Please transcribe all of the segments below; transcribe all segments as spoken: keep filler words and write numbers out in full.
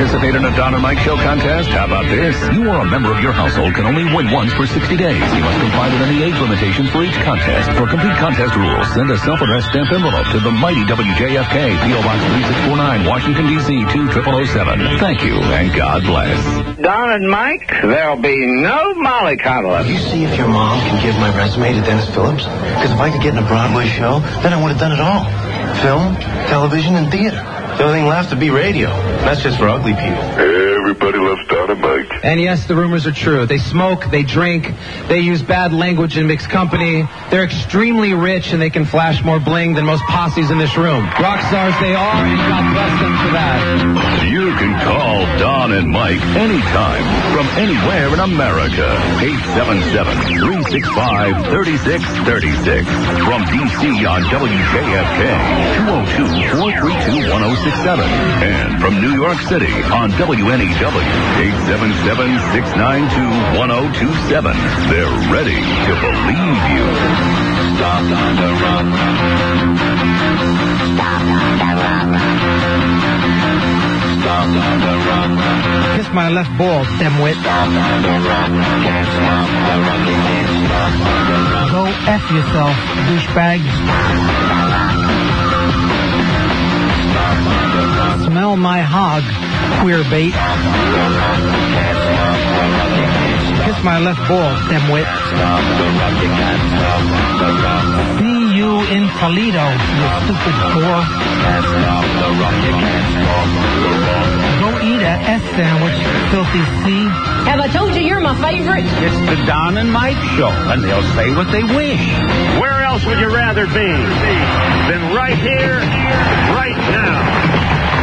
participate in a Don and Mike Show contest? How about this? You or a member of your household can only win once for sixty days. You must comply with any age limitations for each contest. For complete contest rules, send a self-addressed stamped envelope to the mighty W J F K, P O Box three six four nine, Washington, D C two zero zero zero seven. Thank you, and God bless. Don and Mike, there'll be no mollycoddling. You see if your mom can give my resume to Dennis Phillips? Because if I could get in a Broadway show, then I would have done it all. Film, television, and theater. The only thing left to be radio. That's just for ugly people. Everybody loves Don and Mike. And yes, the rumors are true. They smoke, they drink, they use bad language in mixed company. They're extremely rich, and they can flash more bling than most posses in this room. Rock stars they are, and God bless them for that. You can call Don and Mike anytime from anywhere in America. eight seven seven, three six five, three six three six. From D C on W J F K, two oh two, four three two, one oh six seven. And from New York City on W N E W, eight seven seven, six nine two, one oh two seven. They're ready to believe you. Stop on the run. Stop on the run. Stop on the run. Kiss my left ball, dimwit. Stop on the run. Can't stop the run. Can't stop on the run. Go F yourself, douchebag. Smell my hog, queer bait. Kiss my left ball, dimwit. See you in Toledo, you stupid whore. Go eat a S sandwich, filthy C. Have I told you you're my favorite? It's the Don and Mike Show, and they'll say what they wish. Where else would you rather be than right here, right now?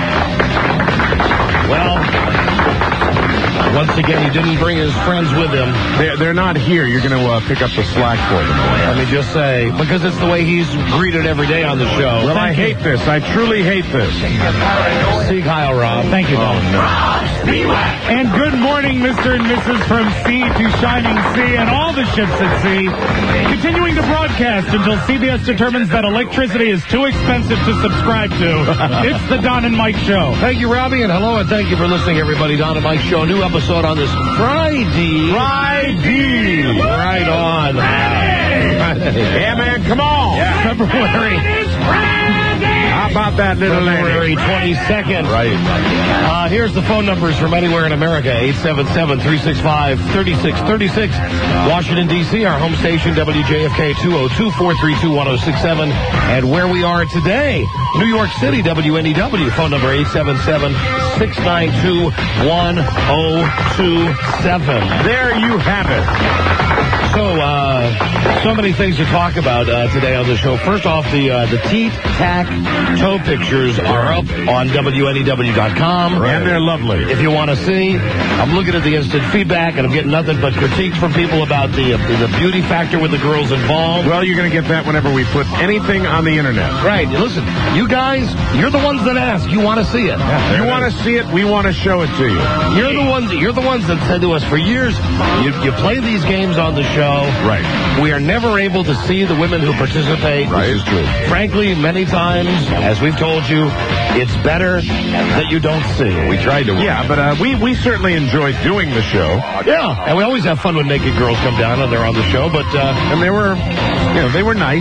Well, once again, he didn't bring his friends with him. They're, they're not here. You're going to uh, pick up the slack for them. Let me just say, because it's the way he's greeted every day on the show. Well, I hate this. I truly hate this. Sieg Heil, Rob. Thank you, Bob. Oh, no. And good morning, Mister and Missus from Sea to Shining Sea and all the ships at sea. Continuing to broadcast until C B S determines that electricity is too expensive to subscribe to. It's the Don and Mike Show. Thank you, Robbie, and hello, and thank you for listening, everybody. Don and Mike Show, new episode on this Friday. Friday. Right on. Friday. Yeah, man, come on. Yeah. February. How about that little February twenty-second. Right. Uh, here's the phone numbers from anywhere in America. eight seven seven, three six five, three six three six. Washington, D C, our home station, W J F K, two oh two, four three two, one oh six seven. And where we are today, New York City, W N E W, phone number eight seven seven, six nine two, one oh two seven. There you have it. So, uh, so many things to talk about uh, today on the show. First off, the uh, the Teat Tack toe pictures are up on W N E W dot com. Right. And they're lovely. If you want to see, I'm looking at the instant feedback, and I'm getting nothing but critiques from people about the uh, the beauty factor with the girls involved. Well, you're going to get that whenever we put anything on the internet. Right. Listen, you guys, you're the ones that ask. You want to see it. Yeah, you want to see it, we want to show it to you. You're the ones. You're the ones that said to us for years, you, you play these games on the show. Right. We are never able to see the women who participate. Right. This is true. Frankly, many times, as we've told you, it's better that you don't see. We tried to. Yeah, but uh, we, we certainly enjoy doing the show. Yeah, and we always have fun when naked girls come down and they're on the show, but... Uh, and they were, you know, they were nice.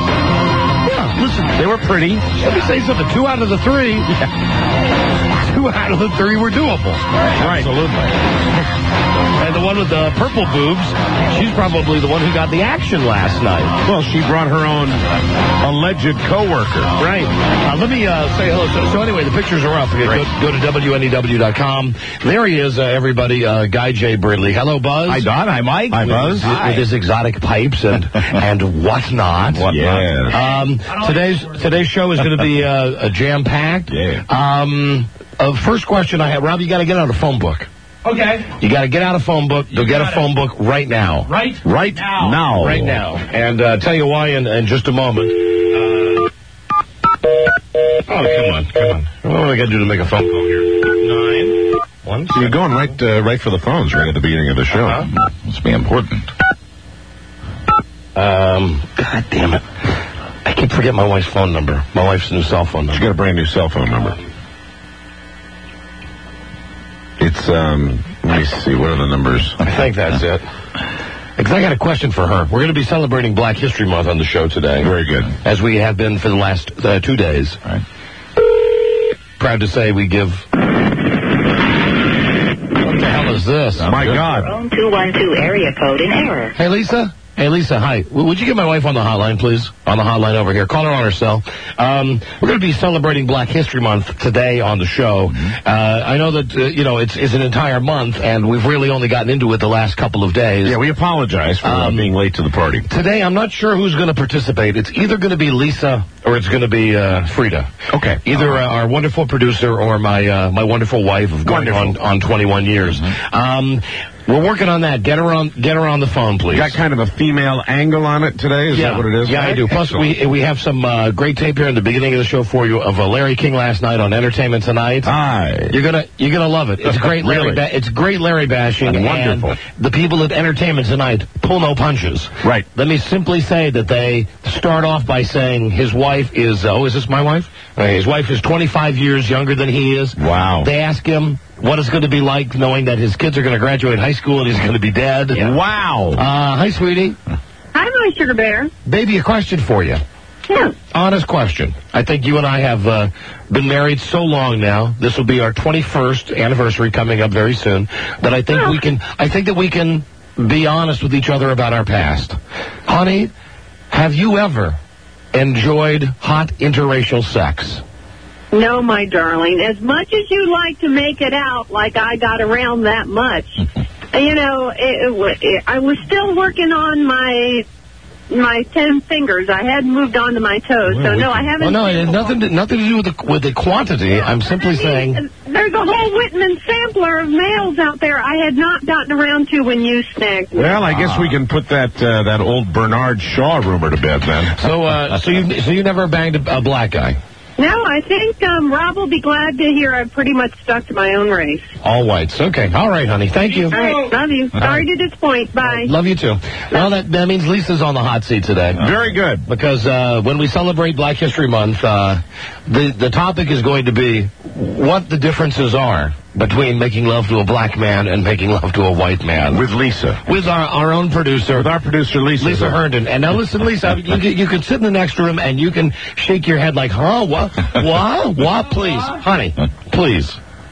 Yeah, listen, they were pretty. Let me say something. Two out of the three... Yeah. Two out of the three were doable. Right. Absolutely. And the one with the purple boobs, she's probably the one who got the action last night. Well, she brought her own alleged coworker. Right. Uh, let me uh, say hello. So, so anyway, the pictures are up. Go, go to W N E W dot com. There he is, uh, everybody, uh, Guy J. Bridley. Hello, Buzz. Hi, Don. Hi, Mike. Hi, Buzz. With, Hi. with his exotic pipes and and whatnot. Whatnot. Yeah. Um, today's today's show is going to be uh, a jam-packed. Yeah. Um, uh, first question I have, Rob, you got to get out a phone book. Okay. You got to get out a phone book. Go get a phone book right now. Right? Right now. now. Right now. And uh, tell you why in, in just a moment. Uh, oh, come on, come on. What do I got to do to make a phone call here? Nine. One. So you're going right uh, right for the phones right at the beginning of the show. Uh-huh. Must be important. Um, God damn it. I keep forgetting my wife's phone number. My wife's new cell phone number. She got a brand new cell phone number. It's, um, let me see, what are the numbers? I think that's it. Because I got a question for her. We're going to be celebrating Black History Month on the show today. Very good. As we have been for the last uh, two days. All right. Proud to say we give... What the hell is this? Oh, my God. Phone two one two area code in error. Hey, Lisa? Hey, Lisa, hi. W- would you get my wife on the hotline, please? On the hotline over here. Call her on her cell. Um, we're going to be celebrating Black History Month today on the show. Uh, I know that, uh, you know, it's, it's an entire month, and we've really only gotten into it the last couple of days. Yeah, we apologize for um, uh, being late to the party. Today, I'm not sure who's going to participate. It's either going to be Lisa or it's going to be uh, Frida. Okay. Either uh, our wonderful producer or my uh, my wonderful wife of going on, on twenty-one years. Mm-hmm. Um, we're working on that. Get her on get her on the phone, please. You got kind of a female angle on it today? Is yeah. that what it is? Yeah, I do. Plus, we we have some uh, great tape here in the beginning of the show for you of uh, Larry King last night on Entertainment Tonight. Hi. You're gonna you're gonna love it. It's great Larry. Really? ba- it's great Larry bashing. And wonderful. And the people at Entertainment Tonight pull no punches. Right. Let me simply say that they start off by saying his wife is. Uh, oh, is this my wife? Uh, his wife is twenty-five years younger than he is. Wow. They ask him what it's going to be like knowing that his kids are going to graduate high school and he's going to be dead. Yeah. Wow. Uh, hi, sweetie. Hi, my sugar bear. Baby, a question for you. Yeah. Honest question. I think you and I have uh, been married so long now. This will be our twenty-first anniversary coming up very soon. That I think oh. we can. I think that we can be honest with each other about our past. Honey, have you ever enjoyed hot interracial sex? No, my darling. As much as you like to make it out like I got around that much, you know, it, it, I was still working on my my ten fingers. I hadn't moved on to my toes, so no, I haven't. Well, no, it had nothing to, nothing to do with the with the quantity. I'm simply I mean, saying there's a whole Whitman sampler of males out there I had not gotten around to when you snagged me. Well, I guess we can put that uh, that old Bernard Shaw rumor to bed then. So, uh, so you so you never banged a, a black guy? No, I think um, Rob will be glad to hear I've pretty much stuck to my own race. All whites. Okay. All right, honey. Thank you. All right. Love you. All Sorry right. to disappoint. Bye. Love you too. Well, that, that means Lisa's on the hot seat today. Very good. Because uh, when we celebrate Black History Month, uh, the, the topic is going to be what the differences are between making love to a black man and making love to a white man. With Lisa. With our, our own producer. With our producer, Lisa. Lisa Herndon. And now listen, Lisa, you, can, you can sit in the next room and you can shake your head like, huh, what, what, what, please, honey, please.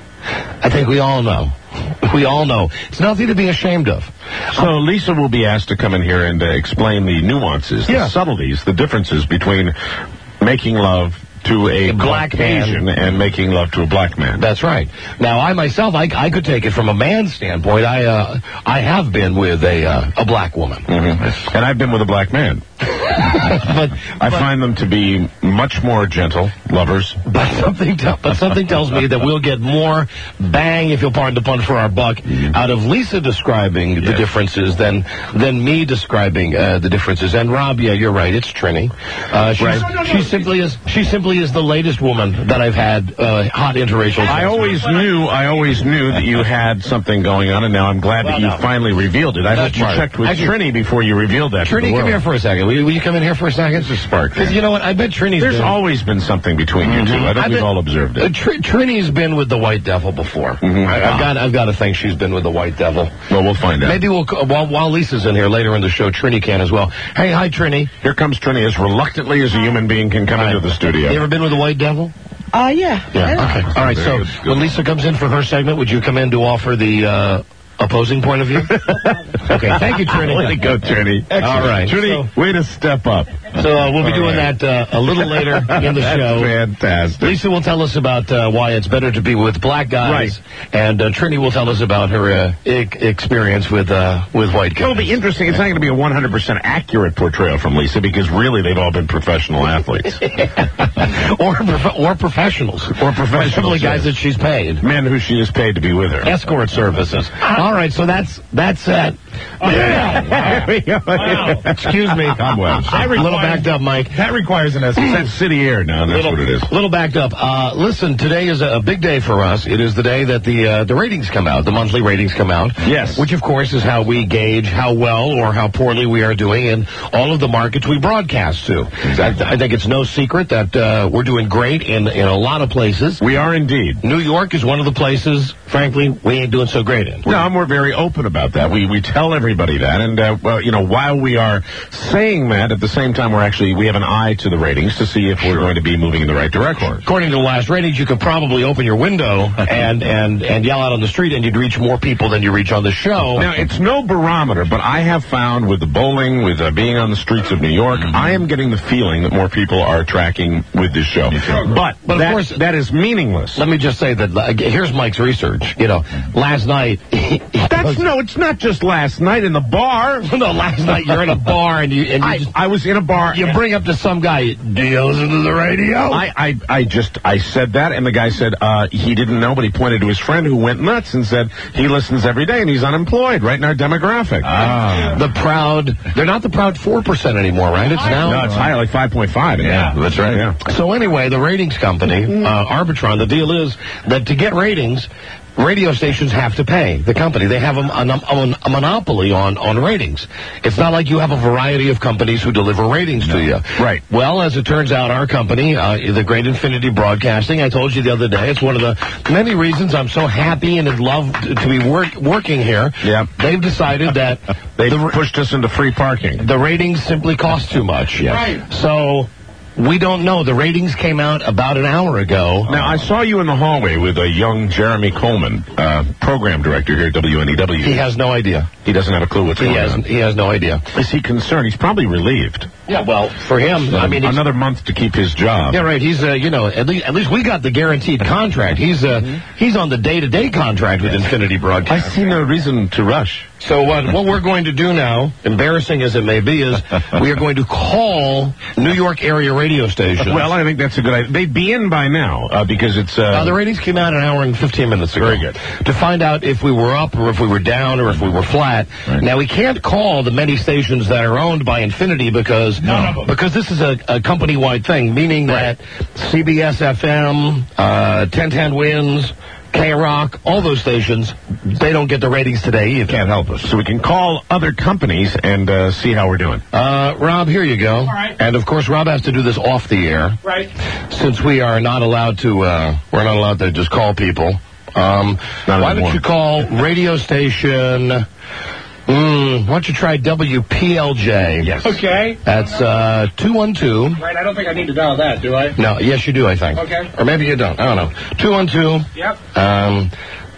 I think we all know. We all know. It's nothing to be ashamed of. So Lisa will be asked to come in here and uh, explain the nuances, yeah. the subtleties, the differences between making love to a, a black Caucasian man and making love to a black man. That's right. Now, I myself, I, I could take it from a man's standpoint. I uh, I have been with a uh, a black woman, mm-hmm. and I've been with a black man. but, I but, find them to be much more gentle lovers. But something, te- but something tells me that we'll get more bang, if you'll pardon the pun, for our buck mm-hmm. out of Lisa describing yes. the differences than than me describing uh, the differences. And Rob, yeah, you're right. It's Trini. Uh, she's, right. no, no, no. She simply is. She simply is the latest woman that I've had uh, hot interracial sex. I always with. knew. I always knew that you had something going on, and now I'm glad well, that you no. finally revealed it. I hope you checked with Actually, Trini before you revealed that. Trini, come here for a second. Will you, will you come in here for a second? It's a spark. Because you know what? I bet Trini's There's been... always been something between mm-hmm. you two. I think I we've bet, all observed it. Uh, Tr- Trini's been with the White Devil before. Mm-hmm. I, I've got I've got to think she's been with the White Devil. Well, we'll find out. Maybe we'll... While, while Lisa's in here later in the show, Trini can as well. Hey, hi, Trini. Here comes Trini, as reluctantly as a human being can come right. into the studio. You ever been with the White Devil? Uh, yeah. Yeah, okay. All right, so good, good. When Lisa comes in for her segment, would you come in to offer the uh, opposing point of view? Okay, thank you, Trini. Way to go, Trini. Excellent. All right. Trini, so, way to step up. So uh, we'll be All doing right. that uh, a little later in the That's show. Fantastic. Lisa will tell us about uh, why it's better to be with black guys. Right. And uh, Trini will tell us about her uh, e- experience with uh, with white guys. It'll be interesting. It's not going to be a one hundred percent accurate portrayal from Lisa because really they've all been professional athletes. or prof- or professionals. Or professionals. Simply guys that she's paid. Men who she is paid to be with her. Escort services. All right, so that's that's it. Oh, yeah. Wow. Wow. Excuse me. Cobwebs. I re- little little backed up, Mike. That requires an estimate. That's city air now. That's little, what it is. A little backed up. Uh, listen, today is a, a big day for us. It is the day that the uh, the ratings come out. The monthly ratings come out. Yes. Which, of course, is how we gauge how well or how poorly we are doing in all of the markets we broadcast to. Exactly. I, I think it's no secret that uh, we're doing great in, in a lot of places. We are indeed. New York is one of the places, frankly, we ain't doing so great in. No, and we're very open about that. We we tell everybody that, and uh, well, you know, while we are saying that, at the same time, we're actually we have an eye to the ratings to see if we're going to be moving in the right direction. According to the last ratings, you could probably open your window and and and yell out on the street, and you'd reach more people than you reach on the show. Now, it's no barometer, but I have found with the bowling, with uh, being on the streets of New York, mm-hmm. I am getting the feeling that more people are tracking with this show. But, but that, of course, that is meaningless. Let me just say that uh, here's Mike's research. You know, last night. That's no, it's not just last night in the bar. No, last night you're in a bar and you. And you I, just, I was in a bar. You bring up to some guy. Do you listen to the radio? I, I, I just I said that, and the guy said uh, he didn't know, but he pointed to his friend who went nuts and said he listens every day and he's unemployed, right in our demographic. Ah. The proud. They're not the proud four percent anymore, right? It's now. No, it's higher, like five point five. Yeah, yeah, that's right. Yeah. So anyway, the ratings company, uh, Arbitron. The deal is that to get ratings, radio stations have to pay the company. They have a, a, a monopoly on, on ratings. It's not like you have a variety of companies who deliver ratings no. to you. Right. Well, as it turns out, our company, uh, the Great Infinity Broadcasting, I told you the other day, it's one of the many reasons I'm so happy and in love to, to be work, working here. Yeah. They've decided that they the, pushed us into free parking. The ratings simply cost too much. Yes. Right. So we don't know. The ratings came out about an hour ago. Now, I saw you in the hallway with a young Jeremy Coleman, uh, program director here at W N E W. He has no idea. He doesn't have a clue what's he going has, on. He has no idea. Is he concerned? He's probably relieved. Yeah, well, for him, so I mean... Another month to keep his job. Yeah, right. He's, uh, you know, at least, at least we got the guaranteed contract. He's uh, mm-hmm. he's on the day-to-day contract with Infinity Broadcast. I see no reason to rush. So what, what we're going to do now, embarrassing as it may be, is we are going to call New York area radio stations. Well, I think that's a good idea. They'd be in by now, uh, because it's... Uh, uh, the ratings came out an hour and fifteen minutes ago. Very good. To find out if we were up or if we were down or if we were flat. Right. Now, we can't call the many stations that are owned by Infinity because, no. because this is a, a company-wide thing, meaning right. that C B S F M, uh, ten ten Wins, K-Rock, all those stations, they don't get the ratings today either. Can't help us. So we can call other companies and uh, see how we're doing. Uh, Rob, here you go. All right. And, of course, Rob has to do this off the air. Right. Since we are not allowed to, uh, we're not allowed to just call people. Um, why don't you call radio station... Mm, why don't you try W P L J? Yes. Okay. That's uh, two one two. Right, I don't think I need to dial that, do I? No, yes, you do, I think. Okay. Or maybe you don't. I don't know. two one two. Yep. Um,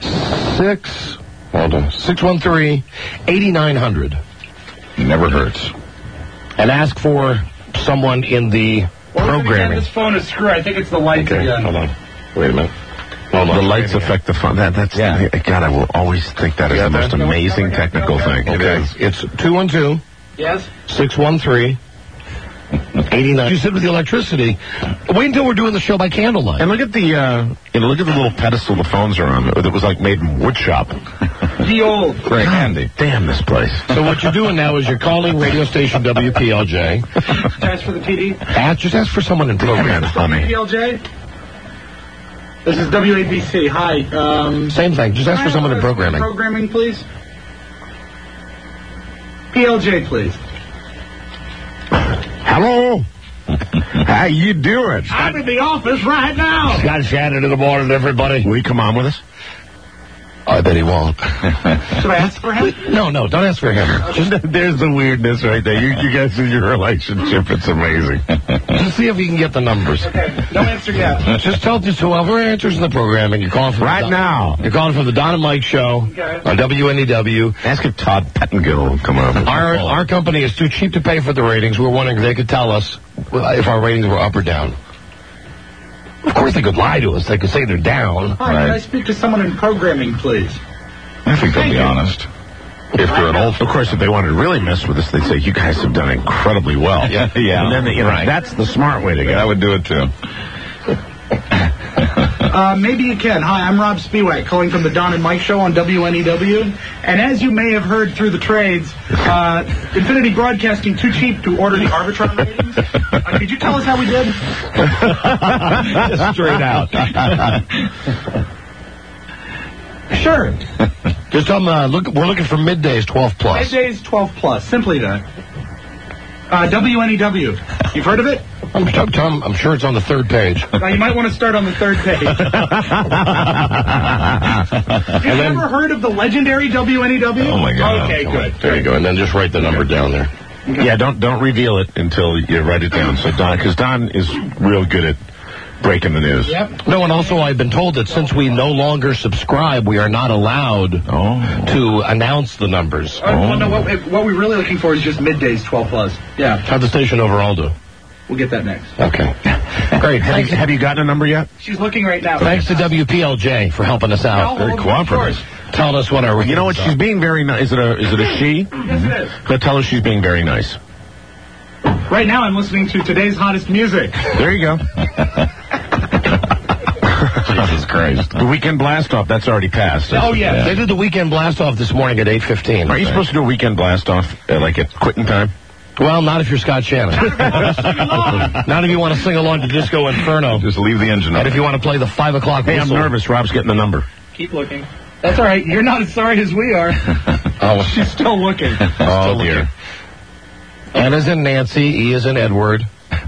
six, hold on, six one three, eight nine hundred. Never hurts. And ask for someone in the or programming. Again, this phone is screwed. I think it's the lights okay, again. Hold on. Wait a minute. Hold on. The lights affect the phone. That, that's, yeah. God, I will always think that is the most amazing technical thing. Okay. It's two one two. Yes. six one three. eighty-nine. You said with the electricity. Wait until we're doing the show by candlelight. And look at the, uh, you know, look at the little pedestal the phones are on. That was like made in wood shop. The old. Very handy. Damn this place. So what you're doing now is you're calling radio station W P L J. Ask for the P D. Ask, just ask for someone in programming. W P L J. This is W A B C. Hi. Um, Same thing. Just ask for someone in programming. Programming, please. P L J, please. Hello. How you doing? I'm in the office right now. Scott Shannon in the morning, everybody. Will you come on with us? I bet he won't. Should I ask for him? No, no, don't ask for him. Just, there's the weirdness right there. You, you guys in your relationship, it's amazing. Just see if you can get the numbers. Okay, no answer yet. Just tell just whoever answers in the programming. You're calling from right the, now. You're calling from the Don and Mike Show okay. on W N E W. Ask if Todd Pettengill will come on. Our our company is too cheap to pay for the ratings. We're wondering if they could tell us if our ratings were up or down. Of course, they could lie to us. They could say they're down. Hi, right. Can I speak to someone in programming, please? I think they'll Thank be you. honest. If they're an old, of course, if they wanted to really mess with us, they'd say, you guys have done incredibly well. Yeah, yeah. And then, you know, right. That's the smart way to go. I would do it, too. Uh, maybe you can. Hi, I'm Rob Spiewak, calling from the Don and Mike Show on W N E W. And as you may have heard through the trades, uh, Infinity Broadcasting too cheap to order the Arbitron ratings. Uh, could you tell us how we did? Straight out. Sure. Just tell them, uh, look, we're looking for middays twelve plus. Middays twelve plus. Simply that. Uh, W N E W. You've heard of it? I'm, I'm, I'm sure it's on the third page. Uh, you might want to start on the third page. Have you then, ever heard of the legendary W N E W? Oh, my God. Okay, good. There you go. And then just write the number down there. Okay. Yeah, don't don't reveal it until you write it down. So Don, because Don is real good at breaking the news. Yep. No, and also I've been told that since we no longer subscribe, we are not allowed oh. to announce the numbers. Uh, well, no, what, what we're really looking for is just middays twelve plus. Yeah. How'd the station overall do? We'll get that next. Okay. Great. Have you, have you gotten a number yet? She's looking right now. Thanks to W P L J for helping us out. No, Very cooperative. Telling us what our... You know what? She's being very nice. Is it a, is it a she? Yes, it is. But tell her she's being very nice. Right now I'm listening to today's hottest music. There you go. Jesus Christ. The weekend blast off, that's already passed. Oh, yeah. yeah. They did the weekend blast off this morning at eight fifteen. Are you supposed to do a weekend blast off uh, like at quitting time? Well, not if you're Scott Shannon. Not if you want to sing along to Disco Inferno. Just leave the engine on. And if you want to play the five o'clock Hey, whistle. I'm nervous. Rob's getting the number. Keep looking. That's all right. You're not as sorry as we are. Oh, she's still looking. Oh, still dear. Looking. N is in Nancy, E is in Edward.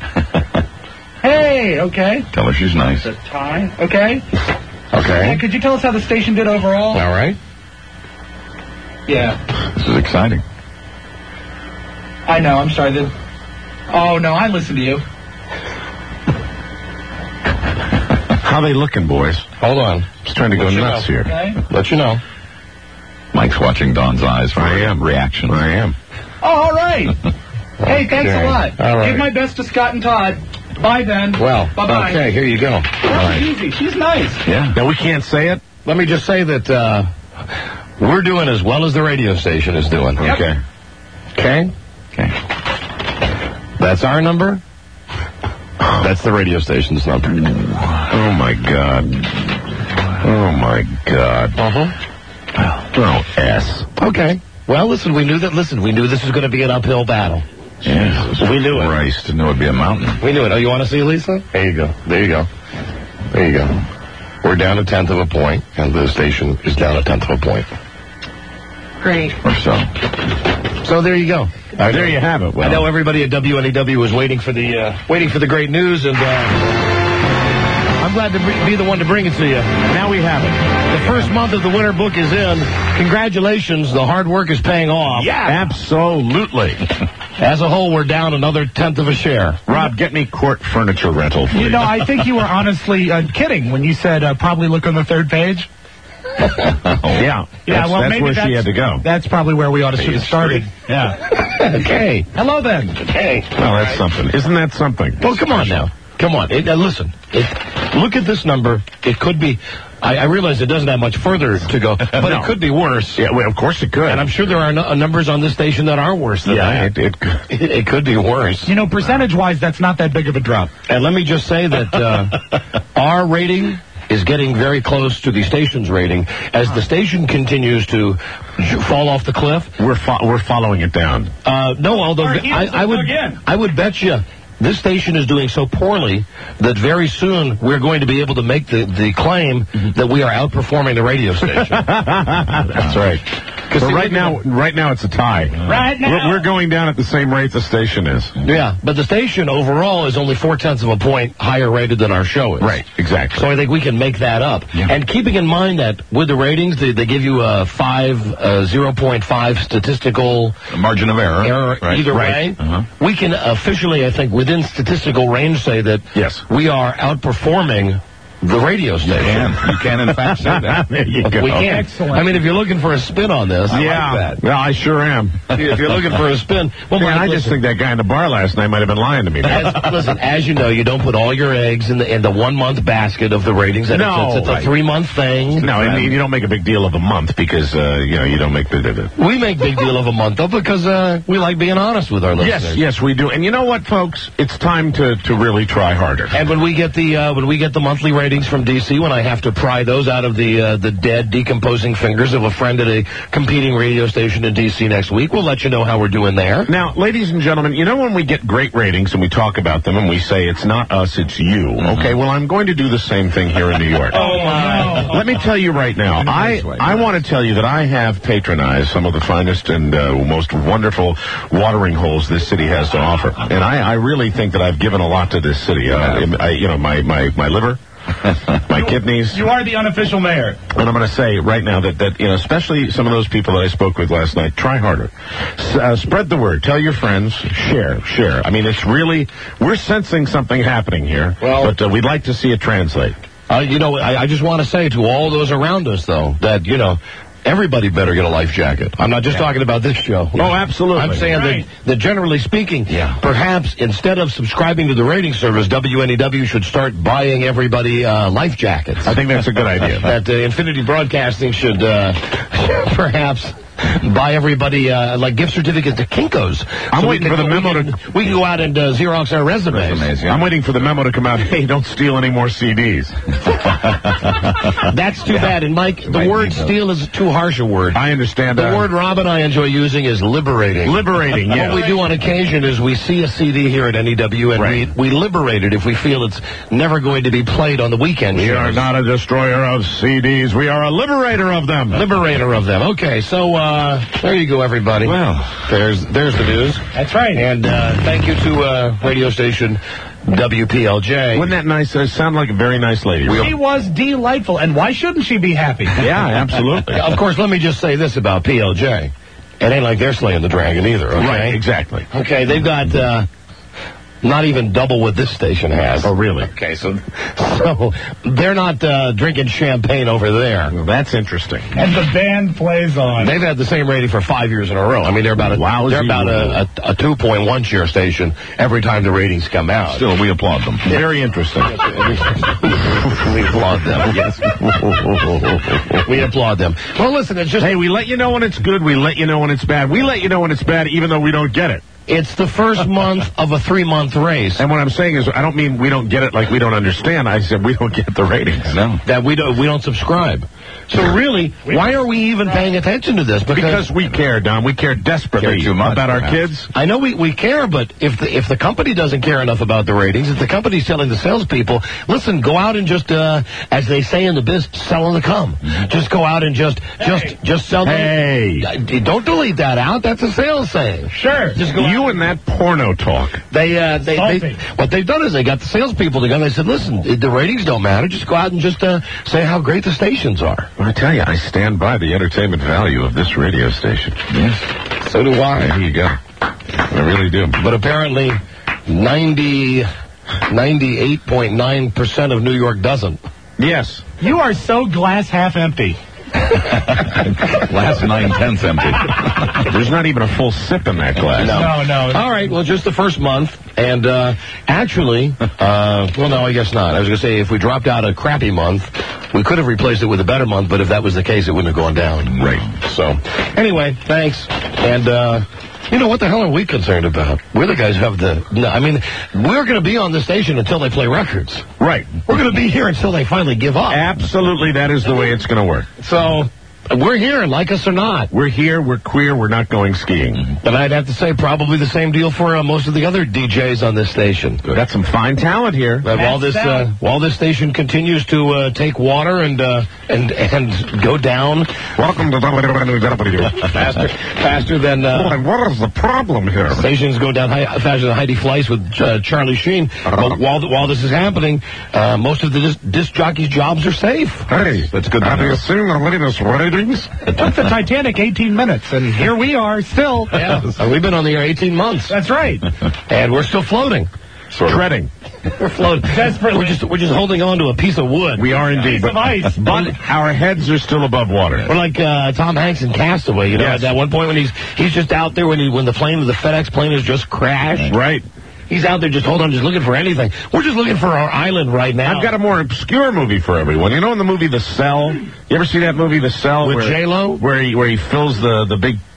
Hey, okay. Tell her she's nice. The tie, okay. Okay. And could you tell us how the station did overall? All right. Yeah. This is exciting. I know, I'm sorry. The... Oh, no, I listen to you. How they looking, boys? Hold on. Just trying to go Let you nuts know. here. Okay. Let you know. Mike's watching Don's eyes for I am. reaction. I am. Oh, all right. Hey, thanks Okay. a lot. All right. Give my best to Scott and Todd. Bye, then. Well, Bye-bye. okay, here you go. All That's right. easy. She's nice. Yeah. Now, we can't say it? Let me just say that uh, we're doing as well as the radio station is doing. Yep. Okay. Okay? Okay. That's our number. That's the radio station's number. Oh, my God. Oh, my God. Uh-huh. Oh, S. Okay. Well, listen, we knew that, listen, we knew this was going to be an uphill battle. Jesus We knew it. Christ. Didn't know it'd be a mountain. We knew it. Oh, you want to see Lisa? There you go. There you go. There you go. We're down a tenth of a point, and the station is down a tenth of a point. Great. Or so. So there you go. Uh, there you have it. Well, I know everybody at W N E W was waiting for the uh, waiting for the great news, and uh, I'm glad to be the one to bring it to you. now we have it. The first month of the winter book is in. Congratulations, the hard work is paying off. Yeah, absolutely. As a whole, we're down another tenth of a share. Rob, get me court furniture rental, please. You know, I think you were honestly uh, kidding when you said uh, probably look on the third page. yeah, Yeah, that's, well, that's maybe where that's, she had to go. That's probably where we ought to should have started. Yeah. Okay. Hello, then. Okay. Well, that's something. Isn't that something? Well, come on now. Come on. It, uh, listen. It, look at this number. It could be... I, I realize it doesn't have much further to go, but No. it could be worse. Yeah, well, of course it could. And I'm sure there are no, uh, numbers on this station that are worse than yeah, that. it, it, It, it could be worse. You know, percentage-wise, that's not that big of a drop. And let me just say that uh, our rating is getting very close to the station's rating. As the station continues to fall off the cliff, we're fo- we're following it down. Uh, no, although Our I, heels I would dug in. I would bet you this station is doing so poorly that very soon we're going to be able to make the, the claim that we are outperforming the radio station. That's right. But right now, right now it's a tie. Right now. We're, we're going down at the same rate the station is. Yeah, but the station overall is only four tenths of a point higher rated than our show is. Right, exactly. So I think we can make that up. Yeah. And keeping in mind that with the ratings, they, they give you a five, uh, zero point five statistical A margin of error. error Right. either Right. way. Uh-huh. We can officially, I think, within statistical range, say that Yes. we are outperforming the radio You station. can. You can, in fact, say that. There you go. We can. Excellent. I mean, if you're looking for a spin on this, I yeah, like that. well, I sure am. If you're looking for a spin, well, Man, Mike, I just listen, think that guy in the bar last night might have been lying to me. as, listen, as you know, you don't put all your eggs in the in the one month basket of the ratings. And No, it's, it's, it's right. a three month thing. No, I mean, you don't make a big deal of a month because, uh, you know, you don't make the... the, the We make big deal of a month though because uh, we like being honest with our listeners. yes, yes, we do. And you know what, folks? It's time to, to really try harder. And when we get the uh, when we get the monthly rating writings from D C when I have to pry those out of the uh, the dead, decomposing fingers of a friend at a competing radio station in D C next week. We'll let you know how we're doing there. Now, ladies and gentlemen, you know when we get great ratings and we talk about them and we say it's not us, it's you. Mm-hmm. Okay, well, I'm going to do the same thing here in New York. Oh, no. Let me tell you right now, I, I want to tell you that I have patronized some of the finest and uh, most wonderful watering holes this city has to offer. And I, I really think that I've given a lot to this city. Uh, I, you know, my, my, my liver, my kidneys. You are the unofficial mayor. And I'm going to say right now that, that, you know, especially some of those people that I spoke with last night, try harder. S- uh, spread the word. Tell your friends. Share. Share. I mean, it's really, we're sensing something happening here, well, but uh, we'd like to see it translate. Uh, you know, I, I just want to say to all those around us, though, that, you know, everybody better get a life jacket. I'm not just yeah. talking about this show. Oh, absolutely. I'm saying right. that, that generally speaking, yeah. perhaps instead of subscribing to the rating service, W N E W should start buying everybody uh, life jackets. I think that's a good idea. That uh, Infinity Broadcasting should uh, perhaps buy everybody uh, like gift certificates to Kinko's. I'm so waiting can, for the memo we can, to... We can go out and uh, Xerox our resumes. resumes yeah. I'm waiting for the memo to come out, hey, don't steal any more C Ds. That's too yeah. bad. And, Mike, the word steal is too harsh a word. I understand the that. The word Rob and I enjoy using is liberating. Liberating, yeah. What we do on occasion is we see a C D here at N E W, and right. we, we liberate it if we feel it's never going to be played on the weekend We shows. are not a destroyer of C Ds. We are a liberator of them. Liberator of them. Okay, so uh, there you go, everybody. Well, there's there's the news. That's right. And uh, thank you to uh, radio station W P L J. Wasn't that nice? Uh, sound like a very nice lady. She was delightful, and why shouldn't she be happy? Yeah, absolutely. Of course, let me just say this about P L J. It ain't like they're slaying the dragon either, okay? Right, exactly. Okay, they've got uh, not even double what this station has. Oh, really? Okay, so so they're not uh, drinking champagne over there. Well, that's interesting. And the band plays on. They've had the same rating for five years in a row. I mean, they're about a Lousy they're about a, a, a two point one share station every time the ratings come out. Still, we applaud them. Very interesting. we applaud them. Yes, we applaud them. Well, listen, it's just hey, we let you know when it's good. We let you know when it's bad. We let you know when it's bad, even though we don't get it. It's the first month of a three-month race. And what I'm saying is, I don't mean we don't get it like we don't understand. I said we don't get the ratings. No. That we don't we don't subscribe. So really, why are we even paying attention to this? Because, because we care, Don. We care desperately care too much, about perhaps. our kids. I know we, we care, but if the if the company doesn't care enough about the ratings, if the company's telling the salespeople, listen, go out and just, uh, as they say in the biz, sell them to come. Mm-hmm. Just go out and just just hey. just sell them. Hey, don't delete that out. That's a sales saying. Sure. Just go you and that porno talk. They uh, they, they what they've done is they got the salespeople together. They said, listen, the ratings don't matter. Just go out and just uh, say how great the stations are. Well, I tell you, I stand by the entertainment value of this radio station. Yes. So do I. There you go. I really do. But apparently, ninety, ninety-eight point nine percent of New York doesn't. Yes. You are so glass half empty. Last nine tenths empty. There's not even a full sip in that glass. No, no. All right, well, just the first month. And uh, actually, uh, well, no, I guess not. I was going to say, if we dropped out a crappy month, we could have replaced it with a better month, but if that was the case, it wouldn't have gone down. Right. So, anyway, thanks. And, uh, you know, what the hell are we concerned about? We're the guys who have the... No, I mean, we're going to be on the station until they play records. Right. We're going to be here until they finally give up. Absolutely, that is the way it's going to work. So... We're here, like us or not. We're here, we're queer, we're not going skiing. Mm-hmm. And I'd have to say probably the same deal for uh, most of the other D Js on this station. Good. Got some fine talent here. Uh, while this uh, while this station continues to uh, take water and uh, and and go down. Welcome to faster faster than. Uh, what is the problem here? Stations go down high, faster than Heidi Fleiss with uh, Charlie Sheen. But while while this is happening, uh, most of the disc, disc jockeys' jobs are safe. Hey, that's good. Have you seen the latest ratings? It took the Titanic eighteen minutes, and here we are still. Yeah, uh, we've been on the air eighteen months. That's right. And we're still floating. Sort of. Treading. We're floating. Desperately. We're just, we're just holding on to a piece of wood. We are indeed. A piece but, of ice. But our heads are still above water. We're like uh, Tom Hanks in Castaway, you know, yes. at that one point when he's he's just out there when he, when the plane, the FedEx plane has just crashed. Right. He's out there just, hold on, just looking for anything. We're just looking for our island right now. I've got a more obscure movie for everyone. You know in the movie The Cell? You ever see that movie The Cell? With J-Lo? Where he, where he fills the, the big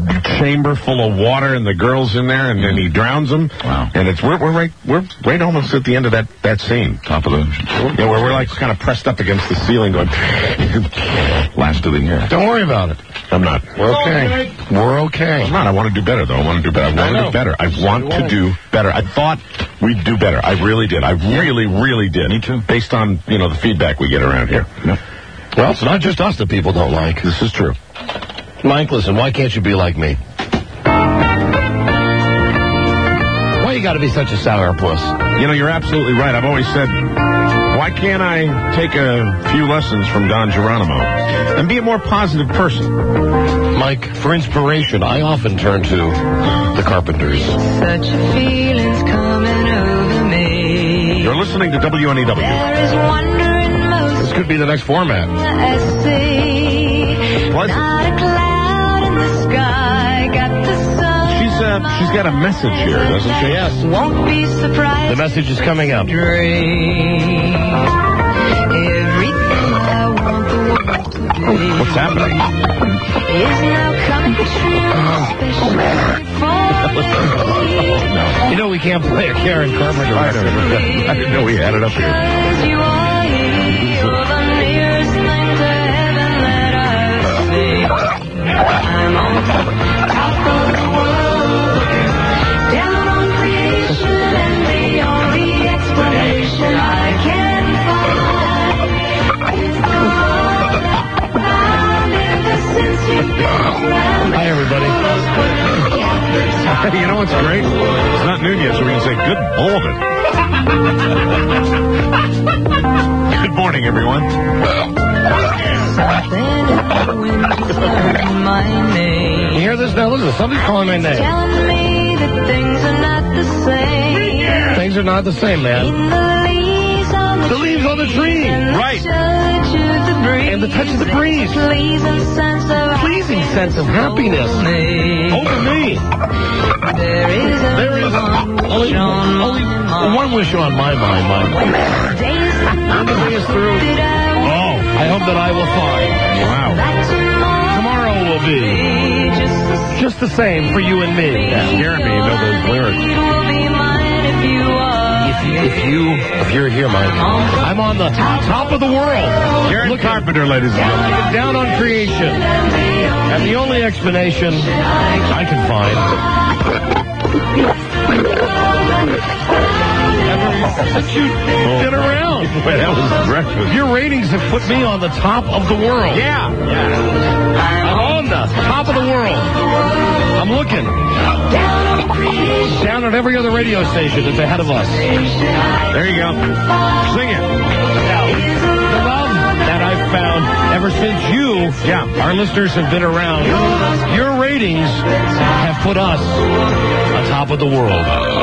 chamber full of water and the girls in there, and then he drowns them. Wow. And it's we're we're right we're right almost at the end of that that scene. Top of the... Yeah, where we're like kind of pressed up against the ceiling, going. Last of the year. Don't worry about it. I'm not. We're okay. We're okay. I'm not. I want to do better, though. I want to do better. I want to do better. I want to do better. I thought we'd do better. I really did. I really, really did. Me too. Based on, you know, the feedback we get around here. Yeah. Well, it's not just us that people don't like. This is true. Mike, listen, why can't you be like me? Why you got to be such a sourpuss? You know, you're absolutely right. I've always said, why can't I take a few lessons from Don Geronimo and be a more positive person? Mike, for inspiration, I often turn to the Carpenters. Such a feeling's coming over me. You're listening to W N E W. There is wonder in most This could be the next format. I see. What? Not a cloud in the sky. Got the sun. She's uh, she's got a message here, doesn't she? Yes. Won't be surprised. The message is coming up. Dream. Everything I want the world to be. What's happening? Is now coming true. Especially for You know we can't play a Karen Carpenter. I don't know. I didn't know we had it up here. you are here. You're the nearest thing to heaven that I've seen. I'm on top of the world. Down on creation, and the only explanation I can find is the love found ever since you've been around. Hi, everybody. You know what's great? It's not noon yet, so we can say good morning. Good morning, everyone. You hear this now? Listen, somebody's calling my name. Telling me that things are not the same. Things are not the same, man. The leaves on the tree. Right. And the touch of the breeze. Pleasing sense of, Pleasing sense of happiness. Over me. there is There is only, only one wish on my mind, Mike. When the day is through, oh, I hope that I will find. Wow. Tomorrow will be just the same for you and me. Yeah, scaring me, you know those lyrics. If you, if you, if you're here, Mike, I'm on the top of the world. Karen Look Carpenter, ladies and gentlemen. Down, down on creation. And the only explanation I can find since you've been around. Wait, that was breakfast. Your ratings have put me on the top of the world. Yeah. Yeah. I'm on the top of the world. I'm looking. Down at every other radio station that's ahead of us. There you go. Sing it. The love that I've found ever since you, Yeah. our listeners, have been around. Your ratings have put us atop of the world.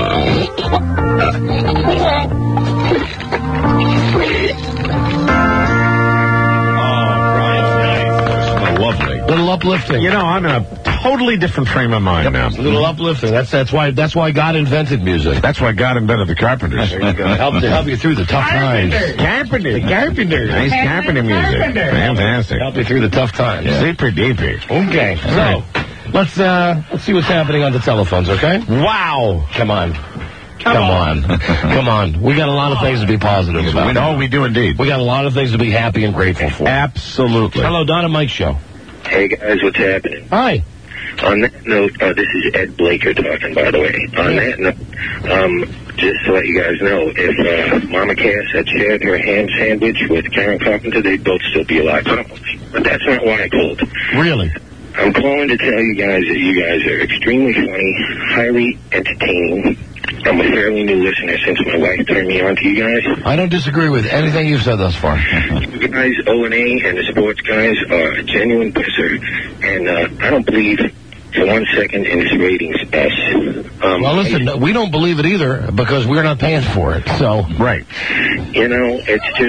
Lovely. Little uplifting. You know, I'm in a totally different frame of mind now. A little uplifting. That's that's why that's why God invented music. That's why God invented the Carpenters. There you go. Help to help you through the tough times. Carpenter. The Carpenters. Nice Carpenter music. Fantastic. Help you through the tough times. Super deepy. Okay. So let's uh let's see what's happening on the telephones, okay? Wow. Come on. Come on. Come on. We got a lot of things to be positive about. No, we do indeed. We got a lot of things to be happy and grateful for. Absolutely. Hello, Don and Mike Show. Hey, guys, what's happening? Hi. On that note, uh, this is Ed Blaker talking, by the way. On that note, um, just to let you guys know, if uh, Mama Cass had shared her ham sandwich with Karen Carpenter, they'd both still be alive. But that's not why I called. Really? I'm calling to tell you guys that you guys are extremely funny, highly entertaining. I'm a fairly new listener since my wife turned me on to you guys. I don't disagree with anything you've said thus far. You guys, O and A and the sports guys, are a genuine pisser, and uh, I don't believe for one second in this ratings S. Um, well, listen, we don't believe it either because we're not paying for it. So, right. You know, it's just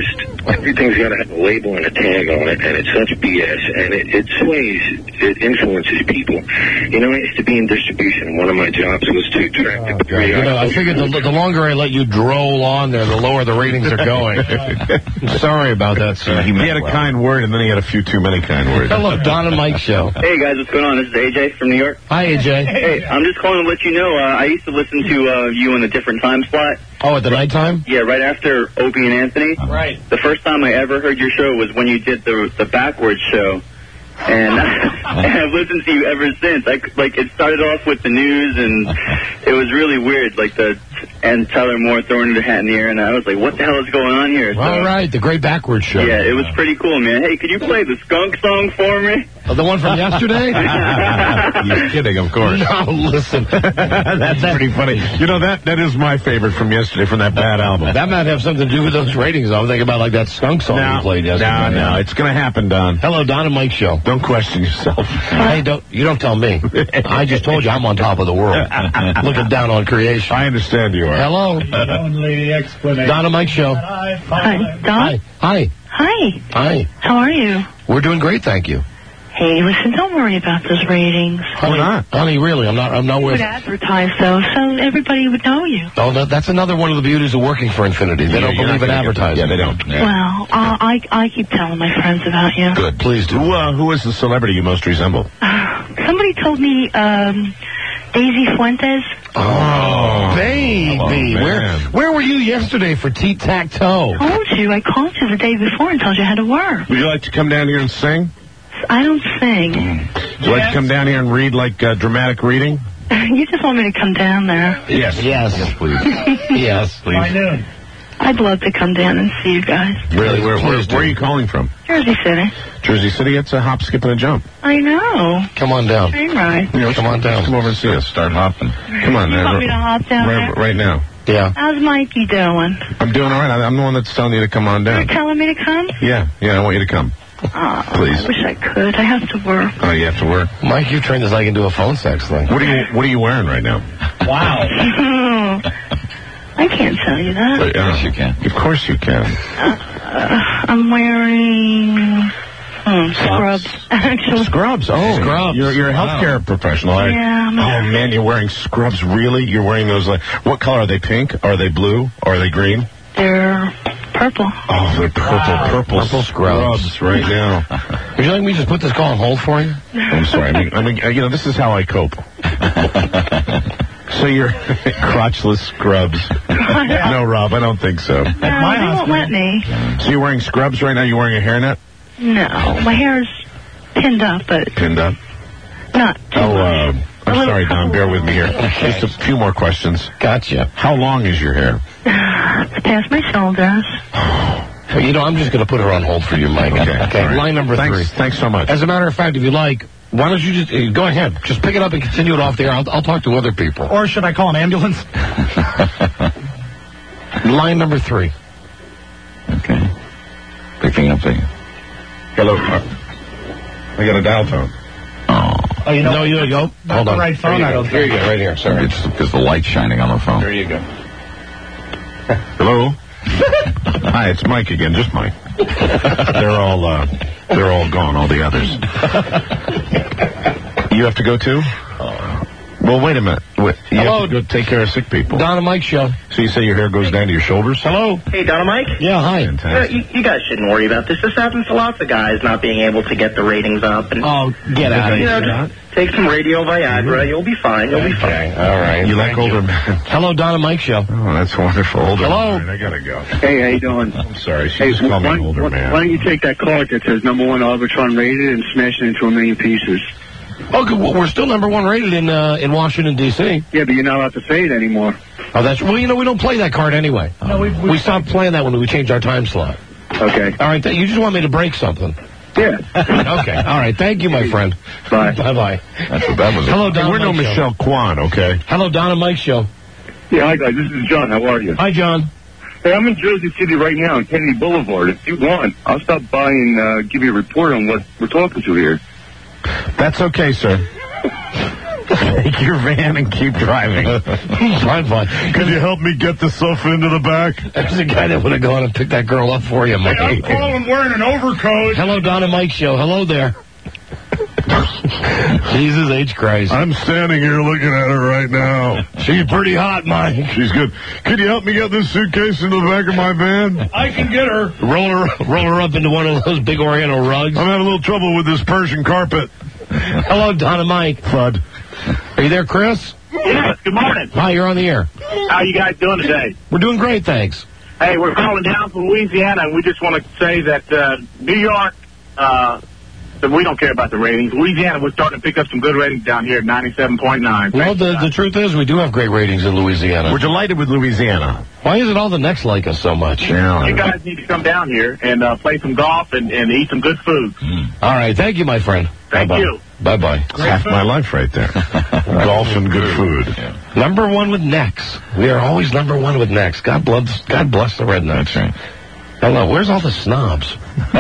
everything's got to have a label and a tag on it, and it's such B S, and it, it sways, it influences people. You know, I used to be in distribution. One of my jobs was to track the Oh, you know, I figured the, the longer I let you droll on there, the lower the ratings are going. Sorry about that, sir. He, he had a well. kind word, and then he had a few too many kind words. Hello, Don and Mike Show. Hey, guys, what's going on? This is A J from New York. Hi, A J. Hey, I'm just calling to let you know, uh, I used to listen to uh, you in a different time slot. Oh, at the nighttime? Yeah, right after Opie and Anthony. Right. The first time I ever heard your show was when you did the the backwards show. And, and I've listened to you ever since. I, like, it started off with the news, and it was really weird, like the and Tyler Moore throwing her hat in the air, and I was like, what the hell is going on here? So, All right, the Great Backwards Show. Yeah, it was pretty cool, man. Hey, could you play the skunk song for me? Oh, the one from yesterday? You're kidding, of course. No, listen. That's pretty funny. You know, that that is my favorite from yesterday, from that bad album. That might have something to do with those ratings. I'm thinking about, like, that skunk song no, you played yesterday. No, no, it's going to happen, Don. Hello, Don and Mike Show. Don't question yourself. Hey, don't, you don't tell me. I just told you I'm on top of the world. Looking down on creation. I understand you are. Hello. The only explanation. Don and Mike Show. Hi, Don? Hi. Hi. Hi. Hi. How are you? We're doing great, thank you. Hey, listen, don't worry about those ratings. Honey, not? Honey, really, I'm not, I'm not You with... would advertise, though, so everybody would know you. Oh, that, that's another one of the beauties of working for Infinity. They Yeah, don't you're believe in not gonna get- advertising. Yeah, they don't. Yeah. Well, uh, I I keep telling my friends about you. Good, please do. Who, uh, who is the celebrity you most resemble? Somebody told me, um, Daisy Fuentes. Oh, baby. Oh, where man. where were you yesterday for tea-tac-toe? Told you, I called you the day before and told you how to work. Would you like to come down here and sing? I don't sing. Would you like to come down here and read, like, uh, dramatic reading? You just want me to come down there. Yes. Yes. Yes, please. Yes. By noon. I'd love to come down and see you guys. Really? Where, where, Please do. where are you calling from? Jersey City. Jersey City? It's a hop, skip, and a jump. I know. Come on down. Ain't right. You know, Come on down. Come over and see us. Start hopping. Come on. You uh, want me to hop down right, there? right now. Yeah. How's Mikey doing? I'm doing all right. I- I'm the one that's telling you to come on You're down. telling me to come? Yeah, yeah, I want you to come. Oh, Please. I wish I could. I have to work. Oh, you have to work. Mike, you trained us like into a phone sex thing. What are you What are you wearing right now? Wow. I can't tell you that. Yes, you can. Of course you can. Uh, I'm wearing hmm, scrubs. Actually, Scrubs. Oh, Scrubs. You're you're a Wow. healthcare professional. Right? Yeah, I'm Oh a- man, you're wearing scrubs. Really? You're wearing those? Like, what color are they? Pink? Are they blue? Or are they green? they're purple. Oh, they're purple. Wow. Purple, Purple scrubs. scrubs right now. Would you like me to just put this call on hold for you? I'm sorry. I mean, I mean, you know, this is how I cope. So you're crotchless scrubs. No, Rob, I don't think so. No, they won't let me. So you're wearing scrubs right now? You're wearing a hairnet? No, my hair's pinned up, but Pinned up? not too Oh, much. uh, I'm A little sorry, Don. couple Bear with me here. Okay. Just a few more questions. Gotcha. How long is your hair? It's past my shoulders. Well, you know, I'm just going to put her on hold for you, Mike. Okay. Okay. All right. Line number Thanks, three. Thanks so much. As a matter of fact, if you like, why don't you just uh, go ahead, just pick it up and continue it off there. I'll, I'll talk to other people. Or should I call an ambulance? Line number three. Okay. Picking up the... Hello. Uh, I got a dial tone. Oh. Oh, you know, No, you go. not Hold the on. right phone, Here I you go. don't Here you think. go, right here. Sorry. It's because the light's shining on the phone. There you go. Hello. Hi, it's Mike again. Just Mike. They're all uh, they're all gone. All the others. You have to go too? Well, wait a minute. Wait, you Hello? have to go take care of sick people. Don and Mike show. So you say your hair goes down to your shoulders? Hello. Hey, Don and Mike? Yeah, hi. Uh, Fantastic. you, you guys shouldn't worry about this. This happens to lots of guys not being able to get the ratings up. And, Oh, get out of you know, here. just take some radio Viagra. You'll be fine. You'll be fine. All right. You like older men? Hello, Don and Mike show. Oh, that's wonderful. Older Hello? man. I gotta go. Hey, how you doing? I'm sorry. She Hey, just called me why, an older why, man. why don't you take that card that says number one Arbitron rated and smash it into a million pieces? Oh, good. Well, we're still number one rated in uh, in Washington, D C Yeah, but you're not allowed to say it anymore. Oh, that's well. You know, we don't play that card anyway. No, we, we, We stopped playing that when we changed our time slot. Okay. All right. Th- you just want me to break something. Yeah. Okay. All right. Thank you, my friend. Bye. Bye. Bye. That's what that was. Hello, Don. Hey, we're no Mike Show. Michelle Kwan, okay? Hello, Don and Mike show. Yeah, hi guys. This is John. How are you? Hi, John. Hey, I'm in Jersey City right now on Kennedy Boulevard. If you want, I'll stop by and uh, give you a report on what we're talking to here. That's okay, sir. Take your van and keep driving. Fine, fine. Could you help me get the sofa into the back? There's a guy that would have gone and picked that girl up for you, Mike. I'm calling wearing an overcoat. Hello, Don and Mike Show. Hello there. Jesus H. Christ. I'm standing here looking at her right now. She's pretty hot, Mike. She's good. Could you help me get this suitcase into the back of my van? I can get her. Roll her, roll her up into one of those big Oriental rugs. I'm having a little trouble with this Persian carpet. Hello, Don and Mike. Fudd. Are you there, Chris? Yes, good morning. Hi, you're on the air. How you guys doing today? We're doing great, thanks. Hey, we're calling down from Louisiana, and we just want to say that uh, New York, uh, that we don't care about the ratings. Louisiana, we're starting to pick up some good ratings down here at ninety-seven point nine. Well, the, the truth is, we do have great ratings in Louisiana. We're delighted with Louisiana. Why is it all the necks like us so much? Yeah. You guys need to come down here and uh, play some golf and, and eat some good food. Mm. All right, thank you, my friend. Thank Bye-bye. you. Bye-bye. That's half my life right there. Golf and good food. Yeah. Number one with necks. We are always number one with necks. God bless, God bless the rednecks. That's right. Hello, where's all the snobs?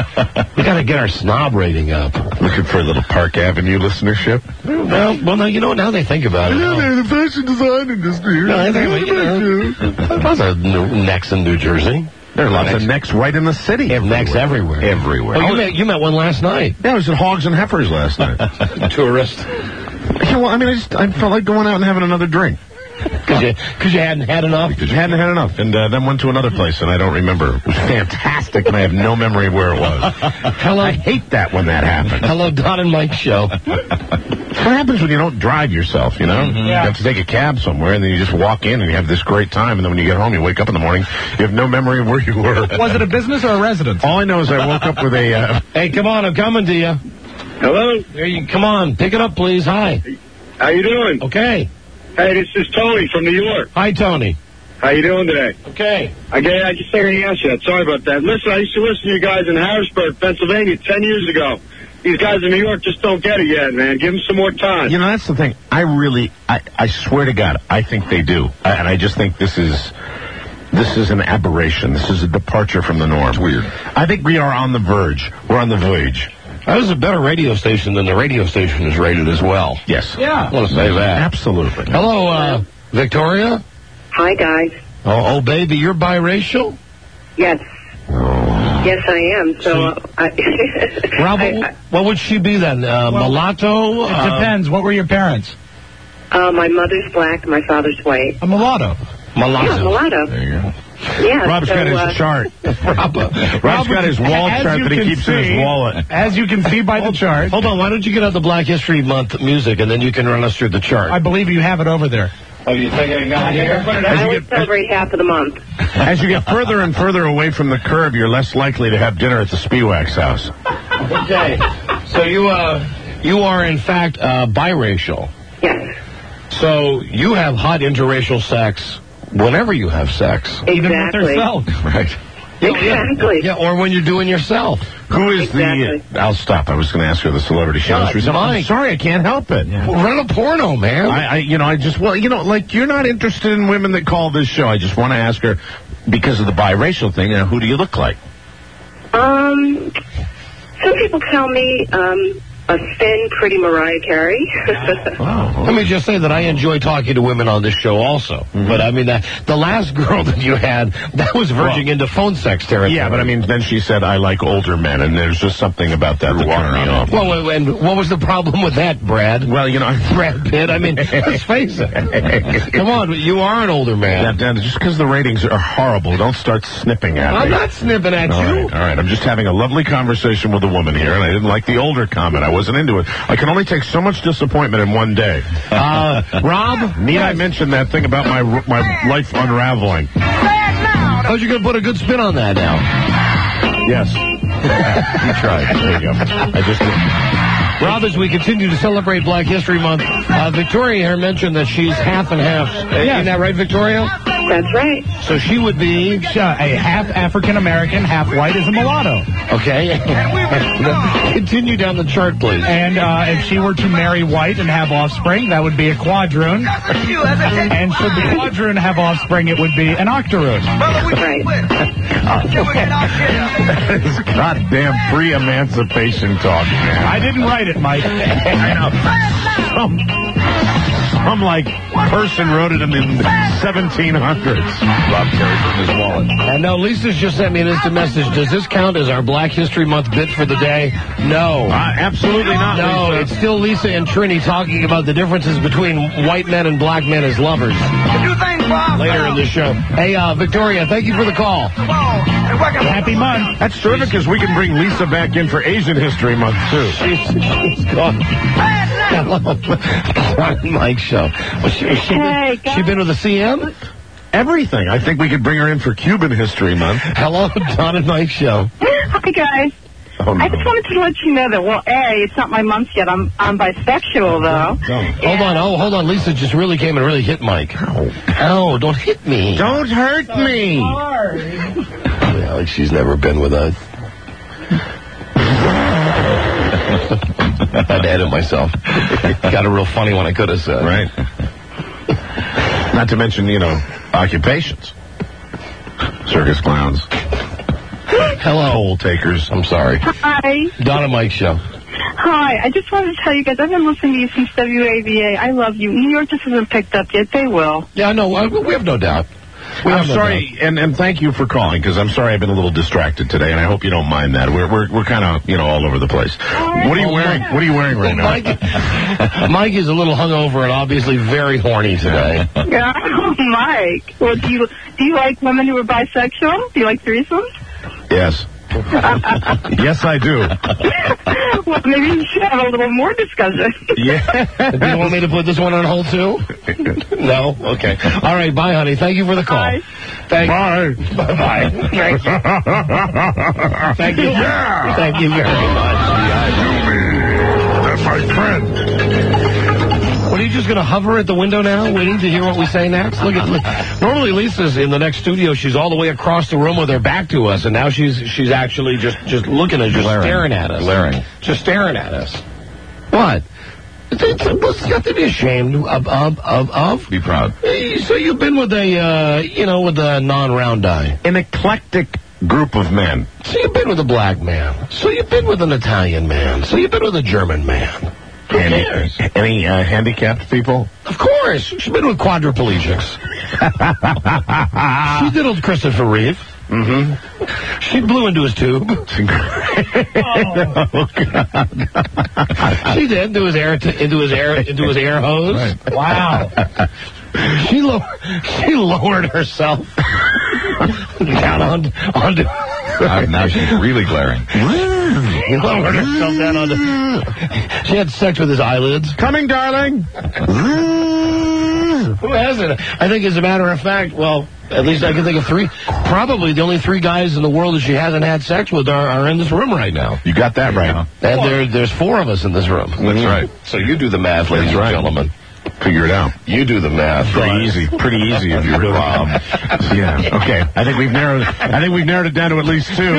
We got to get our snob rating up. Looking for a little Park Avenue listenership? Well, well, no, you know, now they think about it. Yeah, the fashion design industry. No, I think, you know, lots of necks in New Jersey. There are lots of necks right in the city. They have necks everywhere. Everywhere. Oh, you, met, you met one last night. Yeah, I was at Hogs and Heifers last night. Tourist. Yeah, well, I mean, I just I felt like going out and having another drink. Because you, cause you hadn't had enough? Because you hadn't had enough. And uh, then went to another place, and I don't remember. It was fantastic, and I have no memory of where it was. Hello. I hate that when that happens. Hello, Don and Mike Show. What happens when you don't drive yourself, you know? Mm-hmm. You have to take a cab somewhere, and then you just walk in, and you have this great time, and then when you get home, you wake up in the morning, you have no memory of where you were. Was it a business or a residence? All I know is I woke up with a... Uh, hey, come on, I'm coming to you. Hello? There you come on, pick it up, please. Hi. How you doing? Okay. Hey, this is Tony from New York. Hi, Tony. How you doing today? Okay. I, get, I just didn't answer that. Sorry about that. Listen, I used to listen to you guys in Harrisburg, Pennsylvania, ten years ago. These guys in New York just don't get it yet, man. Give them some more time. You know, that's the thing. I really, I, I swear to God, I think they do. I, and I just think this is, this is an aberration. This is a departure from the norm. It's weird. I think we are on the verge. We're on the verge. That was a better radio station than the radio station is rated as well. Yes. Yeah. I want to say that. Absolutely. Hello, uh, Victoria? Hi, guys. Oh, oh, baby, you're biracial? Yes. Oh. Yes, I am. So, uh, I, Rob, I, I, what would she be then? Uh, well, mulatto? It Uh, depends. What were your parents? uh, my mother's black, my father's white. A mulatto. mulatto. Yeah, mulatto. There you go. Yeah. Rob's so, got his uh, chart. Rob, Rob's got his wall as chart you that he can keeps in his see- wallet. As you can see by the chart. Hold on, why don't you get out the Black History Month music and then you can run us through the chart? I believe you have it over there. Oh, you think I got it here? I always celebrate half of the month. As you get further and further away from the curb, you're less likely to have dinner at the Spiewak's house. Okay. So you, uh, you are in fact, uh, biracial. Yes. So you have hot interracial sex whenever you have sex. Even with Exactly. herself. Right. Exactly. Yeah, or when you're doing yourself. Who is Exactly. the... I'll stop. I was going to ask her the celebrity show. God, I'm Mike. sorry, I can't help it. Well, run a porno, man. I, I, you know, I just, well, you know, like, you're not interested in women that call this show. I just want to ask her, because of the biracial thing, uh, who do you look like? Um, some people tell me, um, a thin, pretty Mariah Carey. Wow. Let me just say that I enjoy talking to women on this show also. Mm-hmm. But, I mean, that, the last girl that you had, that was verging Well, into phone sex territory. Yeah, but I mean, then she said, I like older men, and there's just something about that that turned me off. Well, and what was the problem with that, Brad? Well, you know, Brad Pitt, I mean, let's face it. Come on, you are an older man. Now, Dan, just because the ratings are horrible, don't start snipping at I'm me. not snipping at All you. right, all right. I'm just having a lovely conversation with a woman here, and I didn't like the older comment. I wasn't into it. I can only take so much disappointment in one day. Uh, Rob? Need I mention that thing about my my life unraveling? How's you going to put a good spin on that now? Yes. Yeah, you tried. There you go. I just did. Rob, as we continue to celebrate Black History Month, uh, Victoria here mentioned that she's half and half. Uh, Yes. Isn't that right, Victoria? That's right. So she would be... Uh, a half African American, half white is a mulatto. Okay. Continue down the chart, please. And uh, if she were to marry white and have offspring, that would be a quadroon. And should the quadroon have offspring, it would be an octoroon. Right. That is goddamn pre-emancipation talk, man. I didn't write it, Mike. I know. Um, some, like, person wrote it in the seventeen hundreds. Rob carries it in his wallet. And no, Lisa's just sent me an instant message. Does this count as our Black History Month bit for the day? No. Uh, absolutely not, No, Lisa. it's still Lisa and Trini talking about the differences between white men and black men as lovers. You think, Bob? Later in the show. Hey, uh, Victoria, thank you for the call. Happy month. That's terrific because we can bring Lisa back in for Asian History Month, too. She's, she's gone. Hello. Mike show. Well, she, she, Hey, been, she been with the C M? Everything. I think we could bring her in for Cuban History Month. Hello, Don and Mike show. Hi, guys. Oh, no. I just wanted to let you know that, well, A, it's not my month yet. I'm I'm bisexual, though. Hold on. Oh, hold on. Lisa just really came and really hit Mike. Ow. Ow, don't hit me. Don't hurt me. Yeah, like she's never been with us. I had to edit myself. Got a real funny one I could have said. Right. Not to mention, you know, occupations. Circus clowns. Hello. Toll takers. I'm sorry. Hi. Don and Mike show. Hi. I just wanted to tell you guys, I've been listening to you since W A V A. I love you. New York just hasn't picked up yet. They will. Yeah, no, I, we have no doubt. We I'm have no sorry, and, and thank you for calling, because I'm sorry I've been a little distracted today, and I hope you don't mind that. We're we're we're kind of, you know, all over the place. What are you wearing? What are you wearing right now? Mike, Mike is a little hungover and obviously very horny today. Yeah, Mike. Well, do you do you like women who are bisexual? Do you like threesomes? Yes. Yes, I do. Well, maybe you should have a little more discussion. Yeah. Do you want me to put this one on hold too? No? Okay. All right, bye, honey. Thank you for the call. Bye. Thank Bye. Bye-bye. Thank you. Thank you. Yeah. Thank you very much. That's my friend. What, are you just going to hover at the window now, waiting to hear what we say next? Look at. Look. Normally, Lisa's in the next studio. She's all the way across the room with her back to us, and now she's she's actually just just looking at, just Glaring. staring at us, Glaring. just staring at us. What? It's, it's, it's got to be ashamed of of of. of? Be proud. Hey, so you've been with a uh, you know with a non-round eye. An eclectic group of men. So you've been with a black man. So you've been with an Italian man. So you've been with a German man. Who Any, cares? any uh, handicapped people? Of course. She's been with quadriplegics. She diddled Christopher Reeve. Mm-hmm. She blew into his tube. Oh, God. She did into his air t- into his air into his air hose. Right. Wow. She low- she lowered herself down on onto. Uh, now she's really glaring. She lowered herself down onto. She had sex with his eyelids. Coming, darling. Who hasn't? I think, as a matter of fact, well, at least I can think of three. Probably the only three guys in the world that she hasn't had sex with are, are in this room right now. You got that right. And there, there's four of us in this room. That's right. So you do the math, ladies That's right. and gentlemen. Figure it out. You do the math. Pretty easy. Pretty easy of you, Rob. Yeah. Okay. I think we've narrowed. I think we've narrowed it down to at least two.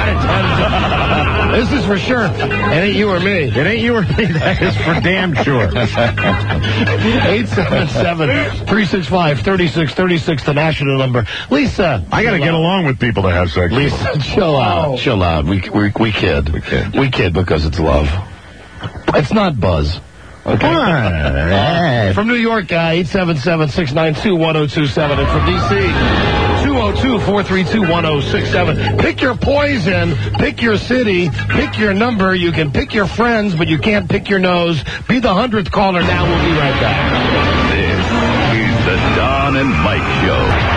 This is for sure. It ain't you or me. It ain't you or me. That is for damn sure. eight seven seven, three six five, three six three six, the national number. Lisa. I got to get along with people that have sex. Lisa, chill out. Oh. Chill out. We, we, we kid. We kid. We kid because it's love. It's not buzz. Okay. From New York, uh, eight seven seven, six nine two, one oh two seven. And from D C, two oh two, four three two, one oh six seven. Pick your poison. Pick your city. Pick your number. You can pick your friends, but you can't pick your nose. Be the hundredth caller now. We'll be right back. This is the Don and Mike Show.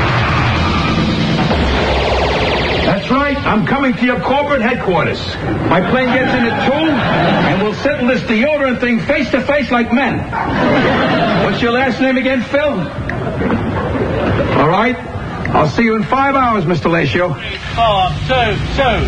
That's right. I'm coming to your corporate headquarters. My plane gets in at two, and we'll settle this deodorant thing face to face like men. What's your last name again, Phil? All right. I'll see you in five hours, Mister Lacio. Four, two, two.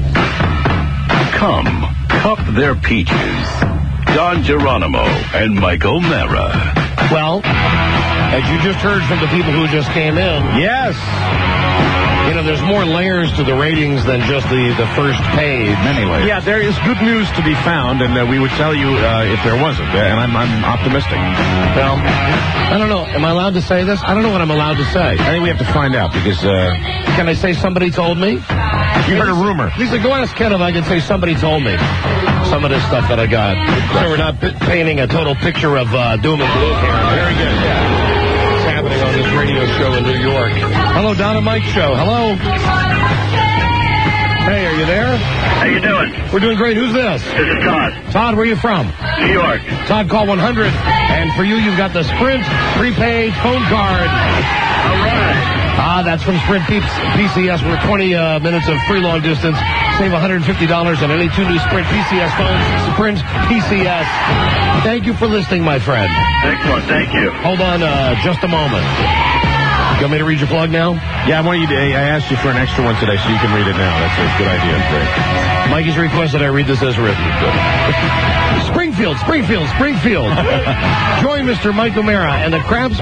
Come, cup their peaches. Don Geronimo and Michael Mara. Well, as you just heard from the people who just came in. Yes. In know, there's more layers to the ratings than just the, the first page. Anyway. Yeah, there is good news to be found, and uh, we would tell you uh, if there wasn't, uh, and I'm, I'm optimistic. Well, I don't know. Am I allowed to say this? I don't know what I'm allowed to say. I think we have to find out, because... Uh, Can I say somebody told me? You heard a rumor. Lisa, go ask Ken if I can say somebody told me some of this stuff that I got. So we're not p- painting a total picture of uh, doom and gloom here. Very good. Yeah. What's happening on this radio show in New York? Hello, Don and Mike show. Hello. Hey, are you there? How you doing? We're doing great. Who's this? This is Todd. Todd, where are you from? New York. Todd, call one hundred. And for you, you've got the Sprint prepaid phone card. All right. Ah, that's from Sprint P C S. We're twenty uh, minutes of free long distance. Save one hundred fifty dollars on any two new Sprint P C S phones. Sprint P C S. Thank you for listening, my friend. Excellent. Thank you. Hold on uh, just a moment. You want me to read your plug now? Yeah, I want you to, I asked you for an extra one today, so you can read it now. That's a good idea. Great. Mikey's requested I read this as written. Good. Springfield, Springfield, Springfield. Join Mister Mike O'Mara and the Crabs...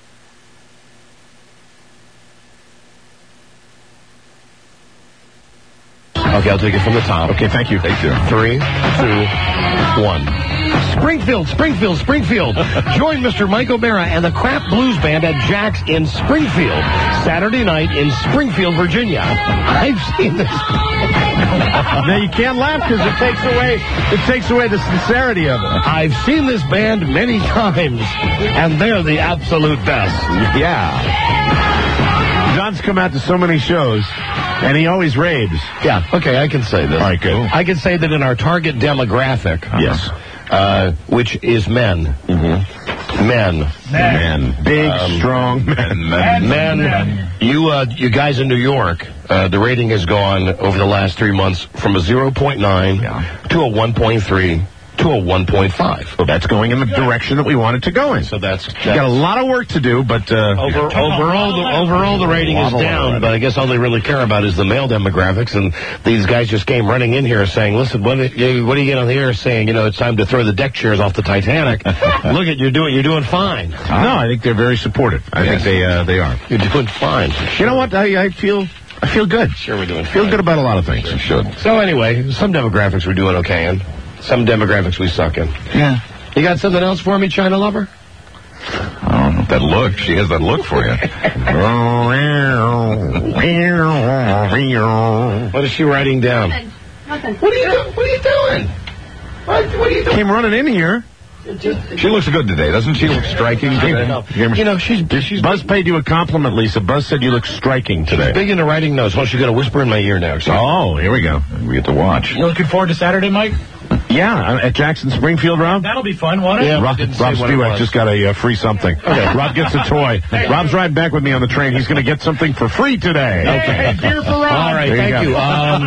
Okay, I'll take it from the top. Okay, thank you. Thank you. Three, two, one. Springfield, Springfield, Springfield. Join Mister Mike O'Mara and the Crap Blues Band at Jack's in Springfield. Saturday night in Springfield, Virginia. I've seen this. Now, you can't laugh because it takes away it takes away the sincerity of it. I've seen this band many times, and they're the absolute best. Yeah. John's come out to so many shows, and he always raves. Yeah, okay, I can say this. All right, good. I can say that in our target demographic, Yes. uh, which is men, Mm-hmm. men, Men. Big, Um, strong men. men, men, you, uh, you guys in New York, uh, the rating has gone over the last three months from a zero point nine to a one point three to a one point five. Well, that's going in the direction that we want it to go in. So that's, We've got a lot of work to do, but... Uh, Over, overall, the, overall, the rating is down, but I guess all they really care about is the male demographics, and these guys just came running in here saying, listen, what, what do you get on the air saying, you know, it's time to throw the deck chairs off the Titanic? Look at, you're doing, you're doing fine. No, I think they're very supportive. I Yes. think they uh, they are. You're doing fine. You know what? I, I feel I feel good. Sure, we're doing feel fine. good about a lot of things. You should. So anyway, some demographics we're doing okay in. Some demographics we suck in. Yeah. You got something else for me, China Lover? I don't know. That look. She has that look for you. What is she writing down? Nothing. What are you doing? What are you doing? What, what are you doing? Came running in here. She looks good today, doesn't she? Look striking today. You know, she's, she's Buzz paid you a compliment, Lisa. Buzz said you look striking today. big into writing notes. Well, she's going to whisper in my ear now. So. Oh, here we go. We get to watch. You looking forward to Saturday, Mike? Yeah, I'm at Jackson Springfield, Rob. That'll be fun, won't it? Yeah. Rob, didn't say Rob what it Stewart was. just got a uh, free something. Okay. Rob gets a toy. Rob's riding back with me on the train. He's going to get something for free today. Hey, beer for Rob. All right, There you thank go. you. Um,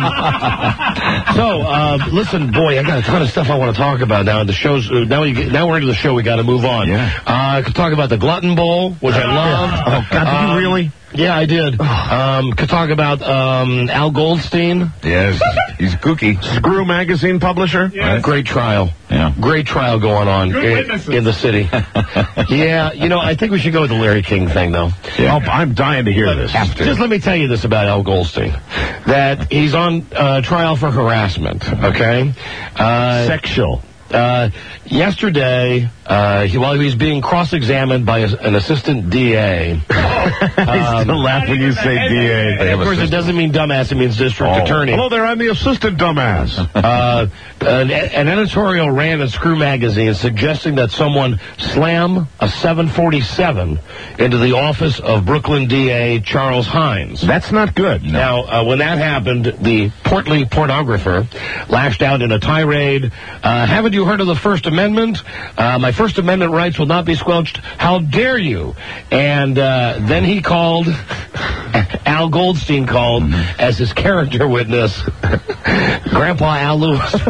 so, uh, listen, boy, I got a ton of stuff I want to talk about now. The show's uh, now we get, now we're into the show. We got to move on. Yeah. Uh, I could talk about the Glutton Bowl, which I loved. Oh, God, did Um, you really? Yeah, I did. Um, could talk about um, Al Goldstein. Yes. He's kooky. Screw Magazine publisher? Yes. Great trial. Yeah. Great trial going on Good in, witnesses. in the city. Yeah, you know, I think we should go with the Larry King thing, though. Oh, I'm dying to hear this. Just let me tell you this about Al Goldstein. That he's on uh, trial for harassment, okay? Uh, Sexual. Uh, yesterday, uh, he, while he was being cross-examined by a, an assistant D A. I still laugh when you say D A. Of course, it doesn't mean dumbass, it means district Oh. attorney. Hello there, I'm the assistant dumbass. Uh, an, an editorial ran in Screw Magazine suggesting that someone slam a seven forty-seven into the office of Brooklyn D A Charles Hines. That's not good. Now, uh, when that happened, the portly pornographer lashed out in a tirade. Uh, haven't you heard of the First Amendment? Uh, my First Amendment rights will not be squelched. How dare you? And uh, then he called, Al Goldstein called as his character witness, Grandpa Al Lewis from,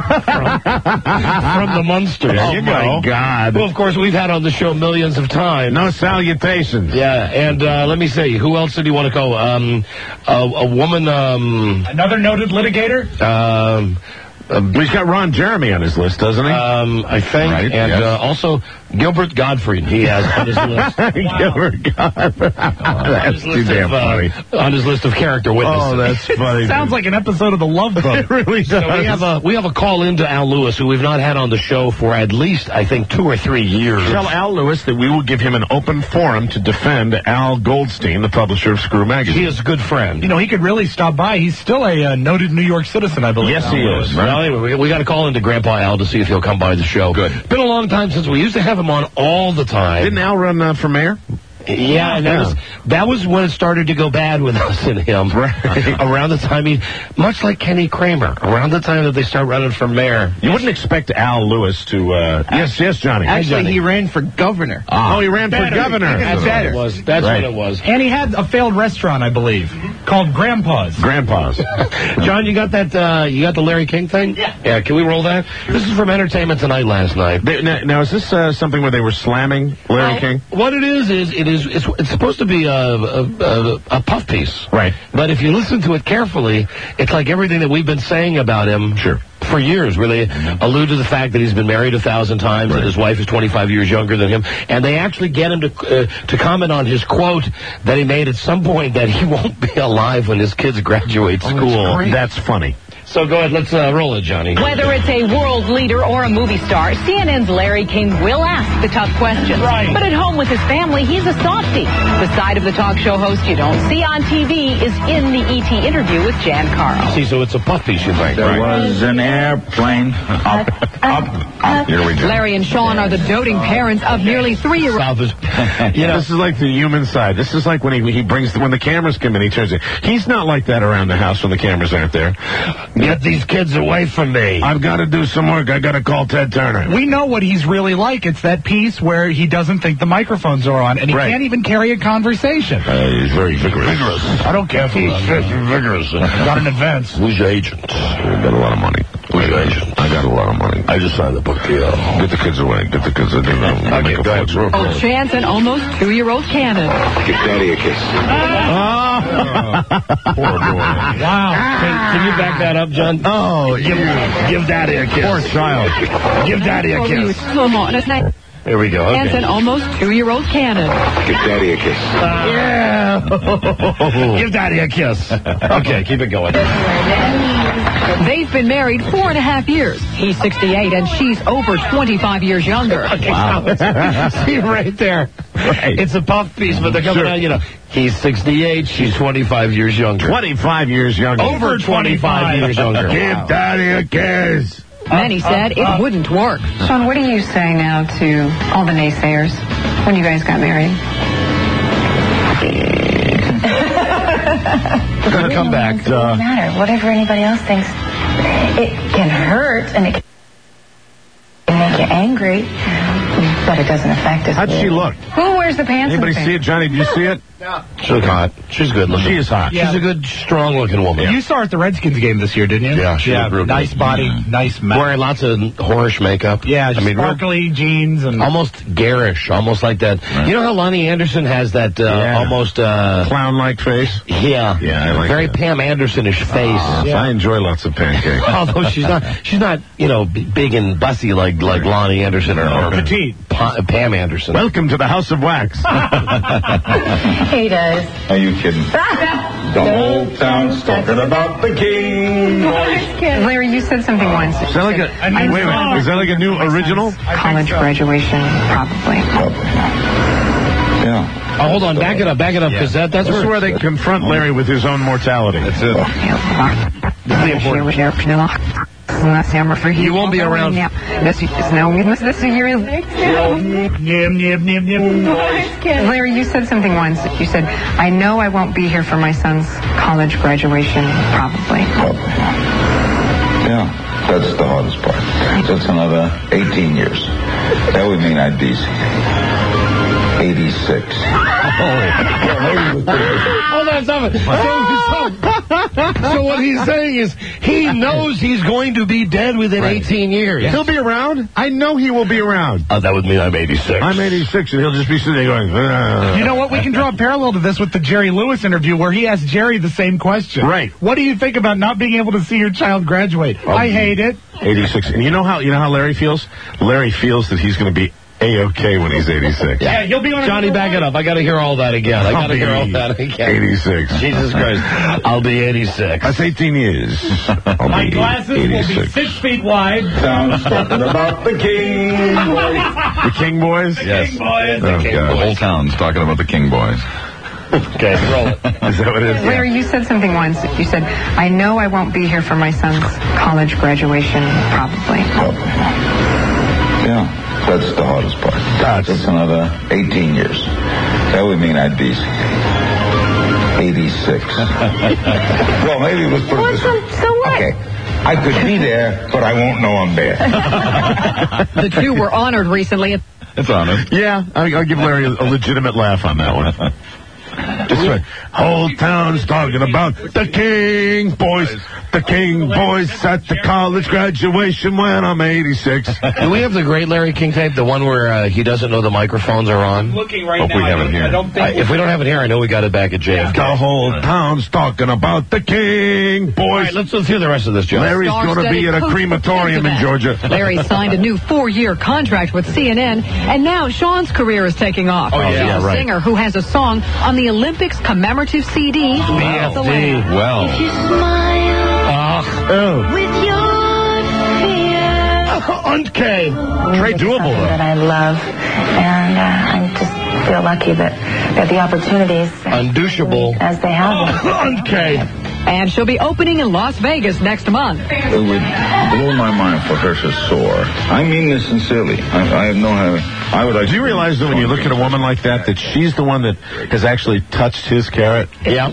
from the Munsters. There you Oh, go. my God. Well, of course, we've had on the show millions of times. No salutations. Yeah, and uh, let me see, who else did he want to call? Um, a, a woman, um, Another noted litigator? um, uh, he's got Ron Jeremy on his list, doesn't he? Um, I think, Right, and yes. uh, also Gilbert Gottfried. He has on his list. Gilbert Gottfried. That's too damn of, uh, funny. on his list of character witnesses. Oh, that's funny. Sounds like an episode of The Love Boat. It really does. So we have a we have a call into Al Lewis, who we've not had on the show for at least I think two or three years. Tell Al Lewis that we will give him an open forum to defend Al Goldstein, the publisher of Screw Magazine. He is a good friend. You know, he could really stop by. He's still a uh, noted New York citizen, I believe. Yes, he is. Right? Well, anyway, we, we got to call into Grandpa Al to see if he'll come by the show. Good. Been a long time since we used to have him on all the time. Didn't Al run uh, for mayor? Yeah, and that Yeah. was that was when it started to go bad with us and him. Right. Around the time, I mean, much like Kenny Kramer, around the time that they start running for mayor. You wouldn't expect Al Lewis to. Uh, yes, yes, Johnny. Actually, Johnny. he ran for governor. Oh, he ran for governor. That's what it was. That's Right. what it was. And he had a failed restaurant, I believe, called Grandpa's. Grandpa's. John, you got that? Uh, you got the Larry King thing? Yeah. Yeah. Can we roll that? This is from Entertainment Tonight last night. They, now, now, is this uh, something where they were slamming Larry Well, King? What it is is it is it's, it's supposed to be a, a, a, a puff piece, Right. But if you listen to it carefully, it's like everything that we've been saying about him. Sure. For years, where they allude to the fact that he's been married a thousand times, Right. and his wife is twenty-five years younger than him, and they actually get him to uh, to comment on his quote that he made at some point that he won't be alive when his kids graduate school. That's funny. So go ahead, let's uh, roll it, Johnny. Whether it's a world leader or a movie star, C N N's Larry King will ask the tough questions. Right. But at home with his family, he's a softie. The side of the talk show host you don't see on T V is in the E T interview with Jan Carl. See, so it's a puff piece, you think, There right? was an airplane up, up, up. Here we go. Larry and Sean are the doting parents of nearly three-year-olds. South is, you know, This is like the human side. This is like when he he brings when the cameras come in, he turns it. He's not like that around the house when the cameras aren't there. get these kids away from me. I've got to do some work. I got to call Ted Turner. We know what he's really like. It's that piece where he doesn't think the microphones are on, and he Right. can't even carry a conversation. Uh, he's very vigorous. Vigorous. I don't care for He's that. vigorous. Got an advance. Who's your agent? I got a lot of money. Who's your agent? I got a lot of money. I just signed the book deal. Get the kids away. Get the kids away. Okay, Make a go ahead. fortune. Old Chance and almost two-year-old Cannon. Give Daddy a kiss. Poor boy. Wow. Can, can you back that up, John? Oh, Give, give Daddy a kiss. poor child. Give Daddy a kiss. Come on, it's nice. There we go. Chance Okay. and almost two-year-old Cannon. Give Daddy a kiss. Yeah. Give Daddy a kiss. Okay, keep it going. They've been married four and a half years. He's sixty-eight and she's over twenty-five years younger. Wow. See right there. Right. It's a puff piece, but they're coming Sure. out, you know. He's sixty-eight, she's twenty-five years younger. twenty-five years younger. Over twenty-five years younger. Give Daddy a kiss. Many said it wouldn't work. Sean, what do you say now to all the naysayers when you guys got married? We're going to come back. It doesn't matter. Whatever anybody else thinks, it can hurt and it can make you angry, but it doesn't affect us. How'd she look? Who wears the pants? Anybody in the see it, Johnny? Did you see it? She's hot. She's good looking. She is hot. She's a good, strong-looking woman. You saw her at the Redskins game this year, didn't you? Yeah, she yeah. looked real good. Nice body, nice mouth. Wearing lots of horish makeup. Yeah, I mean, real- sparkly jeans and almost garish, almost like that. You know how Lonnie Anderson has that uh, Yeah. almost uh, Clown-like face. yeah, Yeah, I like very that. Pam Anderson-ish face. Uh, I enjoy lots of pancakes. Although she's not, she's not, you know, b- big and bussy like like Lonnie Anderson or, or petite. Pa- Pam Anderson. Welcome to the House of Wax. He does. Are you kidding? The whole town's talking about the king. Larry, you said something once. Is that like a, new wait a song. minute, is that like a new original? College graduation, probably. Yeah. Oh, hold on, back it up, back it up, because that, that's This is where where they confront Larry with his own mortality. That's it. You won't be around. This is no. This is year. Nib, nib, nib, nib. Larry, you said something once. You said, "I know I won't be here for my son's college graduation, probably." Yeah. That's the hardest part. That's another eighteen years. That would mean I'd be eighty-six. Hold on, stop it. Stop, stop. So what he's saying is he knows he's going to be dead within Right. eighteen years. He'll be around. I know he will be around. Uh, that would mean I'm eighty-six. I'm eighty-six, and he'll just be sitting there going, "Ugh." You know what? We can draw a parallel to this with the Jerry Lewis interview where he asked Jerry the same question. Right. What do you think about not being able to see your child graduate? Oh, I hate it. eighty-six. And you know how you know how Larry feels? Larry feels that he's going to be A-okay when he's eighty-six. Yeah, he'll be on a Johnny, back it up. I got to hear all that again. I got I'll to hear be all that again. eighty-six. Jesus Christ. I'll be eighty-six. That's eighteen years. I'll My be glasses will be eighty-six. six feet wide. Sounds talking about the King Boys. The King Boys? Yes. King Boys. The Oh, King God. The whole town's talking about the King Boys. Okay, roll it. Is that what it is? Larry, you said something once. You said, I know I won't be here for my son's college graduation, probably. Yeah, that's the hardest part. That's It's another eighteen years. That would mean I'd be eighty-six. Well, maybe let's put it this way. So what? Okay, I could be there, but I won't know I'm there. The two were honored recently. It's honored. Yeah, I'll, I'll give Larry a, a legitimate laugh on that one. Just right. Whole town's talking about the King Boys. The King Boys at the college graduation when I'm eighty-six. Do we have the great Larry King tape, the one where uh, he doesn't know the microphones are on? Looking right Hope now. we have I it don't- here. I don't think I, if we don't have it here, I know we got it back at J F K. The whole town's talking about the King All Boys. right, let's let's hear the rest of this, Joe. Larry's going to be at a crematorium in Georgia. Larry signed a new four-year contract with C N N, and now Sean's career is taking off. Oh, yeah, He's yeah, a right. singer who has a song on the Olympics commemorative C D. B F D. Well, You smile Oh. with your fear. Okay. Trey doable, Something that though. I love, and uh, I just feel lucky that, that the opportunities Undouchable. as they have them. Okay. And she'll be opening in Las Vegas next month. It would blow my mind for her to soar. I mean this sincerely. I, I have no... I would. Do you realize that when you look at a woman like that, that she's the one that has actually touched his carrot? Yeah.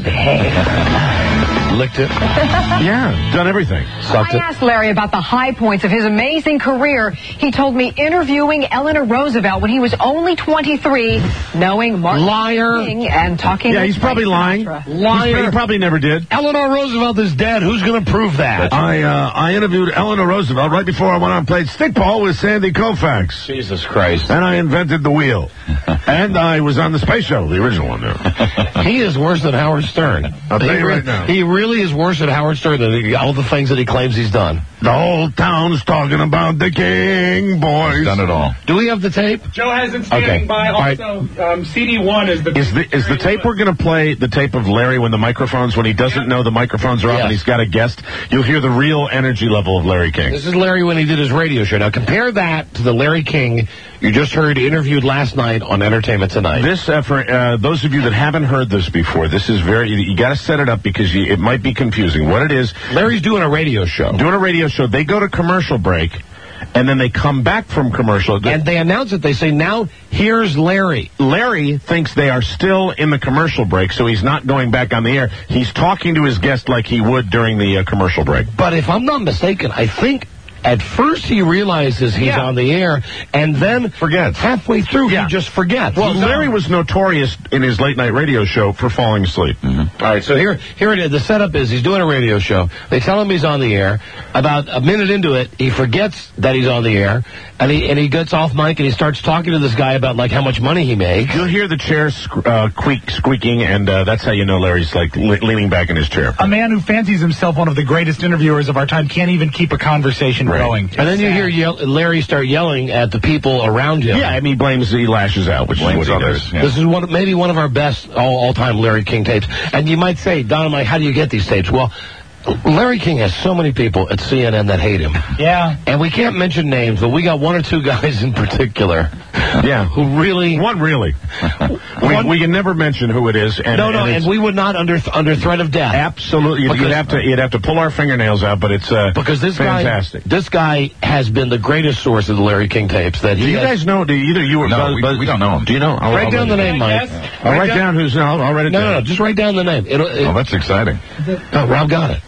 Licked it. Yeah, done everything. Sucked I it. asked Larry about the high points of his amazing career. He told me interviewing Eleanor Roosevelt when he was only twenty-three, knowing Martin Liar. Luther King and talking Yeah, with he's probably Frank lying. Sinatra. Liar. He probably never did. Eleanor Roosevelt is dead. Who's going to prove that? I uh, I interviewed Eleanor Roosevelt right before I went on and played stickball with Sandy Koufax. Jesus Christ. And I invented the wheel. And I was on the space shuttle, the original one there. He is worse than Howard Stern. I'll tell he, you re- right now. he really is worse than Howard Stern than he- all the things that he claims he's done. The whole town's talking about the King Boys. done it all. Do we have the tape? Joe has it standing Okay. by. All right. Also, um, C D one is the... Is the is the tape we're going to play the tape of Larry when the microphones, when he doesn't know the microphones are off Yes. and he's got a guest? You'll hear the real energy level of Larry King. This is Larry when he did his radio show. Now compare that to the Larry King you just heard interviewed last night on Entertainment Tonight. This, uh, for uh, those of you that haven't heard this before, this is very, you, you got to set it up because you, it might be confusing. What it is, Larry's doing a radio show. doing a radio show, they go to commercial break, and then they come back from commercial. And they announce it. They say, now, here's Larry. Larry thinks they are still in the commercial break, so he's not going back on the air. He's talking to his guest like he would during the uh, commercial break. But if I'm not mistaken, I think at first he realizes he's Yeah. on the air, and then Forgets. halfway through Yeah. he just forgets. Well, He's Larry on. was notorious in his late night radio show for falling asleep. All right, so here, here it is. The setup is he's doing a radio show. They tell him he's on the air. About a minute into it, he forgets that he's on the air, and he and he gets off mic and he starts talking to this guy about like how much money he makes. You'll hear the chair sc- uh, creak, squeaking, and uh, that's how you know Larry's like le- leaning back in his chair. A man who fancies himself one of the greatest interviewers of our time can't even keep a conversation Right. going. And then you hear yell, Larry start yelling at the people around him. Yeah, I mean, he blames, he lashes out, which Blames is what he others, does. yeah. This is one, maybe one of our best all, all-time Larry King tapes. And you might say, Don and Mike, how do you get these tapes? Well, Larry King has so many people at C N N that hate him. Yeah. And we can't mention names, but we got one or two guys in particular. Yeah. Who really... One really. we, we can never mention who it is. And, no, no, and, and we would not under under threat of death. Absolutely. You'd, Because- you'd have to you'd have to pull our fingernails out, but it's uh, Because this fantastic. guy, this guy has been the greatest source of the Larry King tapes. That he Do you has- guys know? Do either you or No, Buzz, we- Buzz- we don't know him. Do you know? I'll, Write I'll down the let you- name, Mike. I'll write down who's. I'll, I'll write it No, down. no, no. Just write down the name. It'll, it, Oh, that's exciting. oh, Rob got it.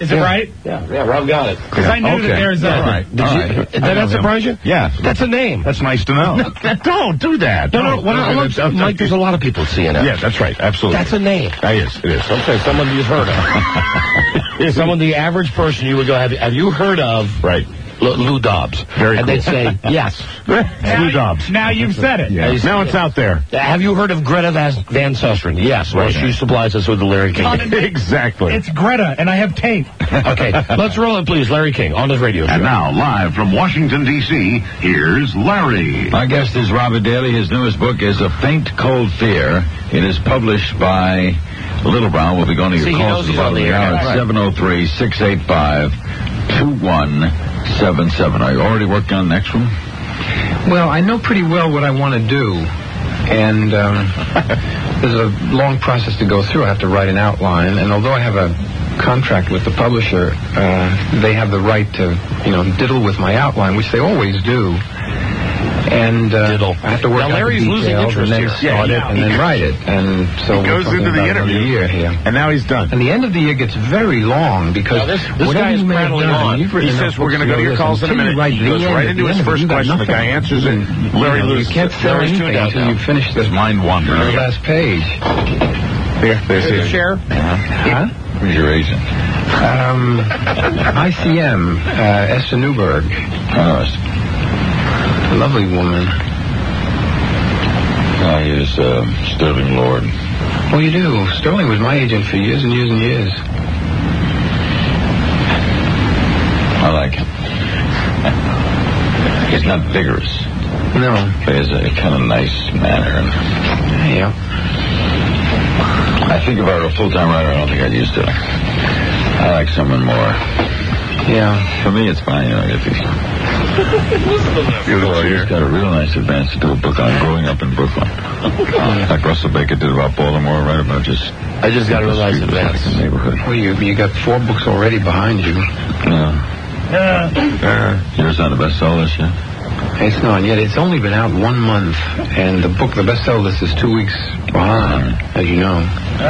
Is it Yeah. right? Yeah, yeah, Rob got it. Because I knew that there's a... All right. Did, All you, right. did that surprise you? Yeah. That's a name. That's nice to know. Don't do that. No, no, Don't. when I No, look, that's- Mike, there's a lot of people at C N N. Yeah, that's right. Absolutely. That's a name. That is. It is. Okay, someone you've heard of. Someone, the average person, you would go, have, have you heard of Right. L- Lou Dobbs? Very And cool. they'd say, yes. Lou Dobbs. Now you've said it. Yeah. Now it's out there. Have you heard of Greta Vas- Van Susteren? Yes. Well, Right. she supplies us with the Larry King. Exactly. It's Greta, and I have tape. Okay, let's roll it, please. Larry King on his radio show. And now, live from Washington, D C, here's Larry. My guest is Robert Daly. His newest book is A Faint Cold Fear. It is published by Little Brown. We'll be going to See, your he calls knows he's about on the the air. hour Right. at seven oh three, six eight five, two one seven seven. Are you already working on the next one? Well, I know pretty well what I want to do, and um, there's a long process to go through. I have to write an outline, and although I have a contract with the publisher, uh, they have the right to, you know, diddle with my outline, which they always do. And uh, Diddle. I have to work Now, out Larry's the losing details interest and then here. start Yeah, it and then write it. And so He goes we're talking into the about interview. another year here. And now he's done. And the end of the year gets very long because Now, this- this whatever guy is you may have prattling done, on. you've He written says enough we're going to go to your books calls in a until you minute. write He the goes end, right at into the his end of it, first you got question. The guy nothing. answers it. You Larry know, loses. You can't fill Larry's tuned anything out until now. you finish the His mind wandering. last page. Here, there's Here's a his. share. Huh? Who's your agent? Um, I C M, uh, Esther Newberg. Oh, it's- A lovely woman. I use uh, Sterling Lord. Well, you do. Sterling was my agent for years and years and years. I like him. He's not vigorous. No. But he has a kind of nice manner. And Yeah. I think if I were a full-time writer, I don't think I'd use Sterling. I like someone more. Yeah. For me, it's fine, you know, if he's... Well, he's got a real nice advance to do a book on growing up in Brooklyn. Uh, like Russell Baker did about Baltimore, right about just... I just got a real nice advance. Like neighborhood. Well, you you got four books already behind you. Yeah. Uh, yours on the bestseller list, yeah? It's not yet. It's only been out one month, and the book, the bestseller list, is two weeks behind, as you know.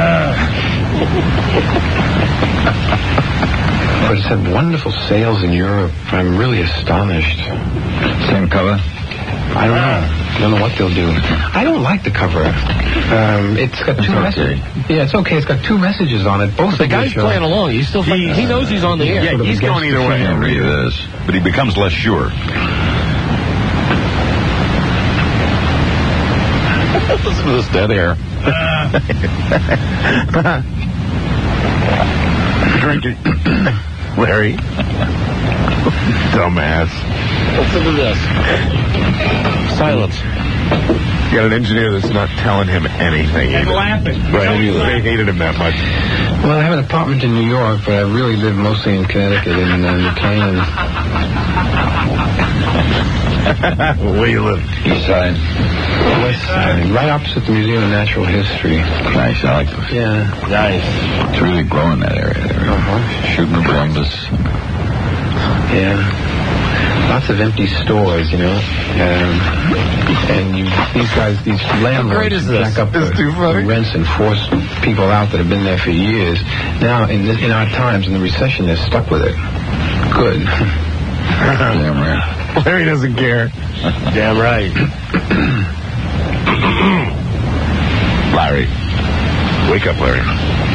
But it's had wonderful sales in Europe. I'm really astonished. Same cover? I don't know. I don't know what they'll do. I don't like the cover. Um, it's got two messages. Yeah, it's okay. It's got two messages on it. Both The of guy's which are- playing along. He's still. He, he knows he's on the air. Yeah, he's going either way. Yeah, read this. But he becomes less sure. Listen to this dead air. Drink it. Larry. Dumbass. Listen to this. Silence. You got an engineer that's not telling him anything. And either. laughing. Right. They hated him that much. Well, I have an apartment in New York, but I really live mostly in Connecticut, in uh, New Canaan. Where you live? East side. West Side, right opposite the Museum of Natural History. Nice, I like this. Yeah. Nice. It's really growing that area there. Uh-huh. Shooting the Columbus. Yeah. Lots of empty stores, you know. Um, and you, these guys, these landlords great is this? jack up It's the, too funny. the rents and force people out that have been there for years. Now, in, this, in our times, in the recession, they're stuck with it. Good. Damn right. Larry doesn't care. Damn right. Larry. Wake up, Larry.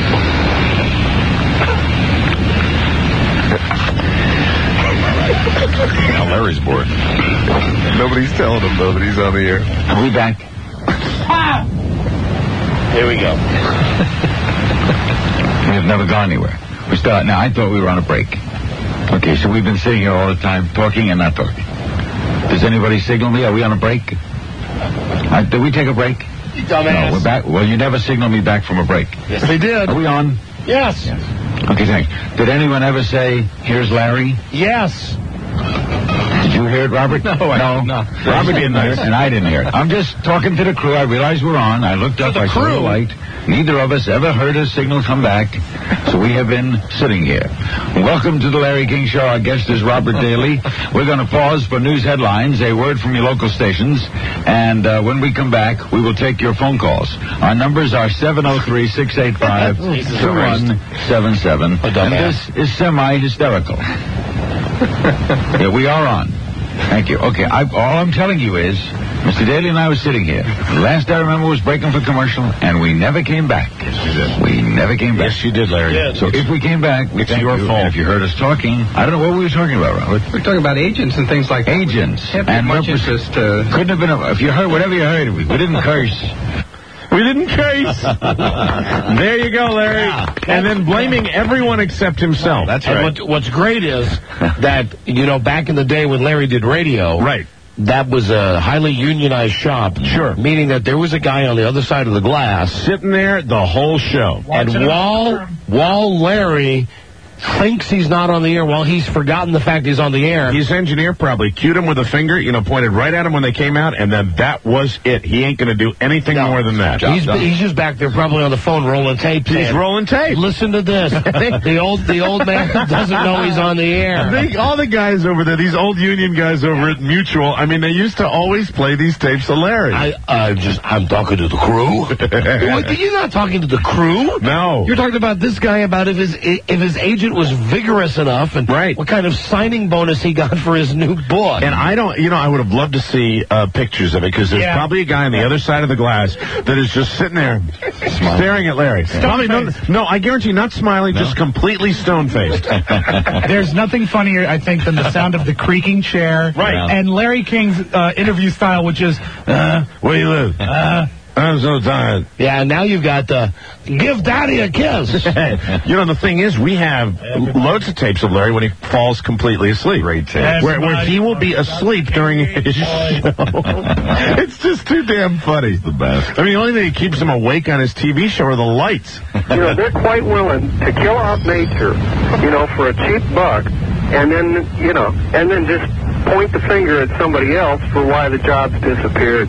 Now Larry's bored. Nobody's telling him, though, that he's on the air. Are we back? Here we go. We've never gone anywhere. We start now. I thought we were on a break. Okay, so we've been sitting here all the time talking and not talking. Does anybody signal me? Are we on a break? Uh, did we take a break? You dumbass. No, we're back. Well, you never signaled me back from a break. Yes, they did. Are we on? Yes. Okay, thanks. Did anyone ever say, here's Larry? Yes. Did you hear it, Robert? No, I no. did not. Robert didn't hear it, and I didn't hear it. I'm just talking to the crew. I realized we're on. I looked up. I saw the light. Neither of us ever heard a signal come back, so we have been sitting here. Welcome to the Larry King Show. Our guest is Robert Daly. We're going to pause for news headlines, a word from your local stations, and uh, when we come back, we will take your phone calls. Our numbers are seven oh three, six eight five, two one seven seven, and this is semi-hysterical. Yeah, we are on. Thank you. Okay, I, all I'm telling you is, Mister Daly and I were sitting here. The last I remember was breaking for commercial, and we never came back. Yes, you did. We never came back. Yes, you did, Larry. Yeah, so if we came back, we it's thank your you. fault. And if you heard us talking, I don't know what we were talking about, Robert. We're talking about agents and things like that. Agents. Can't be And much repres- interest to... Couldn't have been, a, if you heard whatever you heard, we, we didn't curse. We didn't curse. There you go, Larry. Yeah. And then blaming everyone except himself. That's right. And what, what's great is that, you know, back in the day when Larry did radio, right, that was a highly unionized shop. Sure. Meaning that there was a guy on the other side of the glass. Sitting there the whole show. And while, while Larry thinks he's not on the air, while he's forgotten the fact he's on the air. His engineer probably cued him with a finger, you know, pointed right at him when they came out, and then that was it. He ain't going to do anything no. more than that. He's, he's just back there probably on the phone rolling tape. He's saying, rolling tape. Listen to this. the old the old man doesn't know he's on the air. I think all the guys over there, these old union guys over at Mutual, I mean, they used to always play these tapes of Larry. I uh, just, I'm talking to the crew. What, you're not talking to the crew? No. You're talking about this guy about if his if his agent was vigorous enough and right. what kind of signing bonus he got for his new book. And I don't, you know, I would have loved to see uh, pictures of it because there's yeah. probably a guy on the other side of the glass that is just sitting there staring at Larry. Probably no, no, I guarantee not smiling, no. just completely stone-faced. There's nothing funnier, I think, than the sound of the creaking chair. Right. And Larry King's uh, interview style, which is, uh, where you live? Uh, I'm so tired. Yeah, and now you've got the give Daddy a kiss. You know, the thing is, we have loads of tapes of Larry when he falls completely asleep. Great tapes. Where, where he will be asleep during his show. It's just too damn funny. The best. I mean, the only thing that keeps him awake on his T V show are the lights. You know, they're quite willing to kill off nature, you know, for a cheap buck, and then, you know, and then just point the finger at somebody else for why the job's disappeared.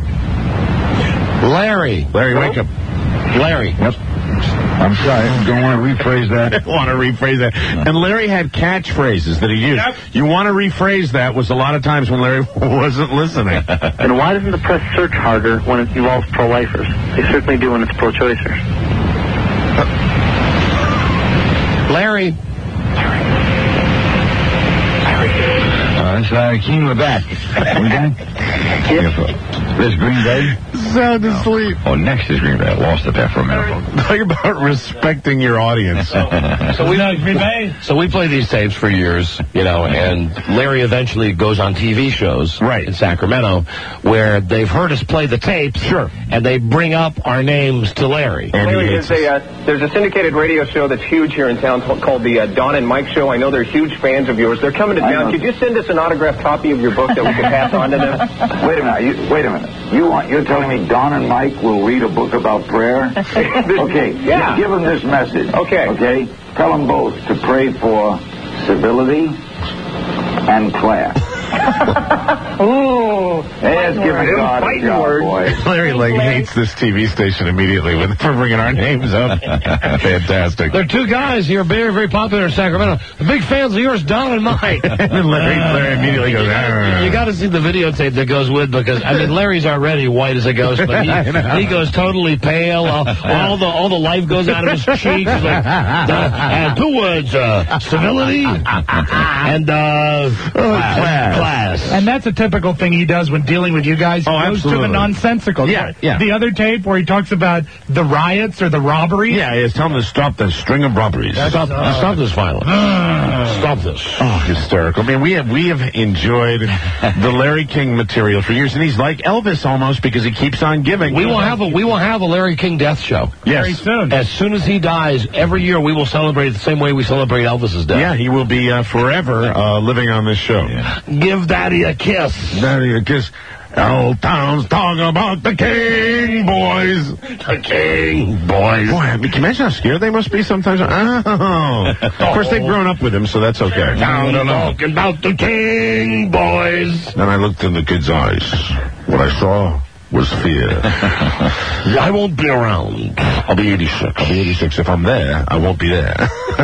Larry. Larry, wake up. Larry. Yep. I'm sorry. I don't want to rephrase that. I want to rephrase that. No. And Larry had catchphrases that he used. Yep. You want to rephrase that was a lot of times when Larry wasn't listening. And why doesn't the press search harder when it involves pro-lifers? They certainly do when it's pro-choicers. Larry. Uh, it's Larry King with that. We done? Yep. This Green Bay? Sound asleep. Oh, next is Green Bay. I lost it there for a minute. Talk about respecting your audience. so we Green Bay. So we play these tapes for years, you know, and Larry eventually goes on T V shows right. in Sacramento where they've heard us play the tapes. Sure. And they bring up our names to Larry. And Larry, there's a, uh, there's a syndicated radio show that's huge here in town called the uh, Don and Mike Show. I know they're huge fans of yours. They're coming to town. Could you send us an autographed copy of your book that we could pass on to them? Wait a minute. You, wait a minute. You want, you're telling me Don and Mike will read a book about prayer? Okay. Yeah. Give them this message. Okay. Okay? Tell them both to pray for civility and class. Ooh. Yes, give it God a job, boy. Larry Lang hates this T V station immediately with, for bringing our names up. Fantastic. There are two guys here very, very popular in Sacramento. The big fans of yours, Don and Mike. And then Larry, Larry immediately goes, Arr. You got to see the videotape that goes with, because, I mean, Larry's already white as a ghost, but he, he goes totally pale. All, all the all the life goes out of his cheeks. Like, uh, and two words, uh, civility and uh, class. class. And that's a typical thing he does when dealing with you guys. He oh, goes absolutely. to the nonsensical. Yeah, yeah. The other tape where he talks about the riots or the robberies. Yeah, he's telling them to stop the string of robberies. Stop, uh, stop this violence. Uh, stop this. Oh, hysterical. I mean, we have we have enjoyed the Larry King material for years, and he's like Elvis almost because he keeps on giving. We will have a we will have a Larry King death show. Yes. Very soon. As soon as he dies, every year we will celebrate the same way we celebrate Elvis's death. Yeah, he will be uh, forever uh, living on this show. Yeah. Give Daddy a kiss. Daddy a kiss. Old town's talking about the King boys. The King boys. Boy, I mean, can you imagine how scared they must be sometimes? Oh. Of course, they've grown up with him, so that's okay. Town talking about the King boys. Then I looked in the kid's eyes. What I saw was fear. I won't be around. I'll be eighty-six. I'll be eighty-six. If I'm there, I won't be there.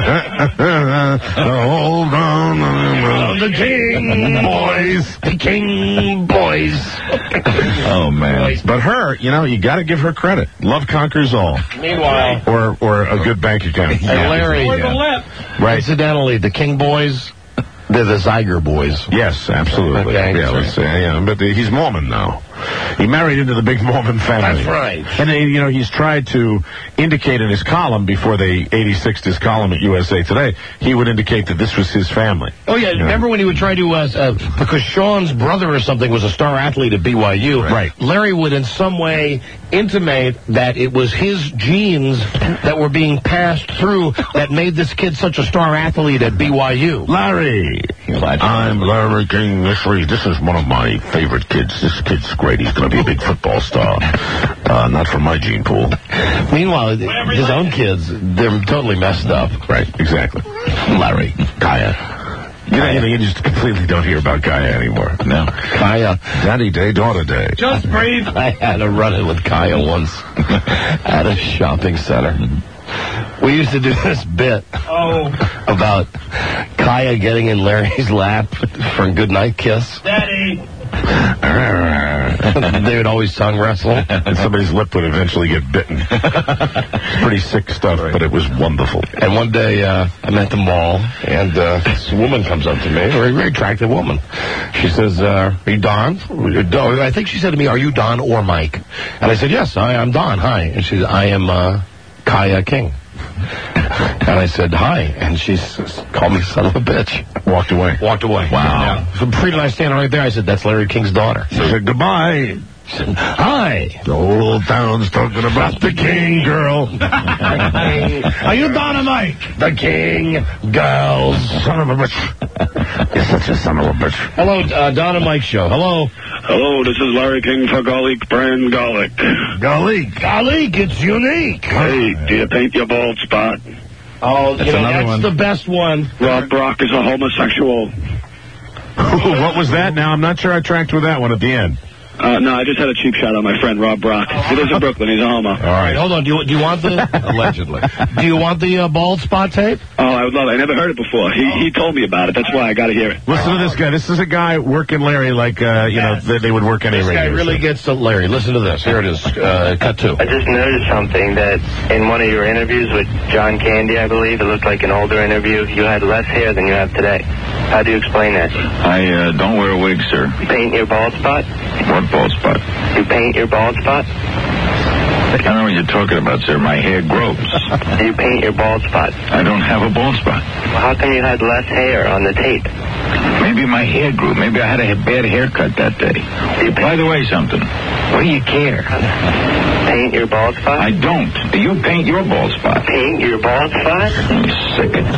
Hold on. The King boys. The King boys. Oh, man. But her, you know, you got to give her credit. Love conquers all. Meanwhile. Or or a good bank account. And Larry. Yeah. Right. Incidentally, the King boys, they're the Zeiger boys. Yes, absolutely. Okay, yeah, let's say, yeah, but he's Mormon now. He married into the big Mormon family. That's right. And, you know, he's tried to indicate in his column, before they eighty-sixed his column at U S A Today, he would indicate that this was his family. Oh, yeah. You Remember know? when he would try to, uh, uh, because Sean's brother or something was a star athlete at B Y U. Right. Larry would in some way intimate that it was his genes that were being passed through that made this kid such a star athlete at B Y U. Larry. I'm Larry King. This this is one of my favorite kids. This kid's great. He's going to be a big football star. Uh, not from my gene pool. Meanwhile, his own kids, they're totally messed up. Right, exactly. Larry, Kaya. You know, you know, you just completely don't hear about Kaya anymore. No. Kaya. Daddy Day, Daughter Day. Just breathe. I had to run it with Kaya once at a shopping center. We used to do this bit oh. about Kaya getting in Larry's lap for a goodnight kiss. Daddy. They would always tongue wrestle. And somebody's lip would eventually get bitten. Pretty sick stuff, right. But it was wonderful. And one day, uh, I'm at the mall, and uh, this woman comes up to me, a very, very attractive woman. She says, uh, are you Don? I think she said to me, are you Don or Mike? And I said, yes, I, I'm Don. Hi. And she said, I am uh, Kaya King. And I said, hi. And she s- called me son of a bitch. Walked away. Walked away. Wow. Yeah. So pretty nice standing right there. I said, that's Larry King's daughter. She said, goodbye. She said, hi. The whole town's talking about the King girl. Are you Don or Mike? The King girls. Son of a bitch. You're such a son of a bitch. Hello, uh, Don and Mike show. Hello. Hello, this is Larry King for Garlic Brand Garlic. Garlic. Garlic, it's unique. Hey, do you paint your bald spot? Oh, That's you know, another that's one. the best one. Rob Brock is a homosexual. What was that? Now, I'm not sure I tracked with that one at the end. Uh, no, I just had a cheap shot on my friend Rob Brock. He lives in Brooklyn. He's a homo. All right. Hold on. Do you, do you want the... Allegedly. Do you want the uh, bald spot tape? Oh, I would love it. I never heard it before. He he told me about it. That's why I got to hear it. Listen to this guy. This is a guy working Larry like, uh, you know, they, they would work any This radio guy really show. gets to Larry. Listen to this. Here it is. Uh, cut two. I just noticed something that in one of your interviews with John Candy, I believe, it looked like an older interview, you had less hair than you have today. How do you explain that? I uh, don't wear a wig, sir. You paint your bald spot? What bald spot? You paint your bald spot? I don't know what you're talking about, sir. My hair grows. You paint your bald spot? I don't have a bald spot. Well, how come you had less hair on the tape? Maybe my hair grew. Maybe I had a bad haircut that day. By the way, something. What do you care? Paint your bald spot? I don't. Do you paint your bald spot? Paint your bald spot? I'm sick of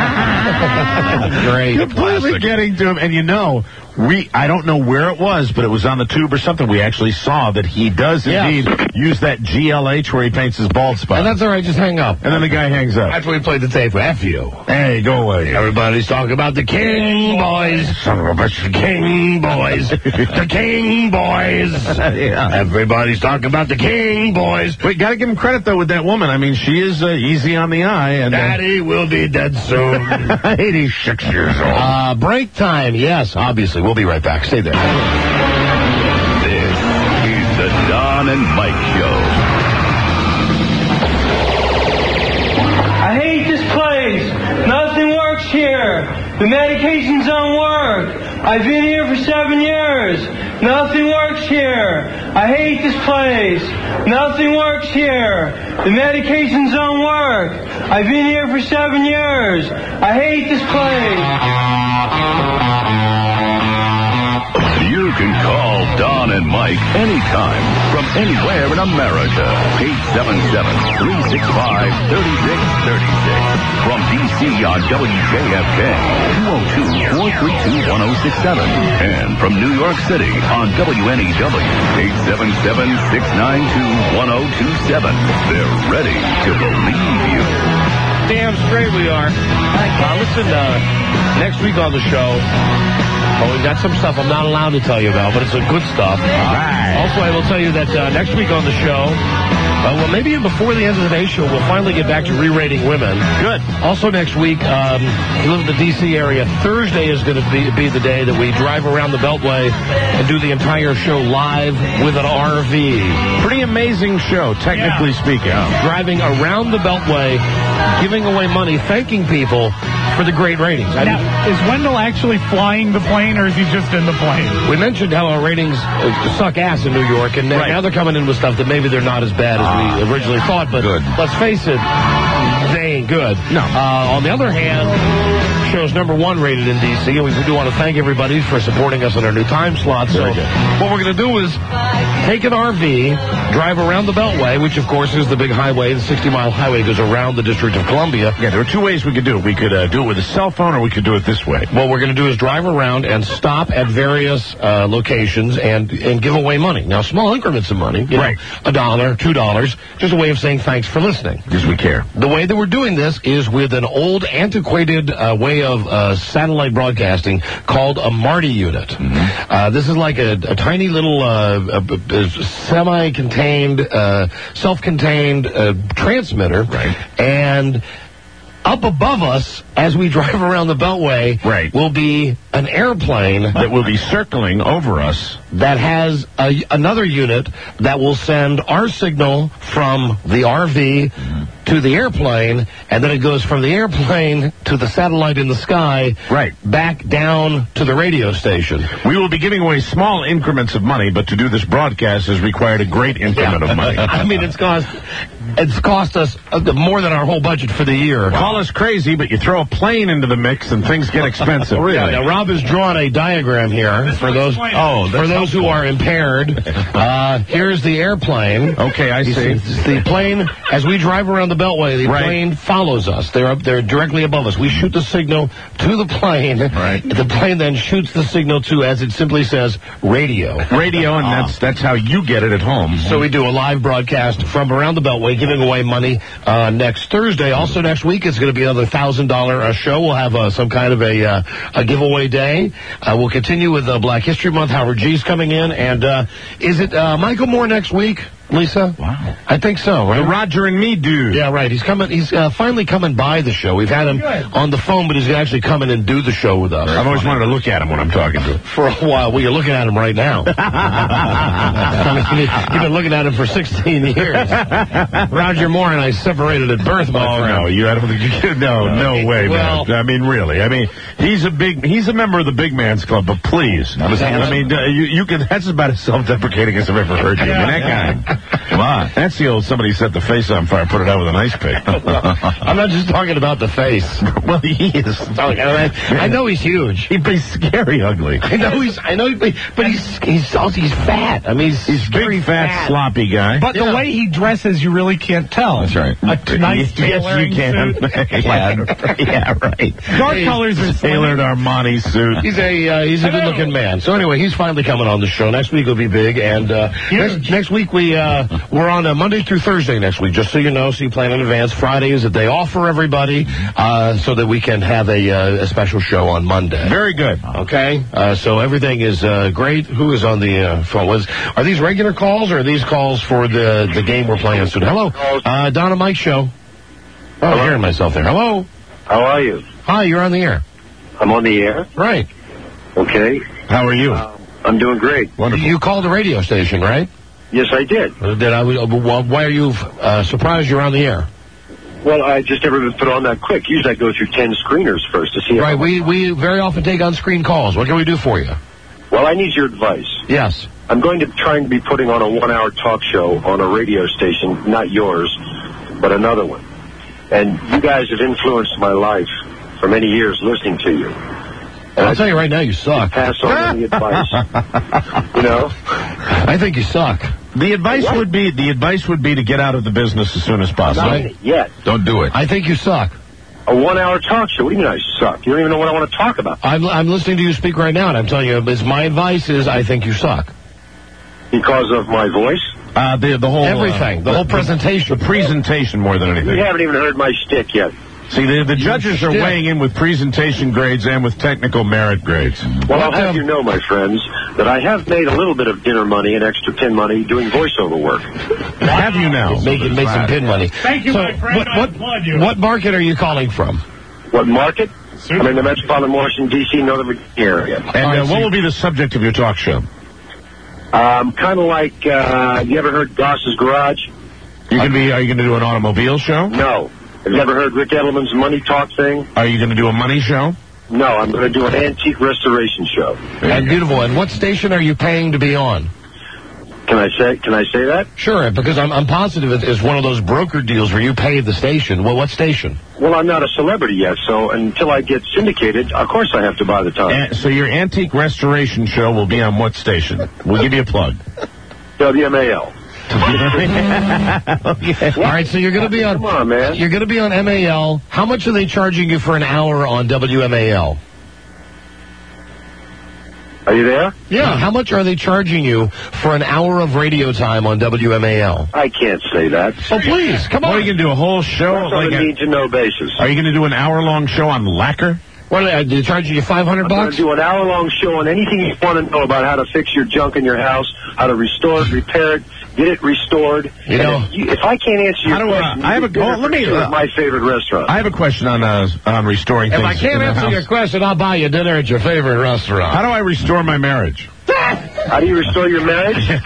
Great. Completely getting to him. And you know, we, I don't know where it was, but it was on the tube or something. We actually saw that he does Yeah. indeed use that G L H where he paints his bald spot. And that's all right. Just hang up. And then the guy hangs up. After we played the tape, F you. Hey, go away. Everybody's talking about the King boys. Son of a bitch. The King boys. The King boys. Yeah. Everybody's talking about the King boys. We gotta give him credit though with that woman. I mean, she is uh, easy on the eye. And uh, Daddy will be dead soon. eighty-six years old. Uh, break time. Yes, obviously. We'll be right back. Stay there. This is the Don and Mike Show. I hate this place. Nothing works here. The medications don't work. I've been here for seven years. Nothing works here. I hate this place. Nothing works here. The medications don't work. I've been here for seven years. I hate this place. You're can call Don and Mike anytime from anywhere in America. eight seven seven, three six five, three six three six. From D C on W J F K, two oh two, four three two, one oh six seven. And from New York City on W N E W, eight seven seven, six nine two, one oh two seven. They're ready to believe you. Damn straight we are. Uh, listen, uh, next week on the show, well, we've got some stuff I'm not allowed to tell you about, but it's a good stuff. Right. Also, I will tell you that uh, next week on the show, uh, well, maybe before the end of today's show, we'll finally get back to re-rating women. Good. Also next week, um, if you live in the D C area, Thursday is going to be, be the day that we drive around the Beltway and do the entire show live with an R V. Pretty amazing show, technically yeah. speaking. Driving around the Beltway, giving away money, thanking people for the great ratings. I now, mean, is Wendell actually flying the plane, or is he just in the plane? We mentioned how our ratings uh, suck ass in New York, and right. now they're coming in with stuff that maybe they're not as bad as uh, we originally thought, but good. Let's face it, they ain't good. No. Uh, on the other hand, show's number one rated in D C, and we do want to thank everybody for supporting us in our new time slot. So what we're going to do is take an R V, drive around the Beltway, which, of course, is the big highway. The sixty-mile highway goes around the District of Columbia. Yeah, there are two ways we could do it. We could uh, do it with a cell phone, or we could do it this way. What we're going to do is drive around and stop at various uh, locations and and give away money. Now, small increments of money. You right. know, a dollar, two dollars, just a way of saying thanks for listening. Because we care. The way that we're doing this is with an old, antiquated uh, way of uh, satellite broadcasting called a Marty unit. Mm-hmm. Uh, this is like a, a tiny little uh, a, a semi-contained, uh, self-contained uh, transmitter. Right. And up above us, as we drive around the Beltway, right. will be an airplane that will be circling over us that has a, another unit that will send our signal from the R V mm-hmm. to the airplane, and then it goes from the airplane to the satellite in the sky, right, back down to the radio station. We will be giving away small increments of money, but to do this broadcast has required a great increment yeah. of money. I mean, it's cost it's cost us more than our whole budget for the year. Wow. Call us crazy, but you throw a plane into the mix and things get expensive. Really? Yeah, now Rob has drawn a diagram here this for those oh for those helpful. who are impaired. Uh, here's the airplane. Okay, I you see. see. The plane, as we drive around the Beltway, the right. plane follows us. They're up there directly above us. We shoot the signal to the plane. Right. The plane then shoots the signal to, as it simply says, radio. Radio, and that's that's how you get it at home. So we do a live broadcast from around the Beltway, giving away money uh, next Thursday. Also next week, it's going to be another one thousand dollars uh, show. We'll have uh, some kind of a, uh, a giveaway day. Uh, we'll continue with uh, Black History Month. Howard G's coming in. And uh, is it uh, Michael Moore next week, Lisa? Wow. I think so, right? The Roger and Me dude. Yeah, right. He's coming. He's uh, finally coming by the show. We've had him Good. on the phone, but he's actually coming and do the show with us. I've always wanted to look at him when I'm talking to him. For a while. Well, you're looking at him right now. I mean, you've been looking at him for sixteen years. Roger Moore and I separated at birth, my oh, friend. no. You had him, no, no way, well, man. I mean, really. I mean, he's a big, he's a member of the Big Man's Club, but please. I mean, uh, you, you can, that's about as self-deprecating as I've ever heard you. I mean, that guy. Come on. That's the old somebody set the face on fire, put it out with an ice pick. I'm not just talking about the face. Well, he is. I know he's huge. He's scary ugly. I know he's, I know, but he's, he's also, he's fat. I mean, he's, he's very fat, fat, sloppy guy. But yeah. the way he dresses, you really can't tell. That's right. A nice yes, you can. yeah, yeah, right. Dark hey, colors are tailored Armani suit. He's a, uh, he's a good-looking man. So anyway, he's finally coming on the show. Next week will be big, and uh, next, next week we, uh, we're on uh, Monday through Thursday next week, just so you know, so you plan in advance. Friday is a day off for everybody, uh, so that we can have a, uh, a special show on Monday. Very good. Okay? Uh, so everything is uh, great. Who is on the uh, phone? Was, are these regular calls, or are these calls for the, the game we're playing soon? Hello? Uh, Don and Mike show. Oh, I'm hearing myself there. Hello? How are you? Hi, you're on the air. I'm on the air? Right. Okay. How are you? Uh, I'm doing great. Wonderful. You called the radio station, right? Yes, I did. Uh, did I? Uh, why are you uh, surprised you're on the air? Well, I just never been put on that quick. Usually I go through ten screeners first to see. Right. We we very often take on-screen calls. What can we do for you? Well, I need your advice. Yes. I'm going to try and be putting on a one-hour talk show on a radio station, not yours, but another one. And you guys have influenced my life for many years listening to you. And I'll tell you right now, you suck. Pass on any advice. You know? I think you suck. The advice What? would be the advice would be to get out of the business as soon as possible. Not in it yet. Don't do it. I think you suck. A one-hour talk show. What do you mean I suck? You don't even know what I want to talk about. I'm, I'm listening to you speak right now, and I'm telling you, it's my advice is I think you suck. Because of my voice? Uh, the the whole Everything. uh, the whole presentation. the presentation more than anything. You haven't even heard my shtick yet. See, the, the judges are shtick. weighing in with presentation grades and with technical merit grades. Well, I'll have you know, my friends, that I have made a little bit of dinner money and extra pin money doing voiceover work. Have you now? Make, make some pin money. Thank you, So, my friend. What, I what, applaud you. what market are you calling from? What market? I'm in the metropolitan Washington, D C, Northern Virginia area. And uh, what will be the subject of your talk show? Um, kind of like, uh, you ever heard Goss's Garage? You gonna be? Are you going to do an automobile show? No. Have you ever heard Rick Edelman's Money Talk thing? Are you going to do a money show? No, I'm going to do an antique restoration show. And beautiful. And what station are you paying to be on? Can I say? Can I say that? Sure, because I'm, I'm positive it is one of those broker deals where you pay the station. Well, what station? Well, I'm not a celebrity yet, so until I get syndicated, of course I have to buy the time. Uh, so your antique restoration show will be on what station? We'll give you a plug. W M A L. Okay. All right, so you're going to be on. Come on, man. You're going to be on M A L. How much are they charging you for an hour on W M A L? Are you there? Yeah. How much are they charging you for an hour of radio time on W M A L? I can't say that. Oh, please, come on. What are you going to do? A whole show? That's on like a a, need-to-know basis. are you going to do an hour-long show on lacquer? What are they, are they charging you five hundred I'm going bucks? to do an hour-long show on anything you want to know about how to fix your junk in your house, how to restore it, repair it, get it restored. You And know- if, you, if I can't answer your How do, uh, question, I have a you get oh, let me. dinner Uh, at my favorite restaurant. I have a question on uh, on restoring If things. I can't in the answer house. your question, I'll buy you dinner at your favorite restaurant. How do I restore my marriage? How do you restore your marriage? uh,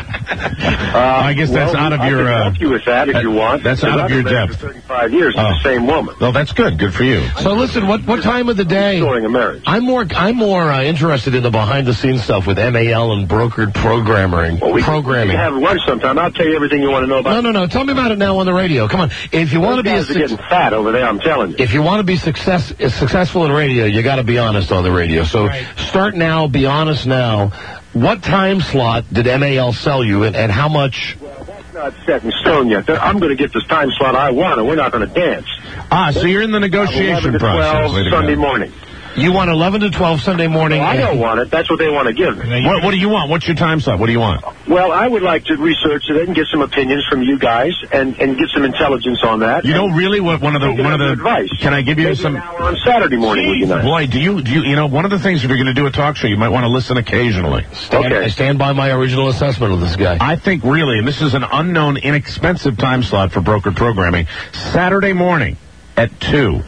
I guess that's well, out of I your. can Uh, help you with that if that- you want. that's out Because of I've your been married depth. For thirty-five years to Oh. the same woman. Well, that's good. Good for you. So listen, what what time of the day? Restoring a marriage. I'm more I'm more uh, interested in the behind the scenes stuff with M A L and brokered programming. Well, we programming. can have lunch sometime. I'll tell you everything you want to know about. No, no, no. Tell me about it now on the radio. Come on. If you want to Those be a guys are suc- getting fat over there. I'm telling you. if you want to be success uh, successful in radio, you got to be honest on the radio. So start now. Be honest now. What time slot did M A L sell you, and, and how much? That's not set in stone yet. They're- I'm going to get this time slot I want, and we're not going to dance. Ah, so you're in the negotiation eleven to process. twelve Way to Sunday go. morning. You want eleven to twelve Sunday morning. Well, I and- don't want it. That's what they want to give me. What, what do you want? What's your time slot? What do you want? Well, I would like to research it and get some opinions from you guys and, and get some intelligence on that. You know, really, what one of the Take one of the another advice. Can I give you Maybe some? an hour on Saturday morning would be nice. Boy, do you do you you know one of the things if you're going to do a talk show, you might want to listen occasionally. Stand, I stand by my original assessment of this guy. I think really, and this is an unknown, inexpensive time slot for brokered programming. Saturday morning at two.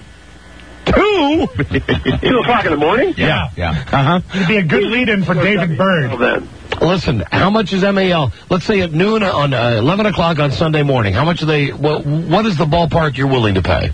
Two? Two o'clock in the morning? Yeah. Yeah. Uh huh. It'd be a good lead-in for David Byrd. Well, then. Listen, how much is M A L? Let's say at noon on uh, eleven o'clock on Sunday morning. How much are they? Well, what is the ballpark you're willing to pay?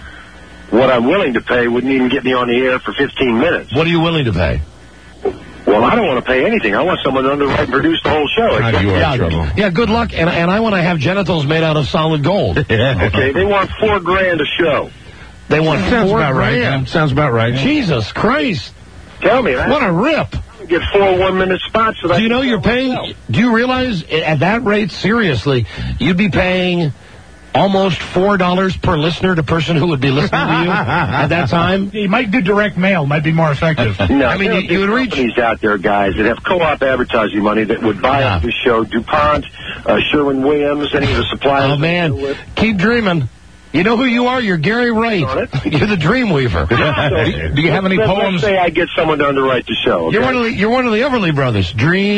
What I'm willing to pay wouldn't even get me on the air for fifteen minutes. What are you willing to pay? Well, I don't want to pay anything. I want someone to underwrite and produce the whole show. God, you are yeah, in trouble. yeah, good luck. And and I want to have genitals made out of solid gold. Okay, they want four grand a show. They want Sounds four about right. grand. Sounds about right. Jesus Christ! Tell me, What a rip! I get four one-minute spots. So that Do you know you're paying? Do you realize at that rate, seriously, you'd be paying almost four dollars per listener to person who would be listening to you at that time? You might do direct mail. Might be more effective. No, I mean, there are you, you would big reach. companies out there, guys, that have co-op advertising money that would buy Yeah. up the show. DuPont, uh, Sherwin-Williams, any of the suppliers. Oh man, they deal with. keep dreaming. You know who you are? You're Gary Wright. You're the Dreamweaver. So, Do you have any let's, poems? Let's say I get someone to underwrite the show. Okay? You're one of the you're one of the Everly Brothers.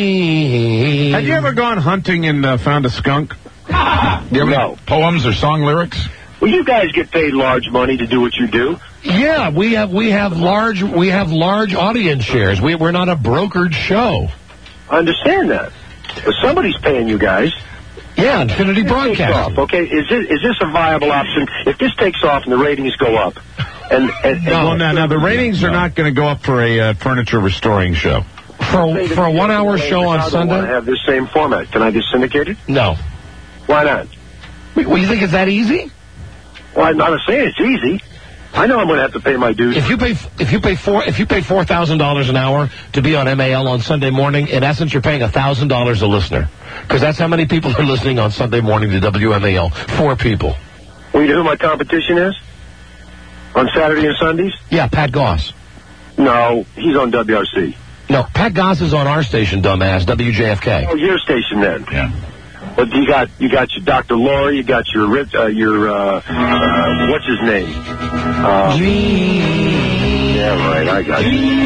Dream. Have you ever gone hunting and uh, found a skunk? Do you have any No. poems or song lyrics? Well, you guys get paid large money to do what you do. Yeah, we have we have large we have large audience shares. We we're not a brokered show. I understand that. But somebody's paying you guys. Yeah, Infinity This takes Broadcasting. off, okay, is this, is this a viable option? If this takes off and the ratings go up, and, and, and Well, now, now the ratings are not going to go up for a uh, furniture restoring show. For for a one hour show on I want to Sunday? have this same format. Can I get syndicated? No. Why not? Well, you think it's that easy? Well, I'm not saying it's easy. I know I'm going to have to pay my dues. If you pay if you pay four if you pay four thousand dollars an hour to be on M A L on Sunday morning, in essence, you're paying a thousand dollars a listener, because that's how many people are listening on Sunday morning to W M A L. Four people. Well, you know who my competition is? On Saturday and Sundays? Yeah, Pat Goss. No, he's on W R C. No, Pat Goss is on our station, dumbass, W J F K. Oh, your station then. Yeah. But you got you got your Doctor Laurie, you got your uh, your uh, uh, what's his name? Uh, yeah, right. I got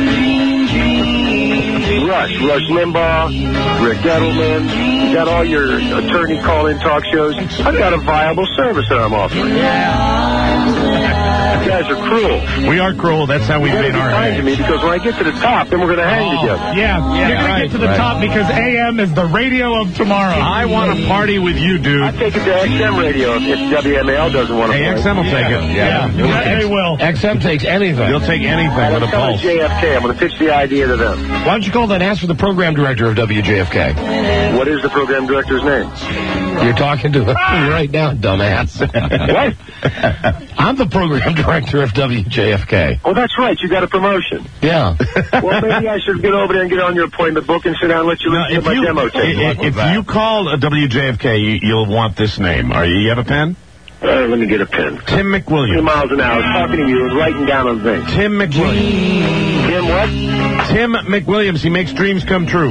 you. Rush, Rush Limbaugh, Rick Edelman. You got all your attorney call-in talk shows. I've got a viable service that I'm offering. You guys are cruel. We are cruel. That's how we made our hay. Me because when I get to the top, then we're going to hang oh, together. Yeah, yeah you're going right, to get to the right. top because A M is the radio of tomorrow. I want to party with you, dude. I take it to X M radio if W M A L doesn't want to. Hey, play. X M will yeah. take it. Yeah, yeah. yeah. They will. X M takes anything. They'll take anything with a pulse. J F K. I'm going to pitch the idea to them. Why don't you call that and ask for the program director of W J F K? What is the program director's name? You're talking to him right now, dumbass. What? I'm the program director of W J F K. Oh, that's right. You got a promotion. Yeah. Well, maybe I should get over there and get on your appointment book and sit down and let you no, listen to my you, demo tape. If, if you call a W J F K, you, you'll want this name. Are you, you have a pen? Uh, let me get a pen. Tim McWilliams. Three miles an hour. Talking to you and writing down on things. Tim McWilliams. Tim what? Tim McWilliams. He makes dreams come true.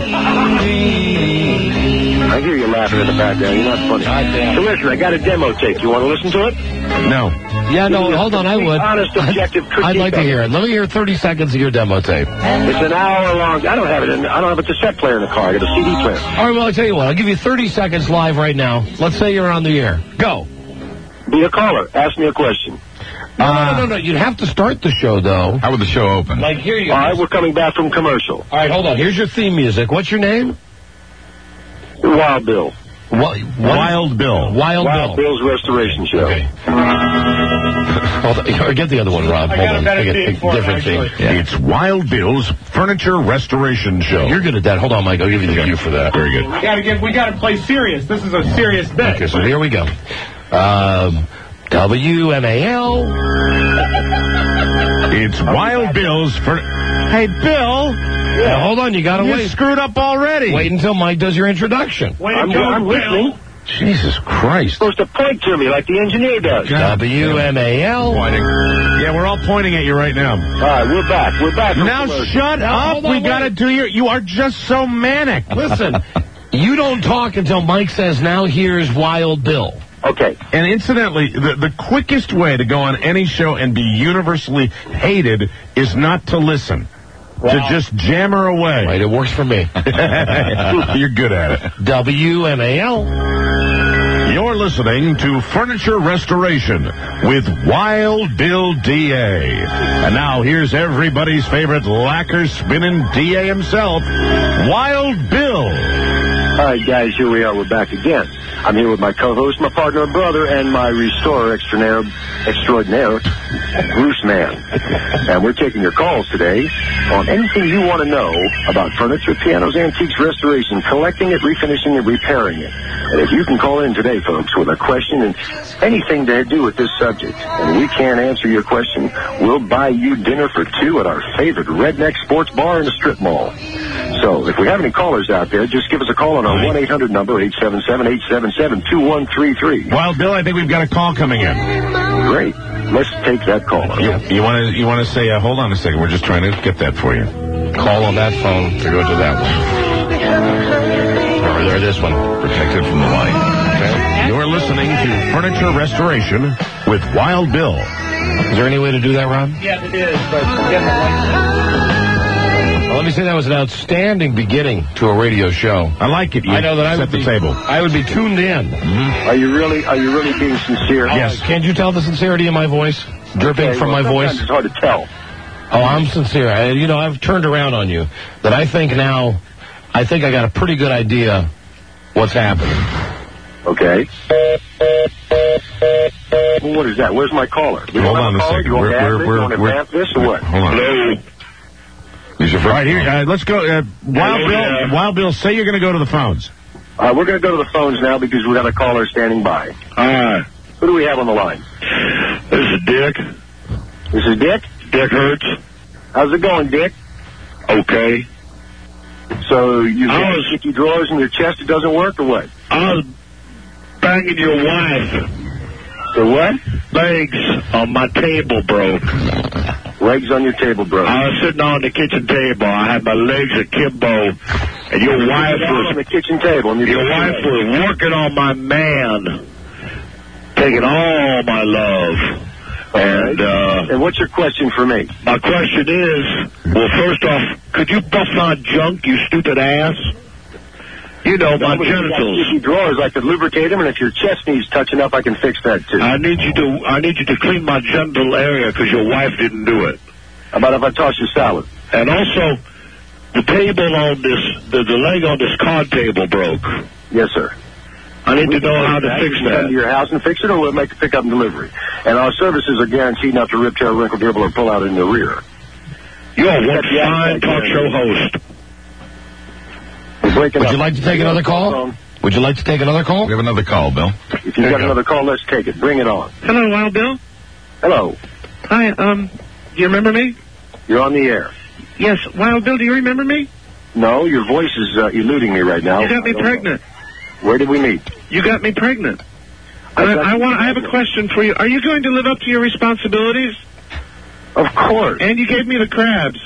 I hear you laughing in the background. You're not funny. So listen, I got a demo tape. You want to listen to it? No. Yeah, no, hold on, I would. Honest, objective critique. I'd like to hear it. Let me hear thirty seconds of your demo tape. It's an hour long. I don't have it in. I don't have a cassette player in the car. I got a C D player. All right, well, I'll tell you what. I'll give you thirty seconds live right now. Let's say you're on the air. Go. Be a caller. Ask me a question. No, uh, no, no, no. You'd have to start the show, though. How would the show open? Like, here you go. All right, we're coming back from commercial. All right, hold on. Here's your theme music. What's your name? Wild Bill. What, Wild Bill. Wild, Wild Bill. Bill's Restoration Show. Okay. Hold on. Or get the other one, Rob. I Hold got on. a better I get theme a for different it, theme. Yeah. It's Wild Bill's Furniture Restoration Show. You're good at that. Hold on, Mike. I'll give you the cue for that. Very good. We gotta get. We gotta play serious. This is a serious bit. Okay, so here we go. Um, W M A L. It's Wild Bill's Fur... Hey, Bill. Yeah. Now, hold on. You gotta you wait. screwed up already. Wait until Mike does your introduction. Wait, I'm, go, I'm listening. Jesus Christ. You're supposed to point to me like the engineer does. W M A L. Pointing. Yeah, we're all pointing at you right now. All right, we're back. We're back. Now shut now, up. We got to do your... You are just so manic. Listen, you don't talk until Mike says, now here's Wild Bill. Okay. And incidentally, the, the quickest way to go on any show and be universally hated is not to listen. Wow. To just jammer away. Right, it works for me. You're good at it. W M A L. You're listening to Furniture Restoration with Wild Bill D A. And now here's everybody's favorite lacquer spinning D A himself, Wild Bill. All right, guys, here we are. We're back again. I'm here with my co-host, my partner and brother, and my restorer extraordinaire, extraordinaire, Bruce Mann. And we're taking your calls today on anything you want to know about furniture, pianos, antiques, restoration, collecting it, refinishing it, repairing it. And if you can call in today, folks, with a question and anything to do with this subject, and we can't answer your question, we'll buy you dinner for two at our favorite redneck sports bar in the strip mall. So if we have any callers out there, just give us a call on our one eight hundred number, eight seven seven, eight seven seven, two one three three. Wild Bill, I think we've got a call coming in. Great. Let's take that call. You want to you want to say, uh, hold on a second, we're just trying to get that for you. Call on that phone to go to that one. Or, or this one. Protected from the light. Okay. You're listening to Furniture Restoration with Wild Bill. Is there any way to do that, Rob? Yeah, it is, but get the light. Well, let me say that was an outstanding beginning to a radio show. I like it. You I know that I set would the be, table. I would be tuned in. Mm-hmm. Are you really? Are you really being sincere? Yes. Uh, can't you tell the sincerity in my voice, dripping okay, from well, my voice? It's hard to tell. Oh, I'm sincere. I, you know, I've turned around on you. That I think now, I think I got a pretty good idea what's happening. Okay. Well, what is that? Where's my caller? You Hold on a caller? second. You want We're, to we're, this? we're, You want to we're, advance this or what? Hold on. Hello. These are right here. Uh, let's go. Uh, Wild Hello, Bill. yeah. Wild Bill, say you're going to go to the phones. Uh, we're going to go to the phones now because we got a caller standing by. All right. Who do we have on the line? This is Dick. This is Dick? Dick Hertz. How's it going, Dick? Okay. So you I got was- sticky drawers in your chest, it doesn't work, or what? I was banging your wife. The what? Legs on my table broke. Legs on your table broke. I was sitting on the kitchen table. I had my legs akimbo, and your wife on was the kitchen table. And your wife was working on my man, taking all my love. And uh, and what's your question for me? My question is, well, first off, could you buff my junk, you stupid ass? You know, my If you got genitals. sticky drawers, I could lubricate them, and if your chest needs touching up, I can fix that too. I need you to I need you to clean my genital area because your wife didn't do it. How about if I toss you salad? And also, the table on this, the, the leg on this card table broke. Yes, sir. I need We to know can how fix to fix You can that. come to your house and fix it, or we'll make a pickup and delivery. And our services are guaranteed not to rip, tear, wrinkle, dribble, or pull out in the rear. You're one Except the fine outside talk show host. Would Would you like to take another call? Would you like to take another call? We have another call, Bill. If you've got another call, let's take it. Bring it on. Hello, Wild Bill. Hello. Hi, um, do you remember me? You're on the air. Yes, Wild Bill, do you remember me? No, your voice is uh, eluding me right now. You got me I don't pregnant. know. Where did we meet? You got me pregnant. I I, got I you want. I have a question for you. Are you going to live up to your responsibilities? Of course. And you gave me the crabs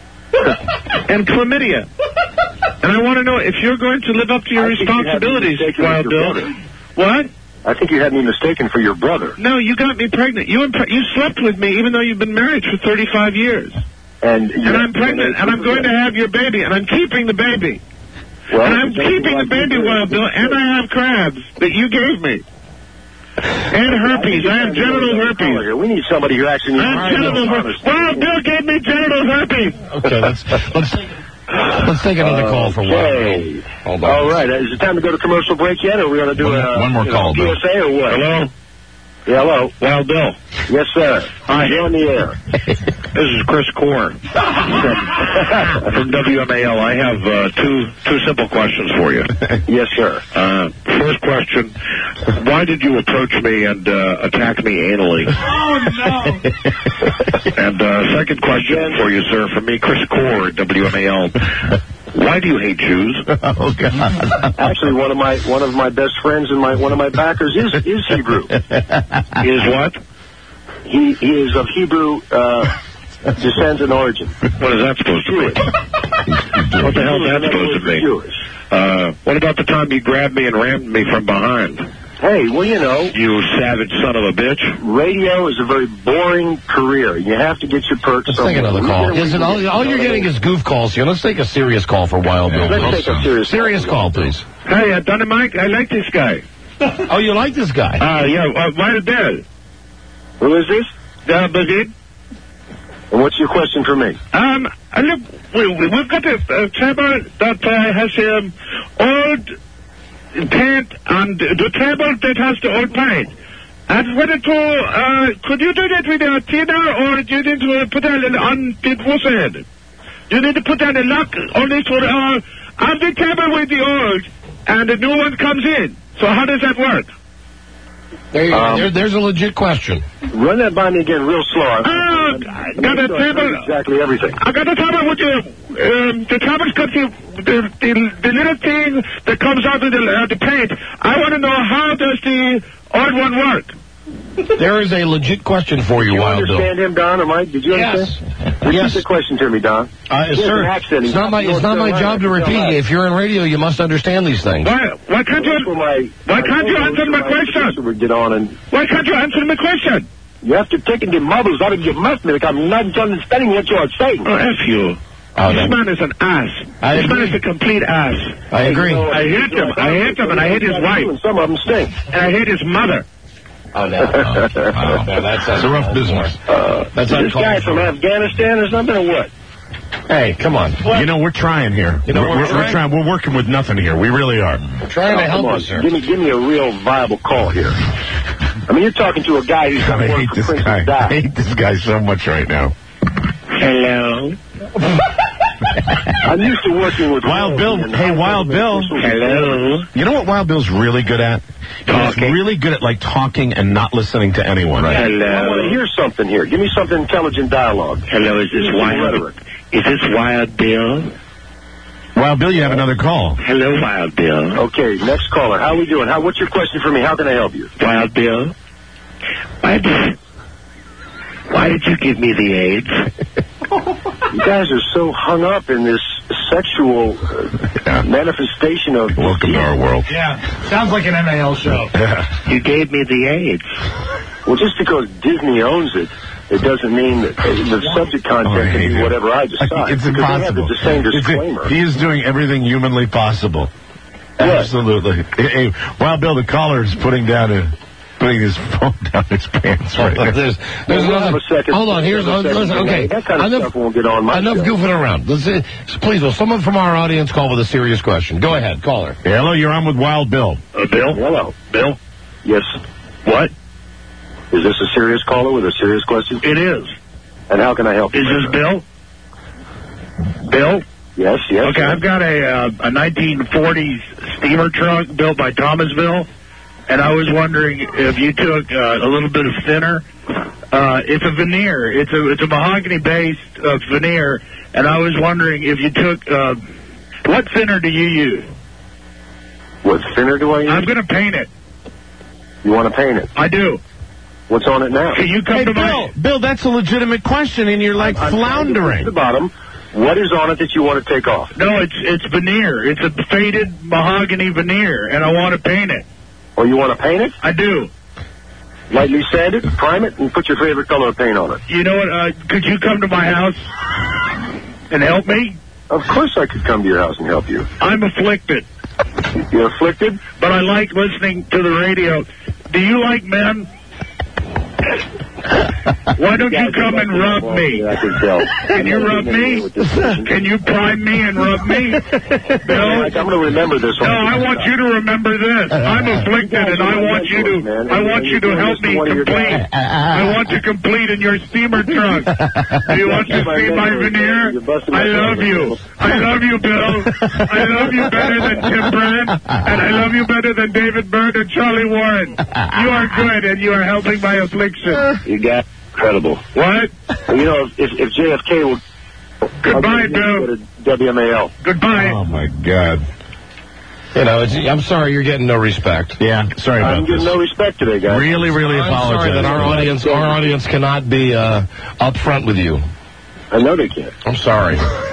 and chlamydia. And I want to know if you're going to live up to your I think you had me responsibilities, mistaken with Wild your Bill. brother. What? I think you had me mistaken for your brother. No, you got me pregnant. You impre- you slept with me even though you've been married for thirty-five years. And, And I'm pregnant, and I'm going to have your baby, and I'm keeping the baby. Well, and I'm it's nothing keeping the like baby, you. Wild Bill, and I have crabs that you gave me. And herpes. I have genital herpes. We need somebody who actually needs I have genital herpes. Wild Bill gave me genital herpes. Okay, let's let's let's take another call for Okay. Wild. Hold on. All right. Is it time to go to commercial break yet, or are we going to do One- a one more you call, know, Bill. P S A or what? Hello? Yeah, hello. Wild Bill. Yes, sir. Hi. You're on the air. This is Chris Core from W M A L. I have uh, two two simple questions for you. Yes, sir. Uh, first question: why did you approach me and uh, attack me anally? Oh, no. And uh, second question for you, sir, from me, Chris Core, W M A L. Why do you hate Jews? Oh, God. Actually, one of my one of my best friends and my one of my backers is is Hebrew. Is what? He he is of Hebrew uh, descent and origin. What is that supposed to mean? What the hell is that supposed to mean? Jewish. Uh, what about the time you grabbed me and rammed me from behind? Hey, well, you know, You savage son of a bitch. radio is a very boring career. You have to get your perks. Let's take somewhere. another We call. get a- Listen, all, all you're getting is goof calls here. Let's take a serious call for Wild Bill. Let's take a serious call. Serious call, please. Hey, uh, Don and Mike, I like this guy. Oh, you like this guy? Uh, yeah, uh, Wild Bill. Who is this? Uh, Bazid. And what's your question for me? Um, uh, look, we, we- we've got a, a table that uh, has um, old paint, and the table that has the old paint. And whether to, uh, could you do that with a thinner, or do you need to put a little on the wood? You need to put down a lock only for, uh, on the table with the old, and the new one comes in. So how does that work? There you go. Um, There, there's a legit question. Run that by me again real slow. Uh, I got a table. Exactly everything. I got a table with the, um, the table's got the, the, the, the little thing that comes out of the, uh, the paint. I want to know, how does the old one work? There is a legit question for you, Did you Wild Bill. understand him, Don, or Mike? Did you Yes. understand? Repeat Yes. the question to me, Don. Uh, He has sir, an accent. it's He's not my from it's not my North job to Carolina. repeat. If you're in radio, you must understand these things. Why, why can't you, My, why can't you answer my question? Would get on and Why can't you answer my question? you have to take the marbles out of your mouth, Nick. I'm not understanding what you are saying. Oh, F you. Oh, This that- man is an ass. I this man agree. is a complete ass. I agree. I hate him. I hate him, and I hate his wife. And some of them stink. And I hate his mother. Oh, no. Oh, wow. That's, It's a rough business. Uh, That's this guy uncalled from for. Afghanistan or something, or what? Hey, come on. You know, we're trying here. You know, we're, we're we're, we're trying- trying. We're working with nothing here. We really are. We're trying to Oh, help come on. you, sir. Give me, give me a real viable call here. I mean, you're talking to a guy who's God, going I to work hate for this Princess guy. I Di. hate this guy so much right now. Hello. I'm used to working with Wild Bill. Hey, Wild Bill. Hello. You know what Wild Bill's really good at? He's really good at, like, talking and not listening to anyone. Hello. I want to hear something here. Give me some intelligent dialogue. Hello, is this Wild? Is this Wild Bill? Wild Bill, you have another call. Hello, Wild Bill. Okay, next caller. How are we doing? How? What's your question for me? How can I help you? Wild Bill, why did, why did you give me the AIDS? You guys are so hung up in this sexual uh, manifestation of... Welcome to our world. Yeah, sounds like an N A L show. You gave me the AIDS. Well, just because Disney owns it, it doesn't mean that the subject content Oh, can be it. whatever I decide. It's because impossible. They have the same It's a- disclaimer. he is doing everything humanly possible. Absolutely. Hey, Wild Bill, the caller is putting down a... Putting his phone down his pants right now. There's, there's We'll have another. a second- Hold on. Here's. we'll have a listen, second okay. delay. That kind of enough, stuff won't get on my enough show. goofing around. Let's, uh, please, will someone from our audience call with a serious question? Go ahead, caller. Hey, hello, you're on with Wild Bill. Uh, Bill? Hello. Bill? Yes. What? Is this a serious caller with a serious question? It is. And how can I help you? Is this Bill? Bill? Yes, yes. Okay, I've got a uh, a nineteen forties steamer truck built by Thomasville, and I was wondering if you took uh, a little bit of thinner. Uh, it's a veneer. It's a it's a mahogany-based uh, veneer, and I was wondering if you took uh, what thinner do you use? What thinner do I use? I'm going to paint it. You want to paint it? I do. What's on it now? Can you come Hey, to Bill, my... Bill, that's a legitimate question, and you're, like, I'm trying to get floundering. to the bottom. What is on it that you want to take off? No, it's it's veneer. It's a faded mahogany veneer, and I want to paint it. Or you want to paint it? I do. Lightly sand it, prime it, and put your favorite color of paint on it. You know what? Uh, could you come to my house and help me? Of course I could come to your house and help you. I'm afflicted, You're afflicted? but I like listening to the radio. Do you like men? Why don't you come and rub me? I can tell. Can you rub me? Can you prime me and rub me? Bill? I'm going to remember this one. No, I want you to remember this. I'm afflicted, and I want you to. I want you to help me complete. I want to complete in your steamer truck. Do you want to see my veneer? I love you. I love you, Bill. I love you better than Tim Brand, and I love you better than David Byrne and Charlie Warren. You are good, and you are helping my affliction. You got incredible. What? You know, if, if J F K will... Goodbye, Bill. W M A L. Goodbye. Oh, my God. You know, it's, I'm sorry you're getting no respect. Yeah, sorry about I'm getting this. no respect today, guys. Really, really I'm apologize. sorry that our audience, our audience cannot be uh, upfront with you. I know they can't. I'm sorry.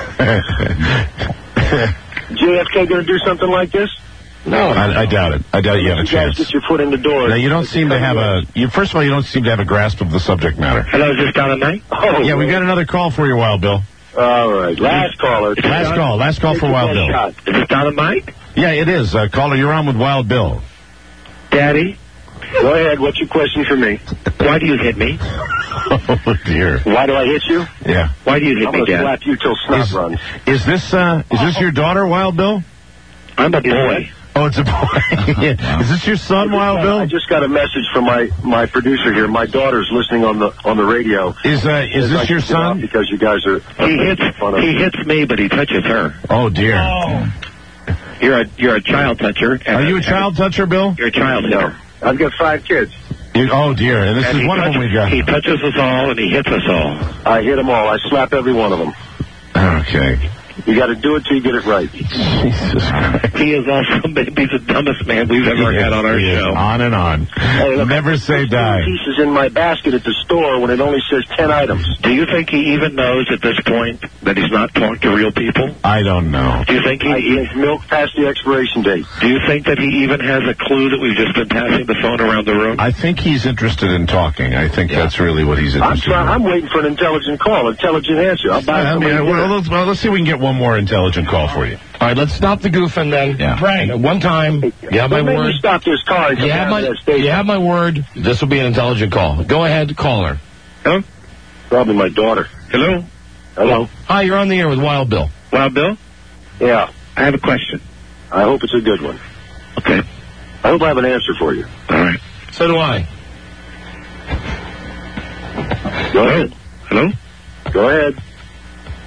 J F K going to do something like this? No, I, I doubt it. I doubt you have a You guys chance. get your foot in the door. No, you don't seem to have a. You first of all, you don't seem to have a grasp of the subject matter. Hello, is this Don and Mike? Oh, Yeah, we got another call for you, Wild Bill. All right. Last caller. Last call. Last call Take for your Wild best Bill. shot. Is this Don and Mike? Yeah, it is. Uh, caller, you're on with Wild Bill. Daddy, Go ahead. What's your question for me? why do you hit me? Oh dear. Why do I hit you? Yeah. Why do you hit I'm me, going to Dad? slap you till snot Is, runs. is this uh is this your daughter, Wild Bill? I'm a boy. Oh, it's a boy. Yeah. Is this your son, Wild I Bill? just got a message from my, my producer here. My daughter's listening on the on the radio. Is uh is Says I this your should get off son? Because you guys are He hits fun of he hits me, but he touches her. Oh dear. You're a you're a child toucher. and Are you a child toucher, Bill? You're a child hitter. I've got five kids. You, oh dear. And this And is he one of touches, them we got. He touches us all, and he hits us all. I hit them all. I slap every one of them. Okay. You got to do it till you get it right. Jesus Christ. He is also maybe the dumbest man we've ever He had is, on our he is. show. On and on. Hey, look, Never say die. Pieces in my basket at the store when it only says ten items. Do you think he even knows at this point that he's not talking to real people? I don't know. Do you think he? I drink milk past the expiration date. Do you think that he even has a clue that we've just been passing the phone around the room? I think he's interested in talking. I think that's really what he's I'm interested trying, in. I'm waiting for an intelligent call, intelligent answer. I'll buy I mean, somebody well, dinner. let's, well, let's see if we can get one more intelligent call for you. All right, let's stop the goofing then. Yeah. Right. One time. You have my Don't make word. me stop this car and come You have down my, to that station. you have my word. This will be an intelligent call. Go ahead, caller. Hello? Probably my daughter. Hello? Hello? Hi, you're on the air with Wild Bill. Wild Bill? Yeah. I have a question. I hope it's a good one. Okay. I hope I have an answer for you. All right. So do I. Go ahead. Hello? Go ahead.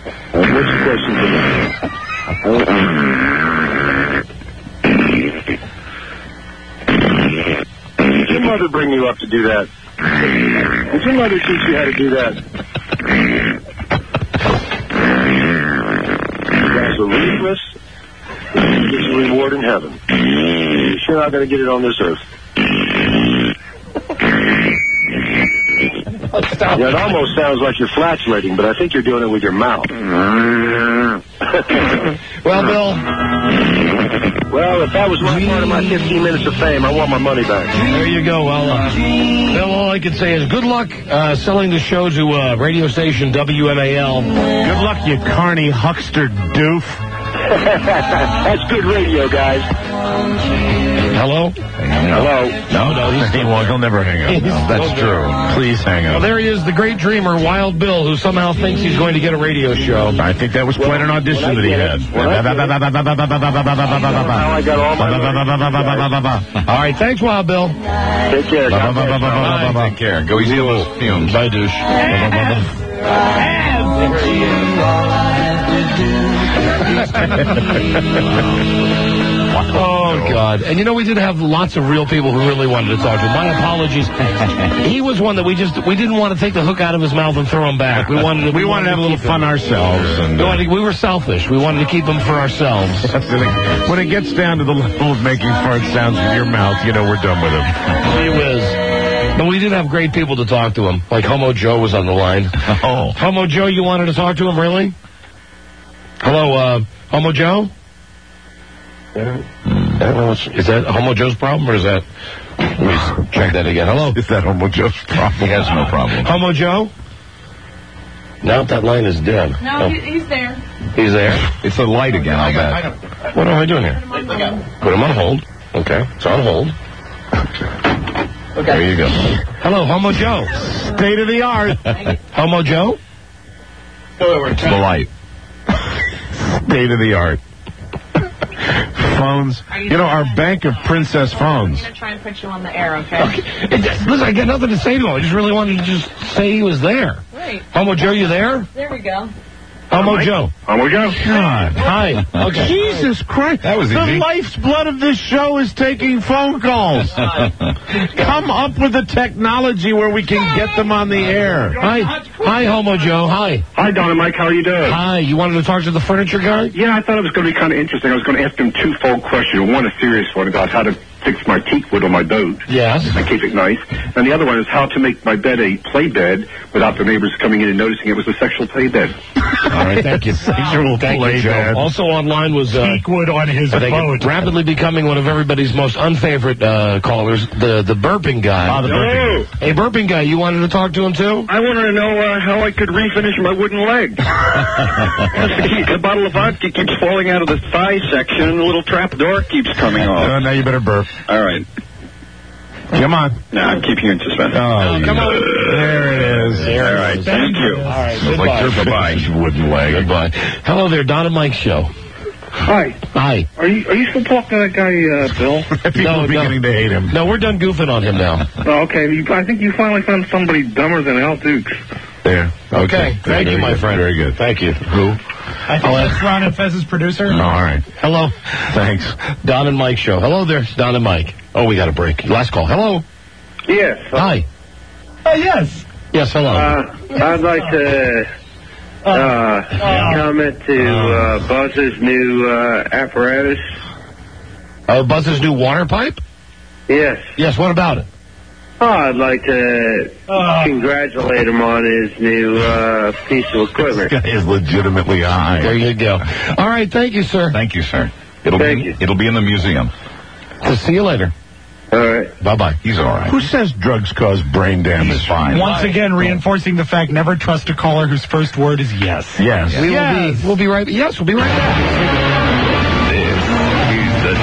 what's your question for me? Did your mother bring you up to do that? Did your mother teach you how to do that? You guys are ruthless. You get your reward in heaven. You're sure not going to get it on this earth. Yeah, it almost sounds like you're flatulating, but I think you're doing it with your mouth. Well, Bill. Well, if that was my part of my fifteen minutes of fame, I want my money back. There you go. Well, uh, Bill, all I can say is good luck uh, selling the show to uh, radio station W M A L. Good luck, you carny huckster doof. That's good radio, guys. Hello? Hello? No, no, he's well, he'll never hang up. No, that's true. Please hang up. Well, there he is, the great dreamer, Wild Bill, who somehow thinks he's going to get a radio show. I think that was quite an audition that he had. All right, thanks, Wild Bill. Take care. Take care. Go easy on those fumes. Bye, douche. Oh, God. And, you know, we did have lots of real people who really wanted to talk to him. My apologies. He was one that we just, we didn't want to take the hook out of his mouth and throw him back. We wanted to, we, we wanted to have a little fun him. ourselves. And, we, uh, wanted, we were selfish. We wanted to keep him for ourselves. When it gets down to the level of making fart sounds with your mouth, you know we're done with him. He whiz. But we did have great people to talk to him. Like Homo Joe was on the line. Oh. Homo Joe, you wanted to talk to him, really? Hello, uh, Homo Joe? I don't know. Is that Homo Joe's problem, or is that... Let me check that again. Hello? Is that Homo Joe's problem? He has no problem. Homo Joe? No, that line is dead. No, oh. he's there. He's there? It's the light again, I'll bet. What am I doing here? Put him on hold. Okay, it's on hold. Okay. There you go. Hello, Homo Joe. State of the art. Homo Joe? It's the light. State of the art. Phones. You, you know, our bank of princess phones. I'm going to try and put you on the air, okay? Okay. Listen, I got nothing to say to him. I just really wanted to just say he was there. Right. Homo Joe, you there? There we go. Homo Joe. Homo Joe. God. Hi. Okay. Jesus Christ. That was the easy. life's blood of this show is taking phone calls. Come up with the technology where we can get them on the air. Hi. Hi, Homo Joe. Hi. Hi, Don and Mike. How are you doing? Hi. You wanted to talk to the furniture guy? Yeah, I thought it was going to be kind of interesting. I was going to ask him two-fold question. One, a serious one about how to fix my teak wood on my boat. Yes. And keep it nice. And the other one is how to make my bed a play bed without the neighbors coming in and noticing it was a sexual play bed. All right, thank you. Sexual thank play you, Joe. bed. Also online was uh, Teakwood on his boat. Rapidly becoming one of everybody's most unfavorite uh, callers, the the burping guy. Ah, the burping. Hey, burping guy, you wanted to talk to him too? I wanted to know uh, how I could refinish my wooden leg. The bottle of vodka keeps falling out of the thigh section, and the little trap door keeps coming off. Uh, now you better burp. All right. Come on. No, I'm keeping you in suspense. Oh, come on. There it is. There All right, thank you. All right, It's goodbye. like your goodbye. Wooden leg. Goodbye. Hello there, Don and Mike Show. Hi. Hi. Are you are you still talking to that guy, uh, Bill? People No, are beginning no. to hate him. No, we're done goofing on him now. Oh, okay. You, I think you finally found somebody dumber than Al Dukes. There. Okay. Thank Very you, my good. friend. Very good. Thank you. Who? I think that's Ron and Fez's producer. Oh, all right. Hello. Thanks. Don and Mike Show. Hello there, it's Don and Mike. Oh, we got a break. Last call. Hello. Yes. Hi. Oh, yes. Yes, hello. Uh, I'd like to uh, comment to uh, Buzz's new uh, apparatus. Uh, Buzz's new water pipe? Yes. Yes, what about it? Oh, I'd like to Uh. congratulate him on his new uh, piece of equipment. This guy is legitimately high. There you go. All right, thank you, sir. Thank you, sir. It'll Thank be you. it'll be in the museum. We'll see you later. All right. Bye-bye. He's all right. Who says drugs cause brain damage? He's fine. Once again, reinforcing the fact never trust a caller whose first word is yes. Yes. We Yes. will be, we'll be right, yes, we'll be right back. This is the Don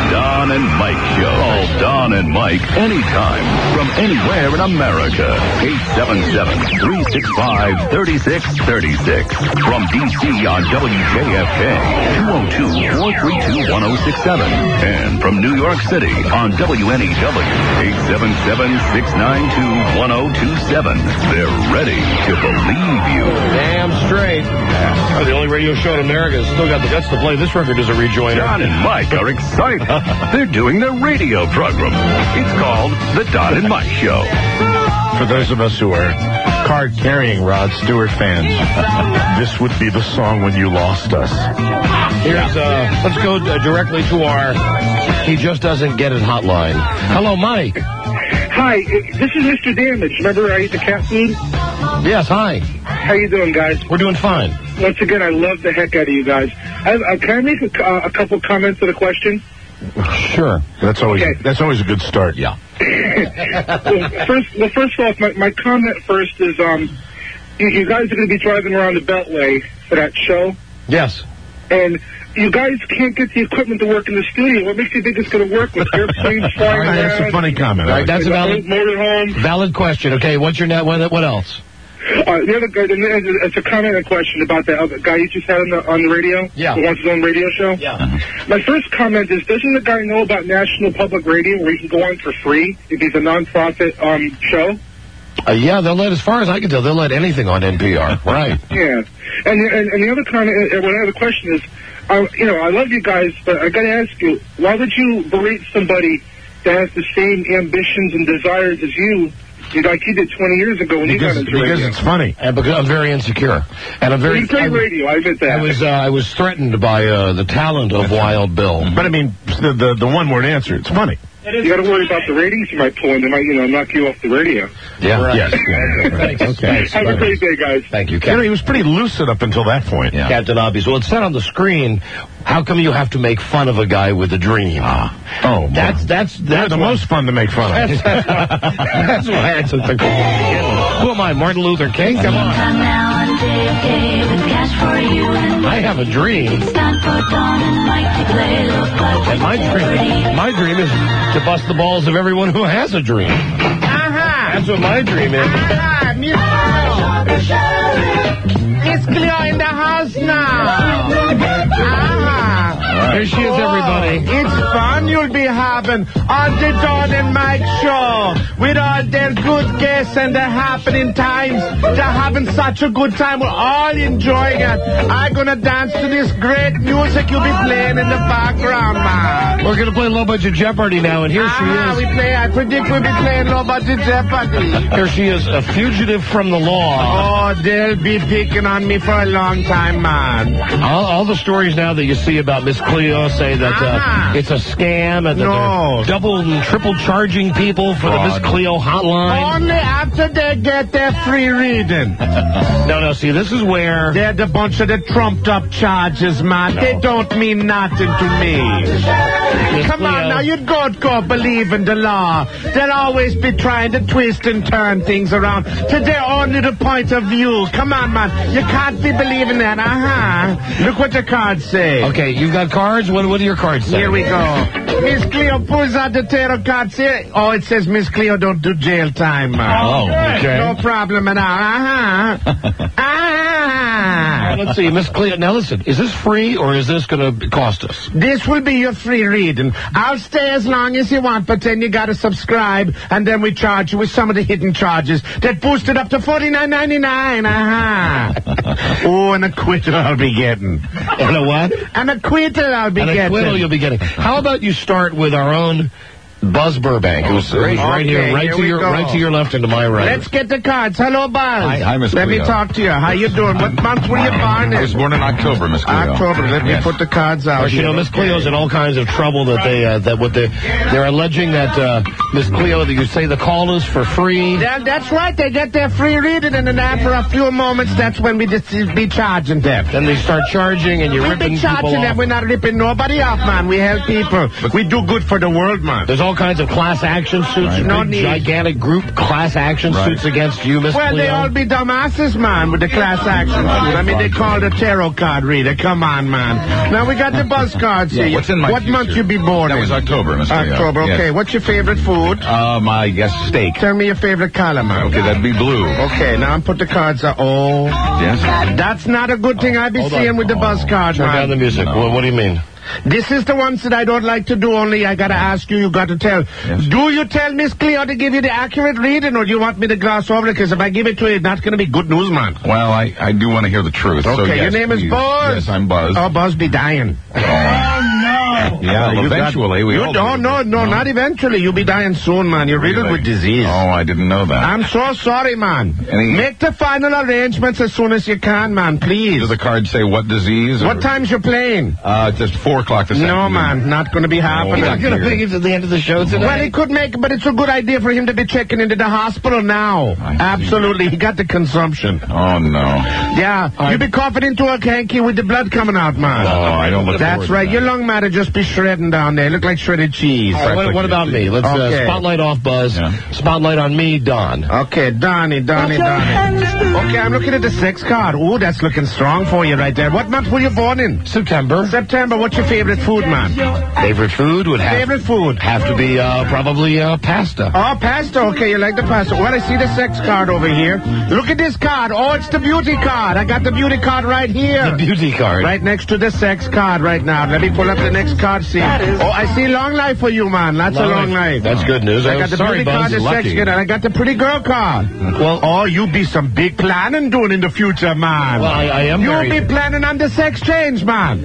Don and Mike Show. Call Don and Mike anytime from anywhere in America. eight seven seven, three six five, three six three six. From D C on W J F K, two oh two, four three two, one oh six seven. And from New York City on W N E W, eight seven seven, six nine two, one oh two seven. They're ready to believe you. Damn straight. Yeah. The only radio show in America has still got the guts to play this record as a rejoiner. Don and Mike are excited. They're doing the radio program. It's called The Don and Mike Show. For those of us who are card-carrying Rod Stewart fans, this would be the song when you lost us. Here's, uh, let's go uh, directly to our He Just Doesn't Get It hotline. Hello, Mike. Hi, this is Mister Damage. Remember I eat the cat food? Yes, hi. How you doing, guys? We're doing fine. Once again, I love the heck out of you guys. I have, uh, can I make a, uh, a couple comments to the question? Sure. That's always Okay. that's always a good start. Yeah. well, first, well, first off, my, my comment first is um, you, you guys are going to be driving around the Beltway for that show. Yes. And you guys can't get the equipment to work in the studio. What makes you think it's going to work with airplanes flying around? That's a funny comment. All right, that's a valid, motorhome. valid question. Okay, what's your net? What, what else? Uh, the other guy, it's a comment and a question about that other guy you just had on the, on the radio. Yeah. Who wants his own radio show. Yeah. My first comment is, doesn't the guy know about National Public Radio where he can go on for free if he's a non-profit um, show? Uh, yeah, they'll let, as far as I can tell, they'll let anything on N P R. Right. Yeah. And, and and the other comment, uh, well, the other question is, uh, you know, I love you guys, but I got to ask you, why would you berate somebody that has the same ambitions and desires as you? Like you did twenty years ago when because, you got into radio. Because it's funny. And because I'm very insecure. And I'm very... You play radio, I admit that. I was, uh, I was threatened by uh, the talent of Wild Bill. But I mean, the, the, the one-word answer, it's funny. You got to worry about the ratings you might pull in. They might, you know, knock you off the radio. Yeah. Right. Yes. Thanks. Okay. Have a great day, guys. Thank you, You Captain. know, he was pretty lucid up until that point. Yeah. Captain Obvious. Well, it said on the screen, how come you have to make fun of a guy with a dream? Ah. Oh, That's, that's, They're that's the what- most fun to make fun of. That's, that's why I took the call. Who am I, Martin Luther King? Come on. I have a dream. And my dream, my dream is to bust the balls of everyone who has a dream. Uh-huh. That's what my dream is. Ah, Miss Cleo in the house now. Ah. Here she is, everybody. It's fun you'll be having on the Don and Mike show with all their good guests and the happening times. They're having such a good time. We're all enjoying it. I'm going to dance to this great music you'll be playing in the background, man. We're going to play Low Budget Jeopardy now, and here ah, she is. We play, I predict we'll be playing Low Budget Jeopardy. Here she is, a fugitive from the law. Oh, they'll be picking on me for a long time, man. All, all the stories now that you see about Miss Cleo say that uh, Ah. it's a scam and that No. they're double and triple charging people for the Miss Cleo hotline. Only after they get their free reading. No, no, see, this is where... They're the bunch of the trumped-up charges, man. No. They don't mean nothing to me. Miss Come on Cleo- now, you don't go believe in the law. They'll always be trying to twist and turn things around to their own little point of view. Come on, man. You can't be believing that. Uh-huh. Look what the cards say. Okay, you've got cards? What, what do your cards say? Here we go. Miss Cleo pulls out the tarot cards here. Oh, it says Miss Cleo don't do jail time, man. Oh, okay. No problem at all. Uh-huh. Ah. Let's see, Miss Cleo. Now listen, is this free or is this going to cost us? This will be your free reading. I'll stay as long as you want, but then you got to subscribe, and then we charge you with some of the hidden charges that boost it up to forty-nine ninety-nine. Uh-huh. Oh, an acquittal I'll be getting. And a what? An acquittal I'll be An getting. acquittal you'll be getting. How about you start with our own Buzz Burbank, who's right, right here, Okay, right here to we your go. right to your left and to my right. Let's get the cards. Hello, Buzz. Hi- hi, Miss Let me Cleo. talk to you. How you doing? What month were you born I in? was born in October, Miss Cleo. October. Let me Yes. put the cards out. Of course, you here. know, Miss Cleo's in all kinds of trouble that they uh, that what they they're alleging that uh, Miss Cleo that you say the call is for free. That, that's right. They get their free reading, and then after a few moments, that's when we just be charging them. Then they start charging, and you're We ripping be people charging them. off. We're not ripping nobody off, man. We help people. We do good for the world, man. There's all all kinds of class action suits, Right. No big, need. gigantic group class action Right. suits against you, Mister Well, they Cleo? all be dumbasses, man, with the class action suit. I mean, they call the tarot card reader. Come on, man. Now, we got the buzz cards Yeah, here. what's in my What month future? you be born That in? was October, Mister Leo. October, okay. Yes. What's your favorite food? Um, I guess steak. Tell me your favorite color, man. Okay, that'd be blue. Okay, now I'm put the cards out. Oh. Yes. That's not a good thing I be Hold seeing on. with the buzz card, Turn man. down the music. Well, what do you mean? This is the ones that I don't like to do, only I gotta ask you, you gotta tell. Yes. Do you tell Miss Cleo to give you the accurate reading, or do you want me to gloss over it? Because if I give it to you, it's not gonna be good news, man. Well, I, I do want to hear the truth. Okay, so yes, your name please. is Buzz? Yes, I'm Buzz. Oh, Buzz be dying. Oh, no. Yeah, well, You got- eventually we you all don't, do. no, no, not eventually. You'll be dying soon, man. You're riddled Really? with disease. Oh, I didn't know that. I'm so sorry, man. Any- Make the final arrangements as soon as you can, man, please. Does the card say what disease? What or- time's your plane? Uh, it's just four o'clock this No, afternoon. man, not going to be happening. You're not gonna make it to the end of the show today? Well, he could make, but it's a good idea for him to be checking into the hospital now. Absolutely, he got the consumption. Oh, no. Yeah, you be coughing into a hanky with the blood coming out, man. Oh, I don't look That's forward to right. that. Your lung matter just be shredding down there. Look like shredded cheese. All right, what, what about me? Let's Okay. uh, spotlight off Buzz. Yeah. Spotlight on me, Don. Okay, Donnie, Donnie, Donnie. Okay, I'm looking at the sex card. Ooh, that's looking strong for you right there. What month were you born in? September. September. What's your favorite food, man? Favorite food would have Favorite food? have to be uh, probably uh, pasta. Oh, pasta. Okay, you like the pasta. Well, I see the sex card over here. Look at this card. Oh, it's the beauty card. I got the beauty card right here. The beauty card. Right next to the sex card right now. Let me pull up the next card, see. Oh, I see long life for you, man. That's Long a long life. life. That's good news. I I'm got the sorry, beauty Buzz, card, the you're sex lucky. card, and I got the pretty girl card. Well, Oh, you be some big planning doing in the future, man. Well, I- I am You'll very- be planning on the sex change, man.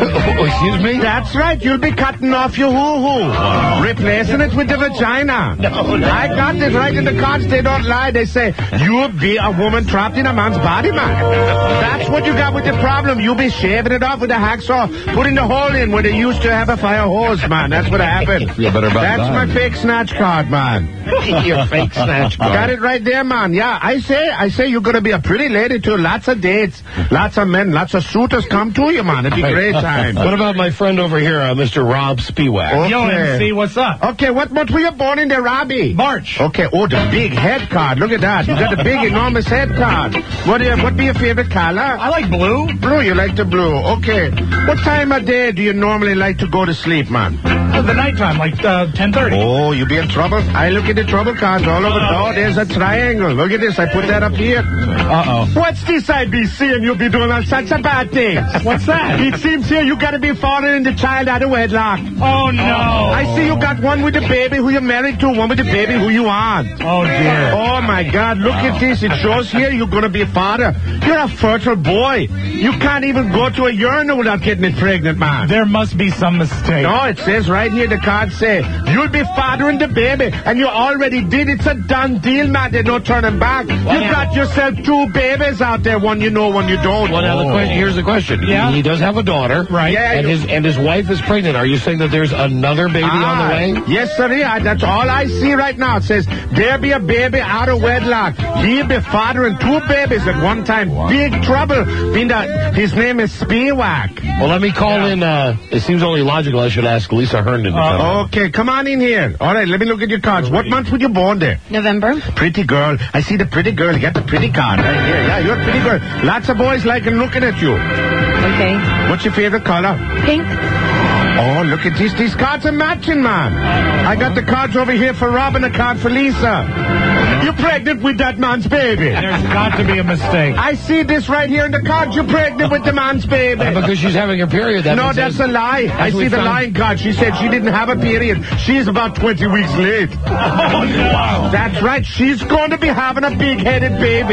excuse me? That's right. You'll be cutting off your hoo-hoo. Replacing it with the vagina. No, no. I got this right in the cards. They don't lie. They say, you'll be a woman trapped in a man's body, man. That's what you got with the problem. You'll be shaving it off with a hacksaw, putting the hole in where they used to have a fire hose, man. That's what happened. Feel better about That's that. my fake snatch card, man. Your fake snatch card. Got it right there, man. Yeah, I say, I say you're gonna be a pretty lady too. Lots of dates, lots of men, lots of suitors come to you, man. It'd be a great time. What about my friend over here, uh, Mister Rob Spiewak? Okay. Yo, M C, what's up? Okay, what month were you born in there, Robbie? March. Okay, oh, the big head card. Look at that. You got the big, enormous head card. What, uh, what be your favorite color? I like blue. Blue, you like the blue. Okay. What time of day do you normally like to go to sleep, man? Uh, the nighttime, like uh, ten thirty. Oh, you be in trouble? I look at the trouble cards all over. Oh, there's a triangle. Look at this. I put that up here. Uh-oh. What's this I be seeing you be doing all such a bad things? What's that? It seems here you got to be falling the child out of wedlock. Oh, no. I see you got one with the baby who you're married to, one with the baby who you want. Oh, dear. Oh, my God. Look at this. It shows here you're going to be a father. You're a fertile boy. You can't even go to a urinal without getting it pregnant, man. There must be some mistake. No, it says right here, the cards say, you'll be fathering the baby, and you already did. It's a done deal, man. There's no turning back. You got yourself two babies out there, one you know, one you don't. Well, now the que- here's the question. Yeah? He, he does have a daughter, Right. Yeah, and you- his and his wife is pregnant. Are you saying that there's another baby on the Ah, way? Yes, sir. Yeah, that's all I see right now. It says, there be a baby out of wedlock. He'll be fathering two babies at one time. Big trouble. Mean that his name is Spiewak. Well, let me call in. Uh, it seems only logical I should ask Lisa Herndon to come. Uh, okay, come on in here. All right, let me look at your cards. What month were you born there? November. Pretty girl. I see the pretty girl. You got the pretty card right here. Yeah, you're a pretty girl. Lots of boys liking looking at you. Okay. What's your favorite color? Pink. Oh, look at these. These cards are matching, man. I got the cards over here for Rob and a card for Lisa. You're pregnant with that man's baby. There's got to be a mistake. I see this right here in the cards. You're pregnant with the man's baby. Uh, because she's having her period. That No, means that's a lie. I as we see the found- lying card. She said she didn't have a period. She's about twenty weeks late. Oh, no. That's right. She's going to be having a big-headed baby.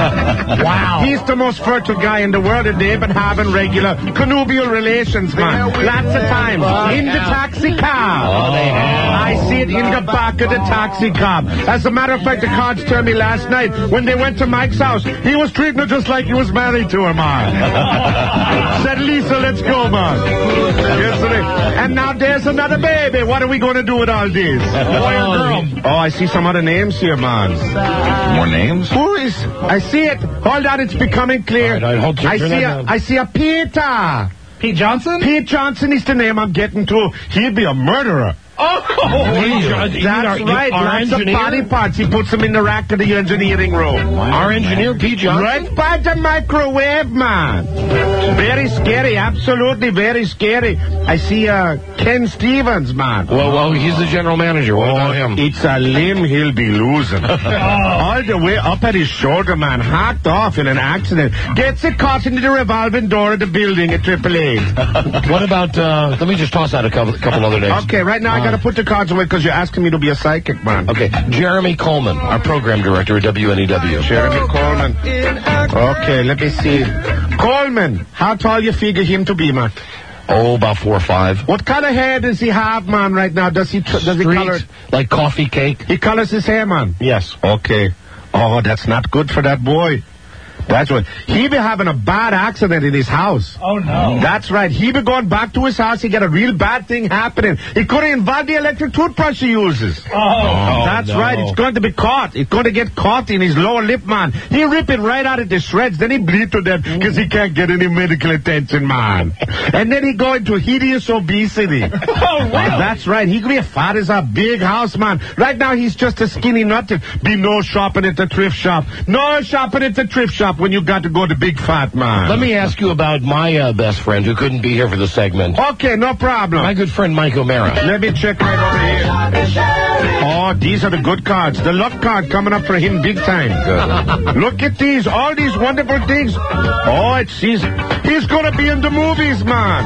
Wow. He's the most fertile guy in the world, and they've been having regular connubial relations, man. Lots of times. In the taxi cab. Oh, they have. I see it in the back of the taxi cab. As a matter of fact, the cards told me last night when they went to Mike's house, he was treating her just like he was married to her, man. Said, Lisa, let's go, man. Yes, sir. And now there's another baby. What are we going to do with all this? Boy or girl? Oh, I see some other names here, man. More names? Who is? I see it. Hold on, it's becoming clear. All right, all right, hold- I turn see that a, down. I see a Peter. Pete Johnson? Pete Johnson is the name I'm getting to. He'd be a murderer. Oh, He's, uh, you that's mean our- right. our Lots of engineer? body parts. He puts them in the rack of the engineering room. Our engineer, Pete Johnson? Right by the microwave, man. Very scary. Absolutely very scary. I see uh, Ken Stevens, man. Well, well, he's the general manager. What about him? It's a limb he'll be losing. All the way up at his shoulder, man. Hacked off in an accident. Gets it caught into the revolving door of the building at Triple Eight. What about, uh, let me just toss out a couple, couple other names. Okay, right now I Uh, got to put the cards away because you're asking me to be a psychic, man. Okay, Jeremy Coleman, our program director at W N E W. Jeremy Coleman. Okay, let me see. Coleman, how tall you figure him to be, man? Oh, about four or five. What kind of hair does he have, man, right now? Does he tr- does he Street, color? like coffee cake? He colors his hair, man. Yes. Okay. Oh, that's not good for that boy. That's what. He be having a bad accident in his house. Oh, no. That's right. He be going back to his house. He got a real bad thing happening. It could involve the electric toothbrush he uses. Oh. That's no. right. It's going to be caught. It's going to get caught in his lower lip, man. He rip it right out of the shreds. Then he bleed to death because he can't get any medical attention, man. And then he go into hideous obesity. Oh, wow. That's right. He could be as fat as a big house, man. Right now, he's just a skinny nut. Be no shopping at the thrift shop. No shopping at the thrift shop when you got to go to big fat man. Let me ask you about my uh, best friend who couldn't be here for the segment. Okay, no problem. My good friend Mike O'Mara. Let me check right over here. Oh, these are the good cards. The luck card coming up for him big time. Good. Look at these. All these wonderful things. Oh, it's he's, he's going to be in the movies, man.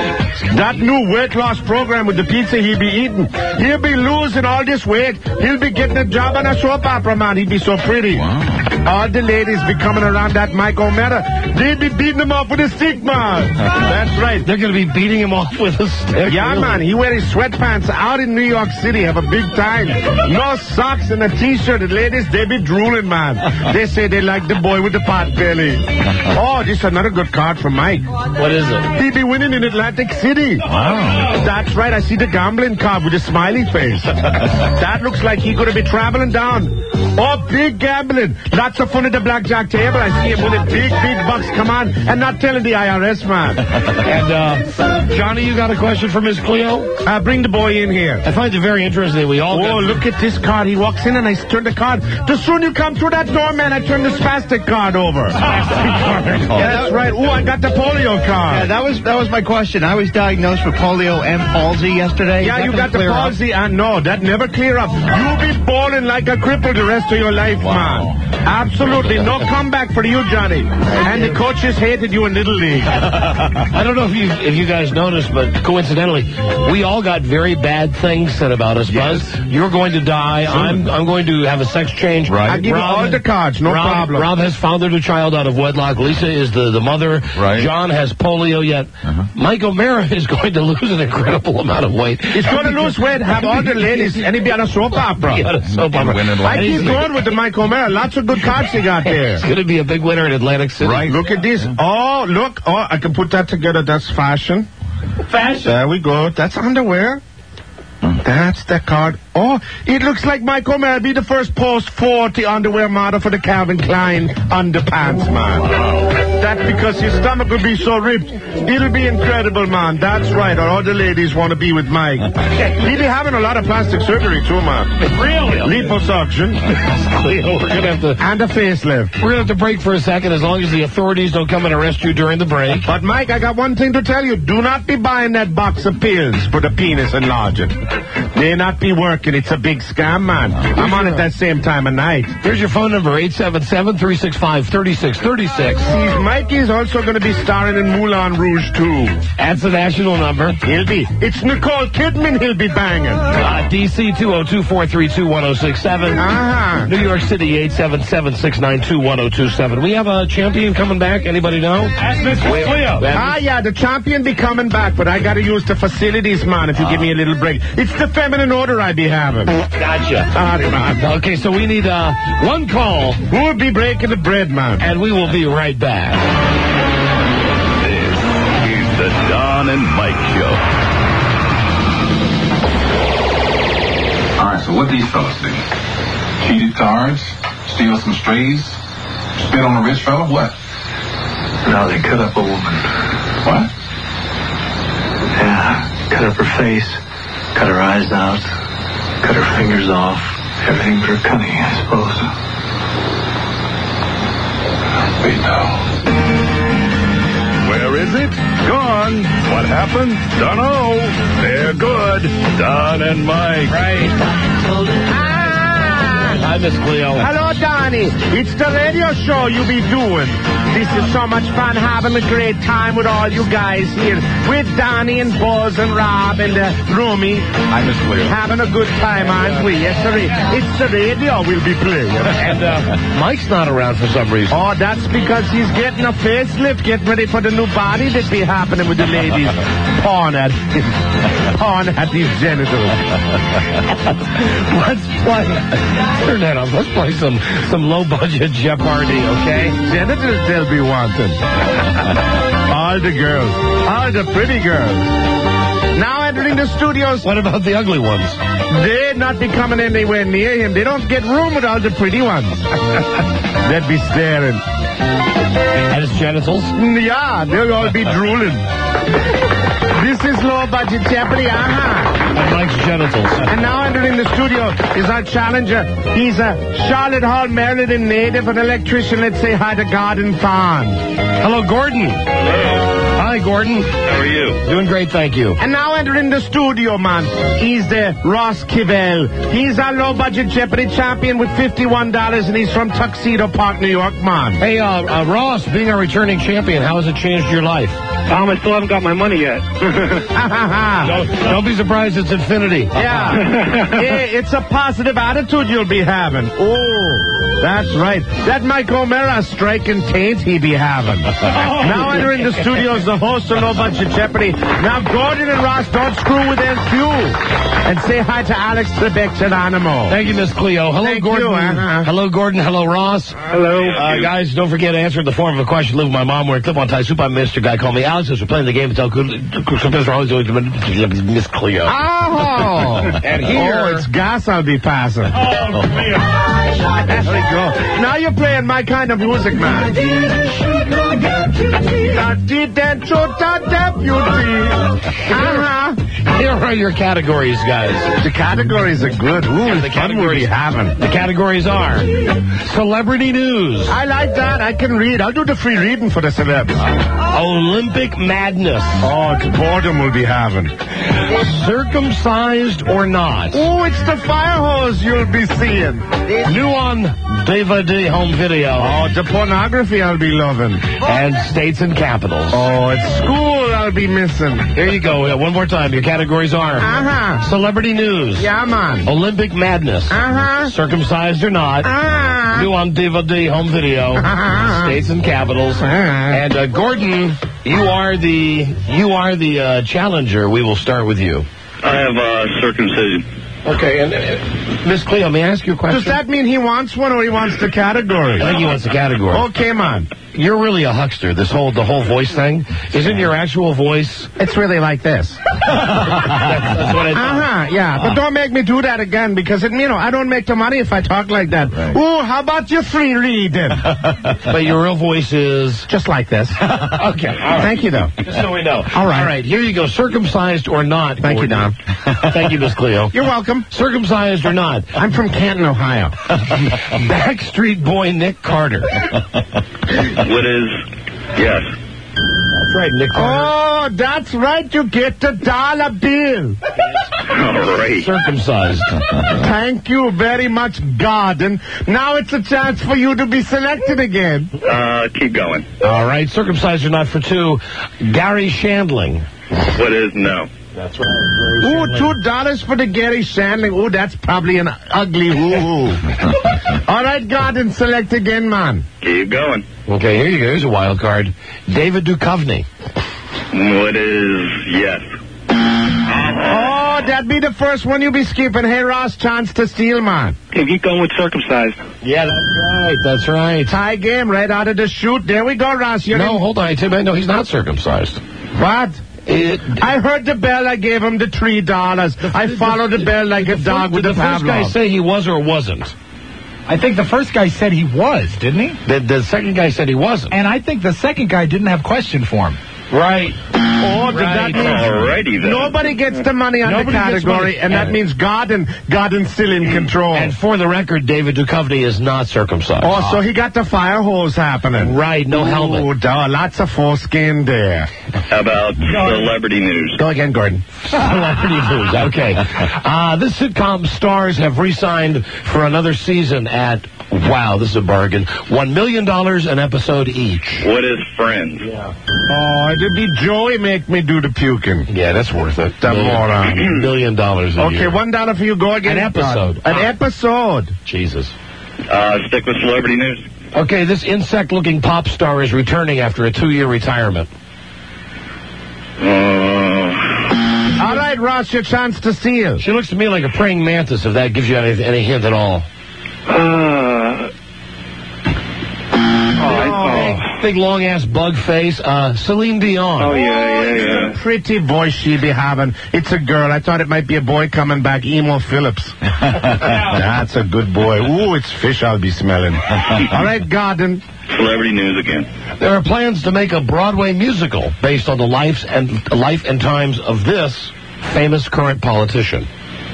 That new weight loss program with the pizza he'll be eating. He'll be losing all this weight. He'll be getting a job on a soap opera, man. He'll be so pretty. Wow. All the ladies be coming around that Mike O'Mara. They'd be beating him off with a stick, man. That's right. They're going to be beating him off with a stick. Yeah, really? man. He wear his sweatpants out in New York City. Have a big time. No socks and a T-shirt. The ladies, they be drooling, man. They say they like the boy with the pot belly. Oh, this is another good card for Mike. What is it? He be winning in Atlantic City. Wow. That's right. I see the gambling card with a smiley face. That looks like he gonna be traveling down. Oh, big gambling. Lots of fun at the blackjack table. I see him winning big, big bucks. Come on. And not telling the I R S, man. And, uh, Johnny, you got a question for Miss Cleo? Uh, bring the boy in here. I find it very interesting that we all Oh, got... look at this card. He walks in and I turn the card. The soon you come through that door, man, I turn the spastic card over. Yeah, that's right. Oh, I got the polio card. Yeah, that was that was my question. I was diagnosed with polio and palsy yesterday. Yeah, Is that you gonna got the clear up? palsy, and no, that never clear up. You'll be bawling like a cripple the rest of your life, man. Absolutely. No comeback for you, Johnny. And the coaches hated you in Little League. I don't know if you if you guys noticed, but coincidentally, we all got very bad things said about us, Yes. Buzz. You're going to die. I'm I'm going to have a sex change. Right. I'll give you all the cards, no Rob, problem. Rob has fathered a child out of wedlock. Lisa is the, the mother. Right. John has polio yet. Uh-huh. Mike O'Mara is going to lose an incredible amount of weight. He's going to lose weight, have all the ladies, and he'll be on a soap opera. Be on a soap opera. Win in I life. keep going with the Mike O'Mara. Lots of good cards he got there. It's going to be a big winner in Atlantic City. Right. Look at this. Oh, look. Oh, I can put that together. That's fashion. Fashion. There we go. That's underwear. That's the card. Oh, it looks like Mike O'Mara be the first post forty underwear model for the Calvin Klein underpants, man. That's because his stomach will be so ripped. It'll be incredible, man. That's right. Or all the ladies want to be with Mike. He'll be having a lot of plastic surgery, too, man. Really? Liposuction. Cleo, we're going to have to... And a facelift. We're going to have to break for a second as long as the authorities don't come and arrest you during the break. But, Mike, I got one thing to tell you. Do not be buying that box of pills for the penis enlarging. They not be working. It's a big scam, man. I'm on it that same time of night. Here's your phone number, eight seven seven, three six five, three six three six. See, Mikey's also going to be starring in Moulin Rouge, too. That's the national number. He'll be. It's Nicole Kidman he'll be banging. Uh, D C two oh two, four three two, one oh six seven. Uh-huh. New York City, eight seven seven, six nine two, one oh two seven. We have a champion coming back. Anybody know? Ask Miss Cleo. Ah, yeah, the champion be coming back, but I got to use the facilities, man, if you give me a little break. It's the feminine order I be having. Gotcha. Sorry, man. Okay, so we need uh, one call. Who will be breaking the bread, man? And we will be right back. This is the Don and Mike Show. All right, so what these fellas do? Cheated cards, steal some strays, spit on a rich fella, what? No, they cut up a woman. What? Yeah, cut up her face, Cut her eyes out. Cut her fingers off. Everything for cunning, I suppose. We know. Where is it? Gone. What happened? Dunno. They're good. Don and Mike. Right. Hi, Miss Cleo. Hello, Donnie. It's the radio show you be doing. This is so much fun having a great time with all you guys here. With Donnie and Buzz and Rob and uh, Roomy. Hi, Miss Cleo. Having a good time, aren't we? Yes, sir. It's the radio we'll be playing. And uh, Mike's not around for some reason. Oh, that's because he's getting a facelift, getting ready for the new body that be happening with the ladies. Pawn at pawn at these genitals. Let's play. Turn that off. Let's play some some low budget Jeopardy, okay? Genitals they'll be wanting. All the girls, all the pretty girls. Now entering the studios. What about the ugly ones? They'd not be coming anywhere near him. They don't get room with all the pretty ones. They'd be staring. At his genitals? Yeah, they'll all be drooling. This is low budget Jeopardy, uh-huh. At Mike's genitals. And now entering the studio is our challenger. He's a Charlotte Hall, Maryland native, an electrician. Let's say hi to Gordon Fond. Hello, Gordon. Hello. Hi, Gordon. How are you? Doing great, thank you. And now entering the studio, man, he's the Ross Kivell. He's our low-budget Jeopardy champion with fifty-one dollars, and he's from Tuxedo Park, New York, man. Hey, uh, uh, Ross, being a returning champion, how has it changed your life? Um, I still haven't got my money yet. don't, don't be surprised it's infinity. Yeah. Hey, it's a positive attitude you'll be having. Oh, that's right. That Mike O'Mara striking taint he be having. Now entering the studios, the host of Low Budget Jeopardy. Now Gordon and Ross, don't screw with their cue. And say hi to Alex Trebek Geronimo. Thank you, Miss Cleo. Hello, Thank Gordon. You, uh-huh. Hello, Gordon. Hello, Ross. Hello. Uh, guys, don't forget to answer in the form of a question. Live with my mom. We're a clip-on tie super Mister Guy. Call me Alex. As we're playing the game, tell Miss Cleo. Oh! And here... Oh, it's gas I'll be passing. Oh, Cleo. There we go. Now you're playing my kind of music, man. Uh-huh. Here are your categories, guys. The categories are good. Ooh, yeah, the categories having. The categories are celebrity news. I like that. I can read. I'll do the free reading for the celebs. Olympic madness. Oh, it's boredom we'll be having. Circumcised or not? Oh, it's the fire hose you'll be seeing. New on D V D home video. Oh, the pornography I'll be loving. And states and capitals. Oh, it's school I'll be missing. Here you go. Yeah, one more time. Your categories are uh-huh. celebrity news. Yeah, man. Olympic madness. Uh-huh. Circumcised or not. Uh-huh. New on D V D home video. Uh-huh. States and capitals. Uh-huh. And uh, Gordon, you are the you are the uh, challenger. We will start with you. I have uh, circumcision. Okay, and uh, Miss Cleo, may I ask you a question? Does that mean he wants one or he wants the category? I think he wants the category. Okay, man. You're really a huckster, this whole the whole voice thing. Isn't your actual voice... It's really like this. that's, that's what I thought. Uh-huh, yeah. But don't make me do that again because, it, you know, I don't make the money if I talk like that. Right. Ooh, how about your free reading? But your real voice is... Just like this. Okay. All right. Thank you, though. Just so we know. All right. All right, here you go. Circumcised or not, Thank Gordon. you, Don. Thank you, Miss Cleo. You're welcome. Circumcised or not? I'm from Canton, Ohio. Backstreet Boy Nick Carter. What is... Yes. That's right, Nick Carter. Oh, that's right. You get the dollar bill. All right. Circumcised. Thank you very much, Gordon. Now it's a chance for you to be selected again. Uh, keep going. All right. Circumcised or not for two. Gary Shandling. What is no? That's right. Ooh, two dollars for the Gary Shandling. Ooh, that's probably an ugly woo-hoo. All right, Gordon, select again, man. Keep going. Okay, here you go. Here's a wild card. David Duchovny. What is yes? Oh, that'd be the first one you'll be skipping. Hey, Ross, chance to steal, man. Okay, keep going with circumcised. Yeah, that's right. That's right. Tie game right out of the chute. There we go, Ross. You're no, in. hold on. I tell you, no, he's not circumcised. What? It, I heard the bell. I gave him the three dollars. I followed the, the bell like a dog first, with the the Pavlov. Did the first guy say he was or wasn't? I think the first guy said he was, didn't he? The, the second guy said he wasn't. And I think the second guy didn't have question for him. Right. Oh, did Right. that mean Alrighty then. nobody gets the money on Nobody the gets category, money. and that And- means Godin, Godin's still in control. And for the record, David Duchovny is not circumcised. Oh, so he got the fire hose happening. Right, no helmet. Oh, duh, lots of foreskin there. How about celebrity news? Go again, Gordon. Celebrity news. Okay. Uh, this sitcom stars have re-signed for another season at, wow, this is a bargain, one million dollars an episode each. What is Friends? Oh, it'd be Joey make me do the puking. Yeah, that's worth it. The moron. Million dollars a Okay, year. one dollar for you. Go again. An episode. An episode. Jesus. Uh, stick with celebrity news. Okay, this insect-looking pop star is returning after a two-year retirement. Uh, All right, Ross, your chance to steal. She looks to me like a praying mantis, if that gives you any, any hint at all. uh, Big, big long-ass bug face. Uh, Celine Dion. oh, yeah, yeah, yeah. Pretty voice she be having. It's a girl. I thought it might be a boy coming back. Emo Phillips. That's a good boy. Ooh, it's fish I'll be smelling. All right, Godin. Celebrity news again. There are plans to make a Broadway musical based on the lives and life and times of this famous current politician.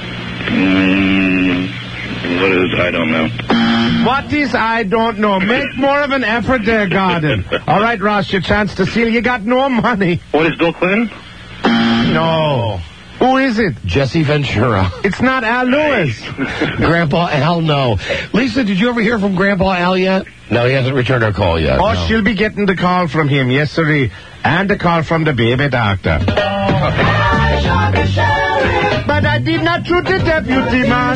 Mm, what is, I don't know. What is I don't know. Make more of an effort there, Godin. All right, Ross, your chance to steal. You got no money. What is Bill Clinton? No. Who is it? Jesse Ventura. It's not Al Lewis. Grandpa Al, no. Lisa, did you ever hear from Grandpa Al yet? No, he hasn't returned our call yet. Oh, no. she'll be getting the call from him, yes, sirree. And a call from the baby doctor. But I did not shoot the deputy, man.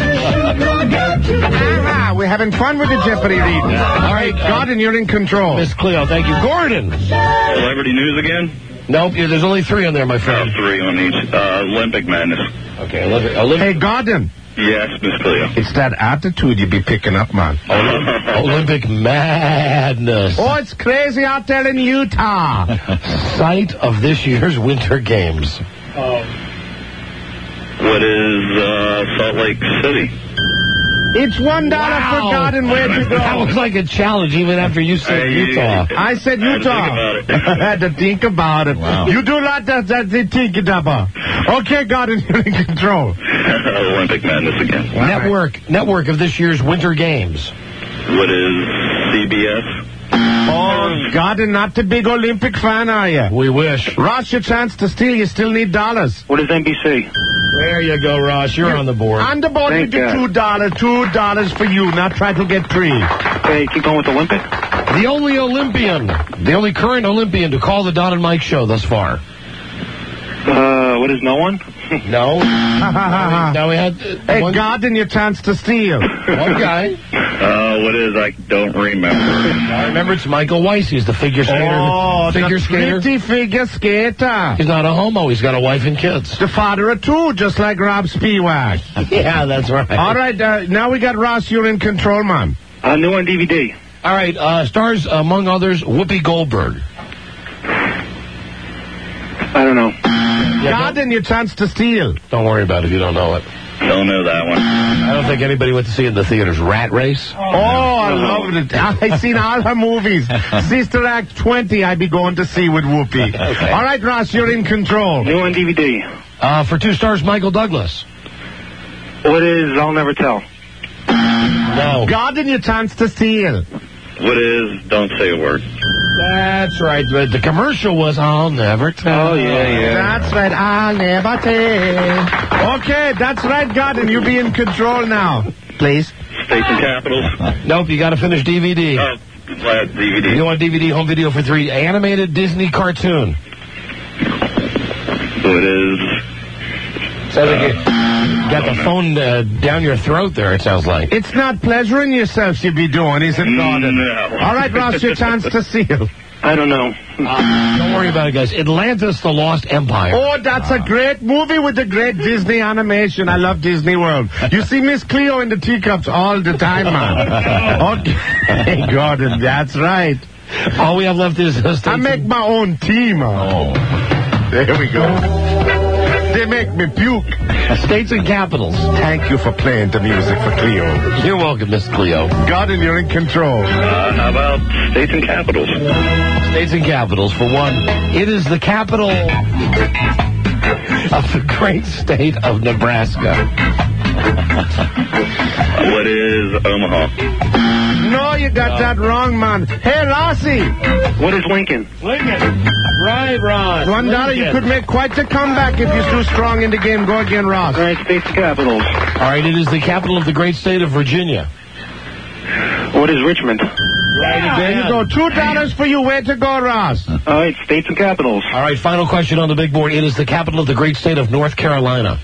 Ah, we're having fun with the Jeopardy reading. All right, Godin, you're in control. Miss Cleo, thank you. Gordon. Celebrity news again? Nope, yeah, there's only three on there, my Oh, friend. three on each. Uh, Olympic Madness. Okay, Olympic. Olympic. Hey, Godin. Yes, Miss Cleo. It's that attitude you be picking up, man. Olympic madness. Oh, it's crazy out there in Utah. Site of this year's Winter Games. What is uh, Salt Lake City? It's one dollar for Godin. Where'd you go? That was like a challenge even after you said Hey, Utah. I said I had to Utah. think about it. I had to think about it. Wow. You do not that that the think about. Okay, Godin, you're in control. Olympic Madness again. Network. Network of this year's Winter Games. What is C B S? Oh, Godin, not the big Olympic fan, are you? We wish. Ross, your chance to steal. You still need dollars. What is N B C? There you go, Ross. You're on the board. On the board with Thank the God. two dollars. Two dollars for you. Now try to get three. Okay, keep going with Olympic. The only Olympian, the only current Olympian to call the Don and Mike show thus far. Uh, what is no one? No. Now we had uh, Hey, one, Godin, your chance to steal. one guy. Uh, what is, I don't remember. I remember it's Michael Weiss. He's the figure skater. Oh, figure the skater. pretty figure skater. He's not a homo. He's got a wife and kids. The father of two, just like Rob Spiewak. Yeah, that's right. All right, uh, now we got Ross. You're in control, man. Uh, new on D V D. All right, uh, stars, among others, Whoopi Goldberg. I don't know. Yeah, Godin, your chance to steal. don't, don't worry about it if you don't know it. Don't know that one. I don't think anybody went to see it in the theaters. Rat Race? Oh, I loved it. I've seen all her movies. Sister Act twenty, I'd be going to see with Whoopi. Okay. All right, Ross, you're in control. New on D V D. Uh, for two stars, Michael Douglas. What is I'll Never Tell? No. Godin, your chance to steal. What is Don't Say a Word? That's right. But the commercial was I'll Never Tell. Oh, yeah, yeah. That's right. I'll never tell. Okay, that's right, Godin. You be in control now. Please. States and Capitals. Nope, you got to finish D V D. Oh, last D V D. You want D V D, home video for three. Animated Disney cartoon. What is... Sounds like you got the phone uh, down your throat there, it sounds like. It's not pleasuring yourself you be doing, is it, Godin? No. All right, Ross, your chance to steal. I don't know. Uh, don't worry about it, guys. Atlantis, the Lost Empire. Oh, that's a great movie with the great Disney animation. I love Disney World. You see Miss Cleo in the teacups all the time, man. Okay, Gordon, that's right. All we have left is... Uh, I make my own team. Oh. There we go. They make me puke. States and capitals. Thank you for playing the music for Cleo. You're welcome, Miss Cleo. Gordon, you're in control. Uh, how about states and capitals? States and capitals, for one. It is the capital of the great state of Nebraska. What is Omaha? No, you got that wrong, man. Hey, Rossi. What is Lincoln? Lincoln. Right, Ron. One dollar, you could make quite the comeback if you're too strong in the game. Go again, Ross. All right, states and capitals. All right, it is the capital of the great state of Virginia. What is Richmond? Right, there you go. Two dollars for you. Way to go, Ross. All right, states and capitals. All right, final question on the big board. It is the capital of the great state of North Carolina.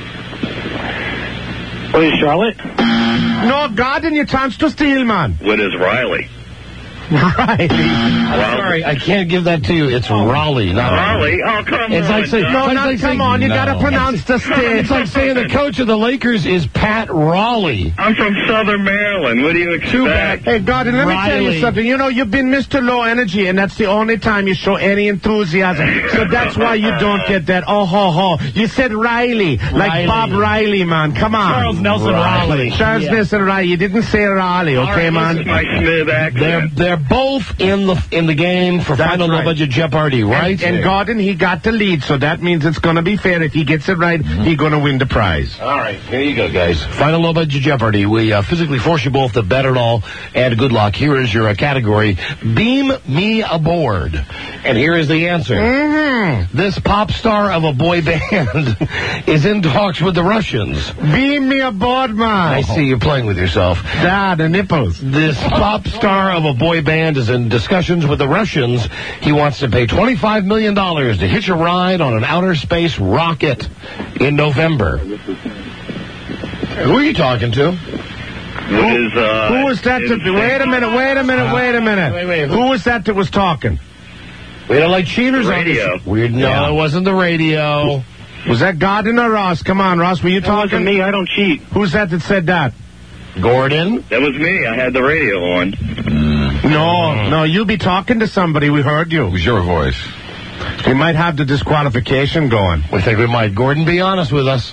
What is Charlotte? No, Gordon, your chance to steal, man. What is Riley? Riley. I'm sorry, I can't give that to you. It's Raleigh, not Raleigh? Oh, come it's on. Like saying, no, it's not like come saying, on. You no. got to pronounce the state. It's like saying the coach of the Lakers is Pat Raleigh. I'm from Southern Maryland. What do you expect? Hey, Gordon, let me Riley. tell you something. You know, you've been Mister Low Energy, and that's the only time you show any enthusiasm. So that's why you don't get that. Oh, ho, ho. You said Riley, like Riley. Bob Riley, man. Come on. Charles Nelson Riley. Charles Yeah. Nelson Riley. You didn't say Raleigh, okay, All right, man? this is my Smith accent. They're they're both in the in the game for That's final right. low budget Jeopardy, right? And, and Gordon, he got the lead, so that means it's going to be fair. If he gets it right, he's going to win the prize. All right, here you go, guys. Final low budget Jeopardy. We uh, physically force you both to bet it all, and good luck. Here is your uh, category: Beam me aboard. And here is the answer. Mm-hmm. This pop star of a boy band is in talks with the Russians. Beam me aboard, man. I see you're playing with yourself. Ah, the nipples. This pop star of a boy band is in discussions with the Russians. He wants to pay twenty-five million dollars to hitch a ride on an outer space rocket in November. Who are you talking to? What is, uh... Who was that? To, wait a minute, wait a minute, wait a minute. Wait, wait, who- Who was that that was talking? We don't like cheaters Radio. on this. Weird. No, Yeah. it wasn't the radio. Was that Gordon or Ross? Come on, Ross, were you That wasn't talking? me. I don't cheat. Who's that that said that? Gordon? That was me. I had the radio on. No, no, you be talking to somebody. We heard you. It was your voice. We might have the disqualification going. We think we might. Gordon, be honest with us.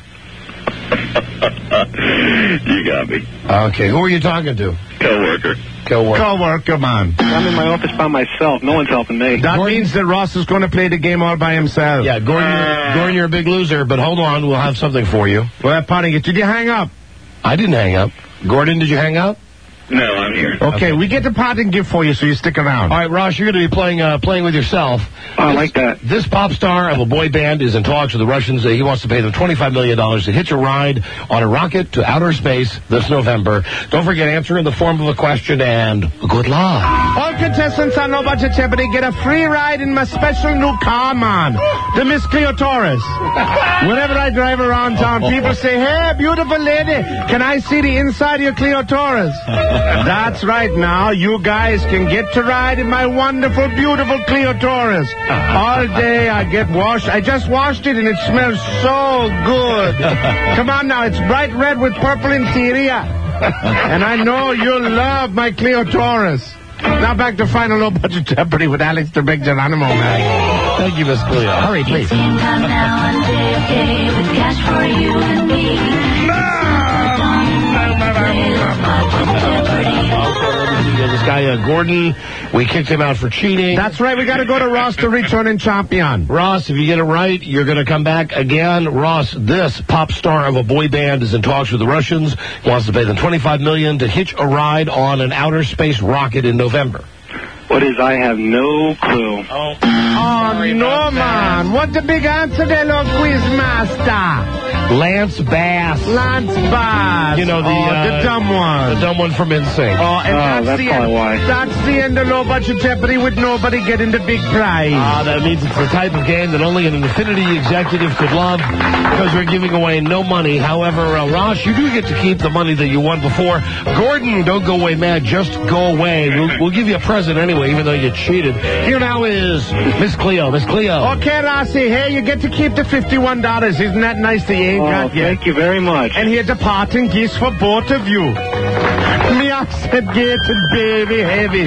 You got me. Okay, who are you talking to? Co-worker. Co-worker. Co-worker, man. I'm in my office by myself. No one's helping me. That means that Ross is going to play the game all by himself. Yeah, Gordon, you're, Gordon, you're a big loser, but hold on, we'll have something for you. Well, parting it. Did you hang up? I didn't hang up. Gordon, did you hang up? No, I'm here. Okay, Okay. we get the parting gift for you, so you stick around. All right, Ross, you're going to be playing uh, playing with yourself. I This- like that. This pop star of a boy band is in talks with the Russians. Uh, He wants to pay them twenty-five million dollars to hitch a ride on a rocket to outer space this November. Don't forget, answer in the form of a question, and good luck. All contestants on No Budget Jeopardy get a free ride in my special new car, man. The Miss Cleo Taurus. Whenever I drive around town, people say, hey, beautiful lady, can I see the inside of your Cleo Taurus? That's right. Now, you guys can get to ride in my wonderful, beautiful Cleo Taurus. All day I get washed. I just washed it and it smells so good. Come on now, it's bright red with purple interior. And I know you'll love my Cleo Taurus. Now back to Final Low Budget Jeopardy with Alex the Big Geronimo, man. Thank you, Miss Cleo. Hurry, please. Game time now on J F K with cash for you and me. Yeah, this guy, uh, Gordon, we kicked him out for cheating. That's right, we got to go to Ross, the returning champion. Ross, if you get it right, you're going to come back again. Ross, this pop star of a boy band is in talks with the Russians. He wants to pay them twenty-five million dollars to hitch a ride on an outer space rocket in November. What is? I have no clue. Oh, Oh, no, man. What the big answer there, little quiz master? Lance Bass. Lance Bass. You know, the, oh, uh, the dumb one. The dumb one from NSYNC. Oh, and Oh, that's, that's the probably end. why. That's the end of Low Budget Jeopardy with nobody getting the big prize. Ah, that means it's the type of game that only an Infinity executive could love because we're giving away no money. However, uh, Ross, you do get to keep the money that you won before. Gordon, don't go away mad. Just go away. We'll, we'll give you a present anyway, even though you cheated. Here now is Miss Cleo. Miss Cleo. Okay, Rossi, hey, you get to keep the fifty-one dollars. Isn't that nice that you ain't Oh, got yet? thank you very much. And here's a parting gift for both of you. Me oxygenated baby heavy.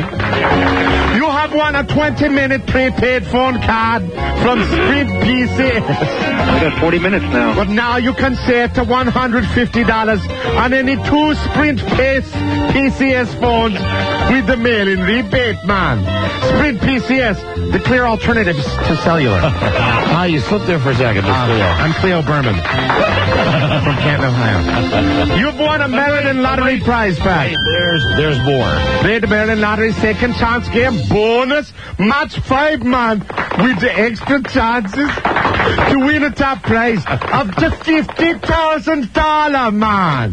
You have won a twenty-minute prepaid phone card from Sprint P C S. I got forty minutes now. But now you can save to one hundred fifty dollars on any two Sprint Pace P C S phones with the mail-in rebate, man. Sprint P C S, the clear alternatives to cellular. Ah, you slipped there for a second, Miss Um, Cleo. I'm Cleo Berman from Canton, Ohio. You've won a Maryland Lottery prize pack. There's, there's more. Play the Maryland Lottery second chance game bonus match five, man, with the extra chances to win a top prize up to fifty thousand dollars, man.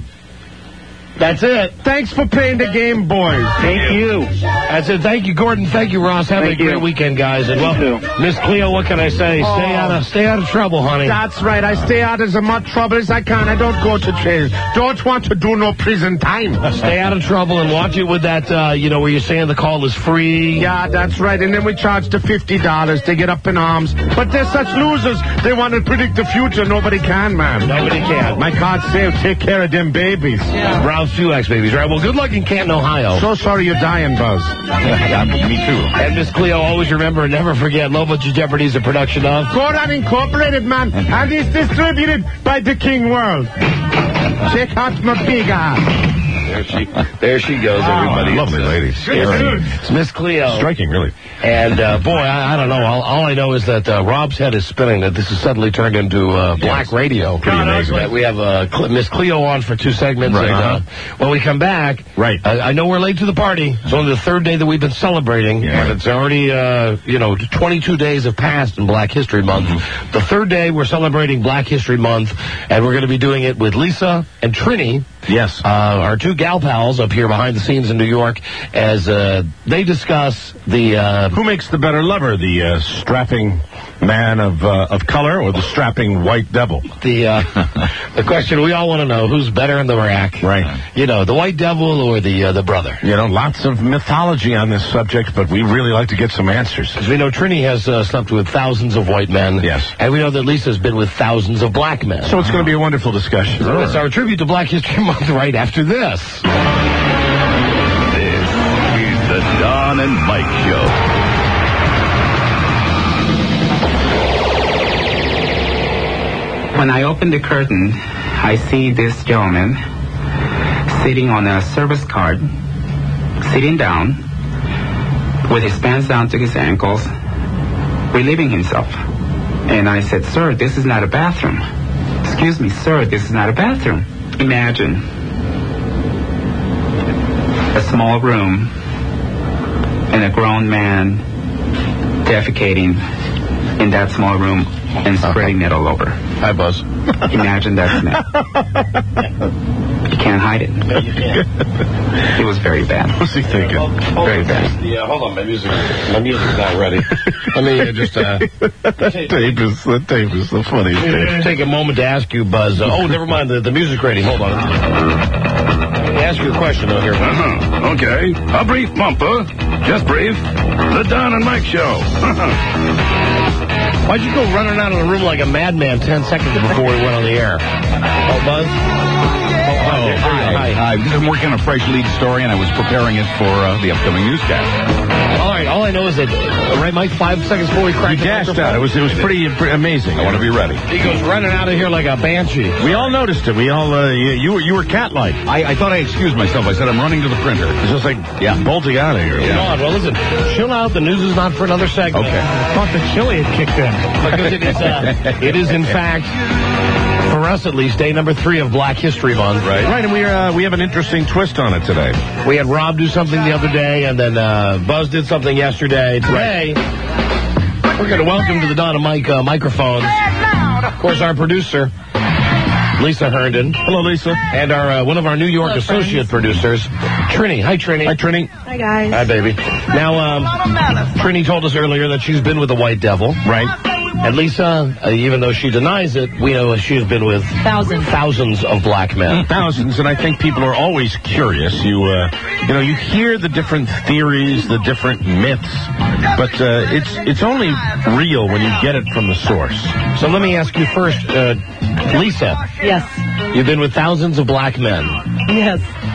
That's it. Thanks for playing the game, boys. Thank you. That's it. Thank you, Gordon. Thank you, Ross. Have Thank a great you. weekend, guys. And well, You too. Miss Cleo, what can I say? Oh. Stay out of stay out of trouble, honey. That's right. I stay out of as much trouble as I can. I don't go to jail. Don't want to do no prison time. Stay out of trouble and watch it with that, uh, you know, where you're saying the call is free. Yeah, that's right. And then we charge the fifty dollars. They get up in arms. But they're such losers. They want to predict the future. Nobody can, man. Nobody can. My card say take care of them babies. Yeah. Ralph Fulex babies, right? Well, good luck in Canton, Ohio. So sorry you're dying, Buzz. Yeah, me too. And Miss Cleo, always remember and never forget, Low Budget Jeopardy is a production of Koran Incorporated, man. And it's distributed by the King World. Check out my big eye. There she, there she goes, everybody. Oh, lovely It's, uh, lady. Scary. It's Miss Cleo. Striking, really. And, uh, boy, I, I don't know. All, all I know is that uh, Rob's head is spinning, that this has suddenly turned into uh, black radio. Pretty amazing. That we have uh, Cle- Miss Cleo on for two segments. Right. And, uh, Uh-huh. when we come back, Right. I, I know we're late to the party. It's only the third day that we've been celebrating. Yeah. And it's already, uh, you know, twenty-two days have passed in Black History Month. Mm-hmm. The third day, we're celebrating Black History Month, and we're going to be doing it with Lisa and Trini. Yes. Uh, our two gal pals up here behind the scenes in New York, as uh, they discuss the... Uh, Who makes the better lover, the uh, strapping man of uh, of color or the strapping white devil? The uh, the question we all want to know, who's better in the rack? Right. You know, the white devil or the uh, the brother? You know, lots of mythology on this subject, but we really like to get some answers. Because we know Trini has uh, slept with thousands of white men. Yes. And we know that Lisa's been with thousands of black men. So it's going to be a wonderful discussion. So it's our tribute to Black History Month right after this. This is the Don and Mike Show. When I open the curtain, I see this gentleman sitting on a service card, sitting down, with his pants down to his ankles, relieving himself. And I said, "Sir, this is not a bathroom." "Excuse me, sir, this is not a bathroom." Imagine a small room and a grown man defecating in that small room and spreading it all over. Hi, Buzz. Imagine that smell. You can't hide it. No, you can't. It was very bad. What's he thinking? Very bad. Yeah, hold on. My music, my music's not ready. Let me uh, just uh, That tape is the tape is the funniest tape. take a moment to ask you, Buzz. Uh, oh, never mind. The, the music rating. Hold on. Let me ask you a question though here. Uh-huh. Okay. A brief bumper. Just brief. The Don and Mike Show. Why'd you go running out of the room like a madman ten seconds before we went on the air? Oh, Buzz? Oh, Oh, hi. Hi. I'm working on a fresh lead story, and I was preparing it for uh, the upcoming newscast. All right, all I know is that, uh, right, Mike, five seconds before we cracked the Dashed microphone, out. It was it was pretty, pretty amazing. I want to be ready. he goes running out of here like a banshee. We all noticed it. We all uh, you, you were you were cat-like. I, I thought I excused myself. I said I'm running to the printer. It's just like Yeah. bolting out of here. Come on, well, listen, chill out. The news is not for another segment. Okay. I thought the chili had kicked in. Because it is, uh, it is, in fact, for us at least, day number three of Black History Month. Right. Right, and we uh, we have an interesting twist on it today. We had Rob do something the other day, and then uh, Buzz did something yesterday. Today, we're going to welcome to the Don and Mike uh, microphones, of course, our producer, Lisa Herndon. Hello, Lisa. And our uh, one of our New York Hello, associate producers, Trini. Hi, Trini. Hi, Trini. Hi, guys. Hi, baby. Now, um, Trini told us earlier that she's been with the White Devil. Right. And Lisa, uh, even though she denies it, we know she's been with Thousands. thousands of black men. Thousands, and I think people are always curious. You, uh, you know, you hear the different theories, the different myths, but uh, it's it's only real when you get it from the source. So let me ask you first, uh, Lisa. Yes. You've been with thousands of black men. Yes.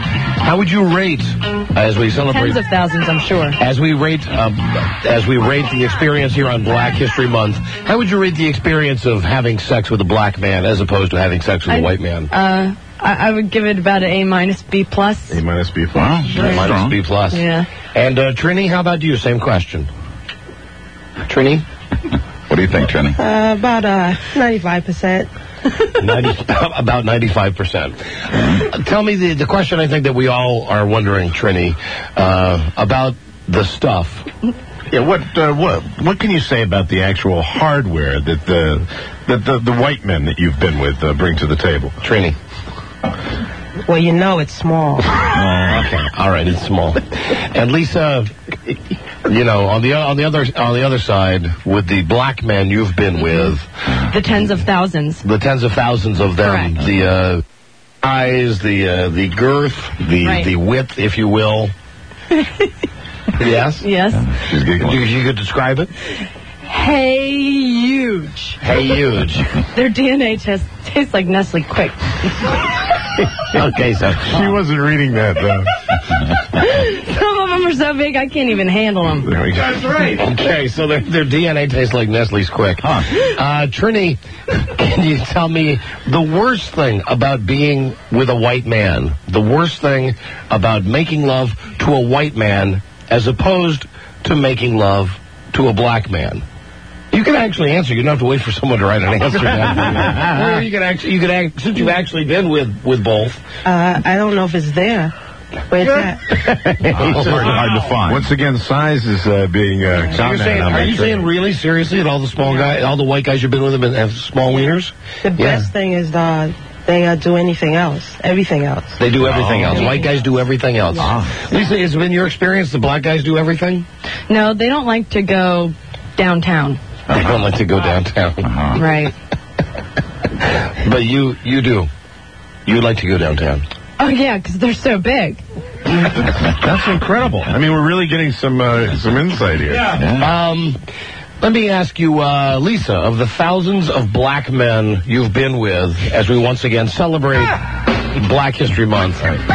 How would you rate as we celebrate? Tens of thousands, I'm sure. As we rate, uh, as we rate the experience here on Black History Month, how would you rate the experience of having sex with a black man as opposed to having sex with a I- white man? Uh, I, I would give it about an A minus, B plus. A minus, B plus. A minus, B plus. Yeah. And uh, Trini, how about you? Same question. Trini, What do you think, Trini? Uh, about uh, ninety-five percent. ninety, about ninety-five percent. Uh, tell me the the question I think that we all are wondering, Trini, uh, about the stuff. Yeah, what uh, what what can you say about the actual hardware that the that the, the white men that you've been with uh, bring to the table? Trini. Well, you know it's small. Oh, okay. All right, it's small. And Lisa, you know, on the on the other on the other side, with the black men you've been with, The tens of thousands. the tens of thousands of them, Correct. the uh, eyes, the uh, the girth, the Right. the width, if you will. Yes. Yes. You, you could describe it. Hey, huge. Hey, huge. Their D N A test tastes like Nestle Quick. Okay, so she wasn't reading that though. Some of them are so big I can't even handle them. There we go. That's right. Okay, so their, their D N A tastes like Nestle's Quick. Huh. Uh, Trini, can you tell me the worst thing about being with a white man? The worst thing about making love to a white man as opposed to making love to a black man? You can actually answer. You don't have to wait for someone to write an answer down. Or you can actually, you can act, since you've actually been with, with both. Uh, I don't know if it's there. Where's that? It's hard to find. Once again, size is uh, being uh, So you're saying, are you saying really seriously that all the small guys, all the white guys you've been with them have small wieners? The best thing is uh, they uh, do anything else, everything else. They do everything Oh. else. White guys do everything else. Lisa, has it been your experience the black guys do everything? No, they don't like to go downtown. They don't like to go downtown. Right. But you, you do. You like to go downtown. Oh, yeah, because they're so big. That's incredible. I mean, we're really getting some uh, some insight here. Um, let me ask you, uh, Lisa, of the thousands of black men you've been with, as we once again celebrate Black History Month,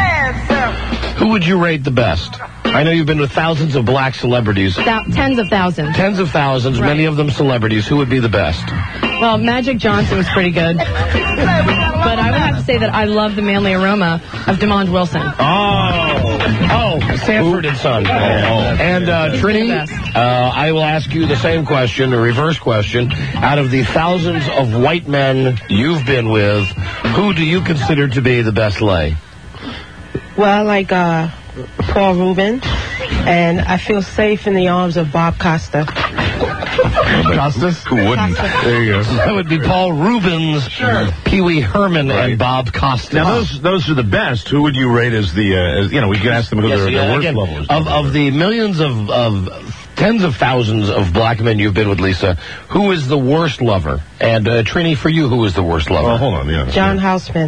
who would you rate the best? I know you've been with thousands of black celebrities. Thou- tens of thousands. Tens of thousands, Right. many of them celebrities. Who would be the best? Well, Magic Johnson was pretty good. But I would have to say that I love the manly aroma of DeMond Wilson. Oh, oh, Sanford and Son. And uh, Trini, uh, I will ask you the same question, a reverse question. Out of the thousands of white men you've been with, who do you consider to be the best lay? Well, I like uh, Paul Rubin, and I feel safe in the arms of Bob Costa. Costas? Who wouldn't? There you go. That would be Paul Rubens, sure. Pee Wee Herman, and Bob Costa. Now, those those are the best. Who would you rate as the, uh, as, you know, we could ask them who Yes, their, yeah, their worst again, level is. Of, of the millions of, of tens of thousands of black men you've been with, Lisa, who is the worst lover? And uh, Trini, for you, who is the worst lover? Oh, hold on, yeah. John Houseman.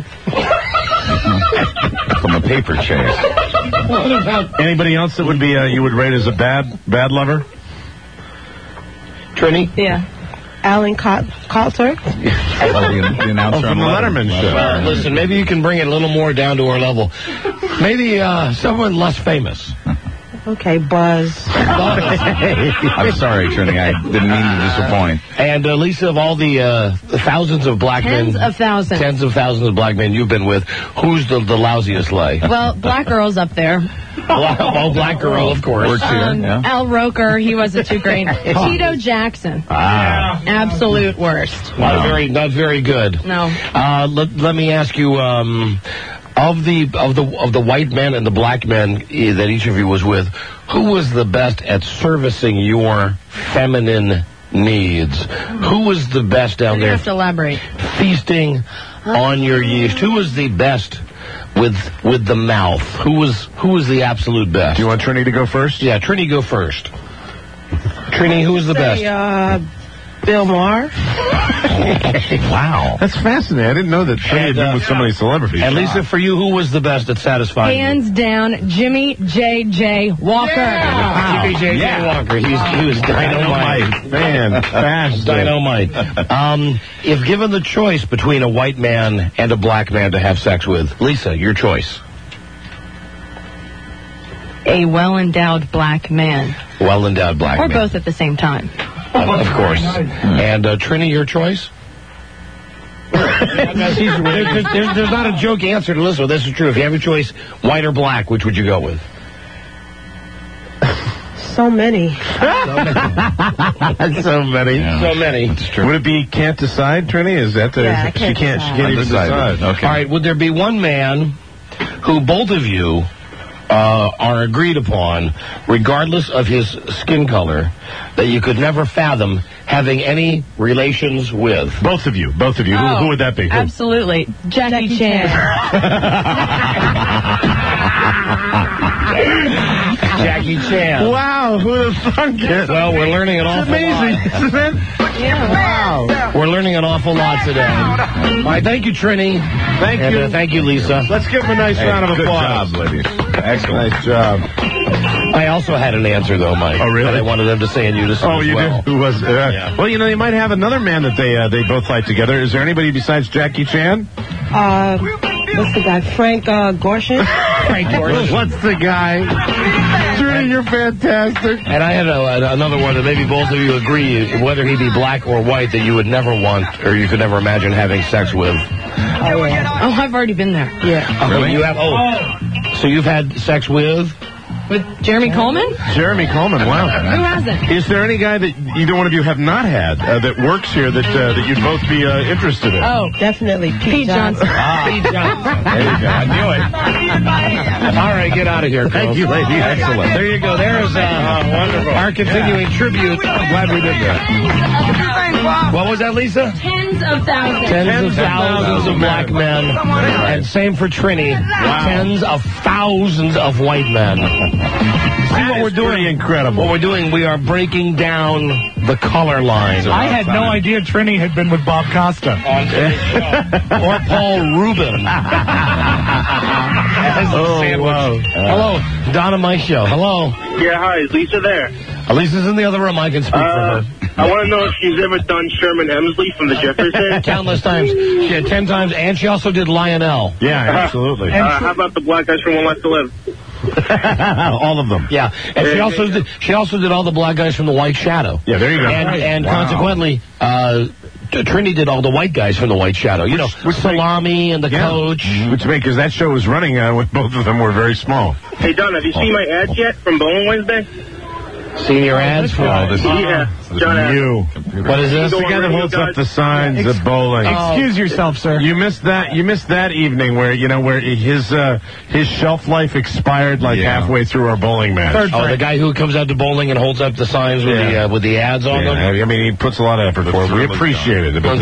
From a paper chase. What about Anybody else that would be, uh, you would rate as a bad bad lover? Trini? Yeah. Alan Cal- Coulter. Oh, from the Letterman show. Well, listen, maybe you can bring it a little more down to our level. Maybe uh, someone less famous. Okay, Buzz. I'm sorry, Trini. I didn't mean to disappoint. And uh, Lisa, of all the, uh, the thousands of black Tens men, of thousands. tens of thousands of black men you've been with, who's the, the lousiest lay? Well, Black Girl's up there. Oh, Black Girl, of course. Um, Al Roker, he wasn't too great. Tito Jackson. Ah. Absolute worst. Not very, not very good. No. Uh, let, let me ask you, um, of the of the of the white men and the black men eh, that each of you was with, who was the best at servicing your feminine needs? Who was the best down You there have to elaborate. feasting on your yeast? Who was the best with with the mouth? Who was who was the absolute best? Do you want Trini to go first? Yeah, Trini, go first. Trini, who was the best? Say, uh, Bill Maher. Wow. That's fascinating. I didn't know that Trini had been with so many celebrities. And Lisa, for you, who was the best at satisfying you? Hands down, Jimmy J J Walker. Jimmy J J Yeah. Walker. He's, he was dynamite. Fantastic. Dynamite. Um, if given the choice between a white man and a black man to have sex with, Lisa, your choice. a well-endowed black man. Well-endowed black Or man. both at the same time. Uh, of course. And uh, Trini, your choice? there's, there's, there's, there's not a joke answer to this one. This is true. If you have a choice, white or black, which would you go with? So many. so many. so many. Yeah. So many. That's true. Would it be can't decide, Trini? Is that the... Yeah, I she can't can't, decide. she can't even decide. Okay. All right, would there be one man who both of you uh, are agreed upon, regardless of his skin color, that you could never fathom having any relations with? Both of you. Both of you. Oh, who, who would that be? Who? Absolutely. Jackie, Jackie Chan. Jackie Chan. Wow, who would have thunk it? Well, we're learning an awful amazing, lot. isn't it? Yeah. Wow. We're learning an awful lot today. All right, thank you, Trini. Thank and, you. Uh, thank you, Lisa. Let's give them a nice Hey, round of good applause. job, ladies. Excellent. Nice job. I also had an answer, though, Mike. Oh, really? That I wanted them to say in unison Oh, as you well. did? Who was? Uh, Yeah. Well, you know, they might have another man that they uh, they both like together. Is there anybody besides Jackie Chan? Uh, what's the guy? Frank uh, Gorshin? Frank Gorshin. What's the guy? Trini, you're fantastic. And I had a, another one that maybe both of you agree, whether he be black or white, that you would never want or you could never imagine having sex with. Oh, yeah. Oh, I've already been there. Yeah. Oh, you have? Oh, so you've had sex with? With Jeremy Coleman? Jeremy Coleman, wow. Who hasn't? Is there any guy that either one of you have not had uh, that works here that uh, that you'd both be uh, interested in? Oh, Definitely Pete, Pete Johnson. Ah, Pete Johnson. There you go. I knew it. All right, get out of here, Thank girls. you, lady. Excellent. There you go. There's uh, wonderful. our continuing tribute. I'm glad we did that. What was that, Lisa? Tens of thousands. Tens, Tens of of thousands, thousands of of black men. And same for Trini. Tens of thousands of white men. See what we're doing? Pretty incredible. What we're doing, we are breaking down the color line. I had no idea Trini had been with Bob Costa. Or Paul Rubin. Oh, wow. Hello, Donna Mike Show. Hello. Yeah, hi. Is Lisa there? Lisa's in the other room. I can speak Uh, for her. I want to know if she's ever done Sherman Hemsley from the Jeffersons. Countless times. She had ten times, and she also did Lionel. Yeah, absolutely. Uh, how about the black guys from One Life to Live? All of them. Yeah, and she also did, she also did all the black guys from the White Shadow. Yeah, there you go. And, and Wow. consequently, uh, Trini did all the white guys from the White Shadow. You know, which Salami and the Yeah. Coach. Which because that show was running uh, when both of them were very small. Hey, Don, have you seen my ads yet from Bowling Wednesday? Senior ads for Oh, this is Yeah, John. you. What is this? The guy that holds up the signs Ex- at bowling. Excuse yourself, sir. You missed that. You missed that evening where you know where his uh, his shelf life expired like Yeah. halfway through our bowling match. Third Oh, the grade. guy who comes out to bowling and holds up the signs with Yeah. the uh, with the ads on Yeah, them. I mean, he puts a lot of effort for it. We appreciate it. But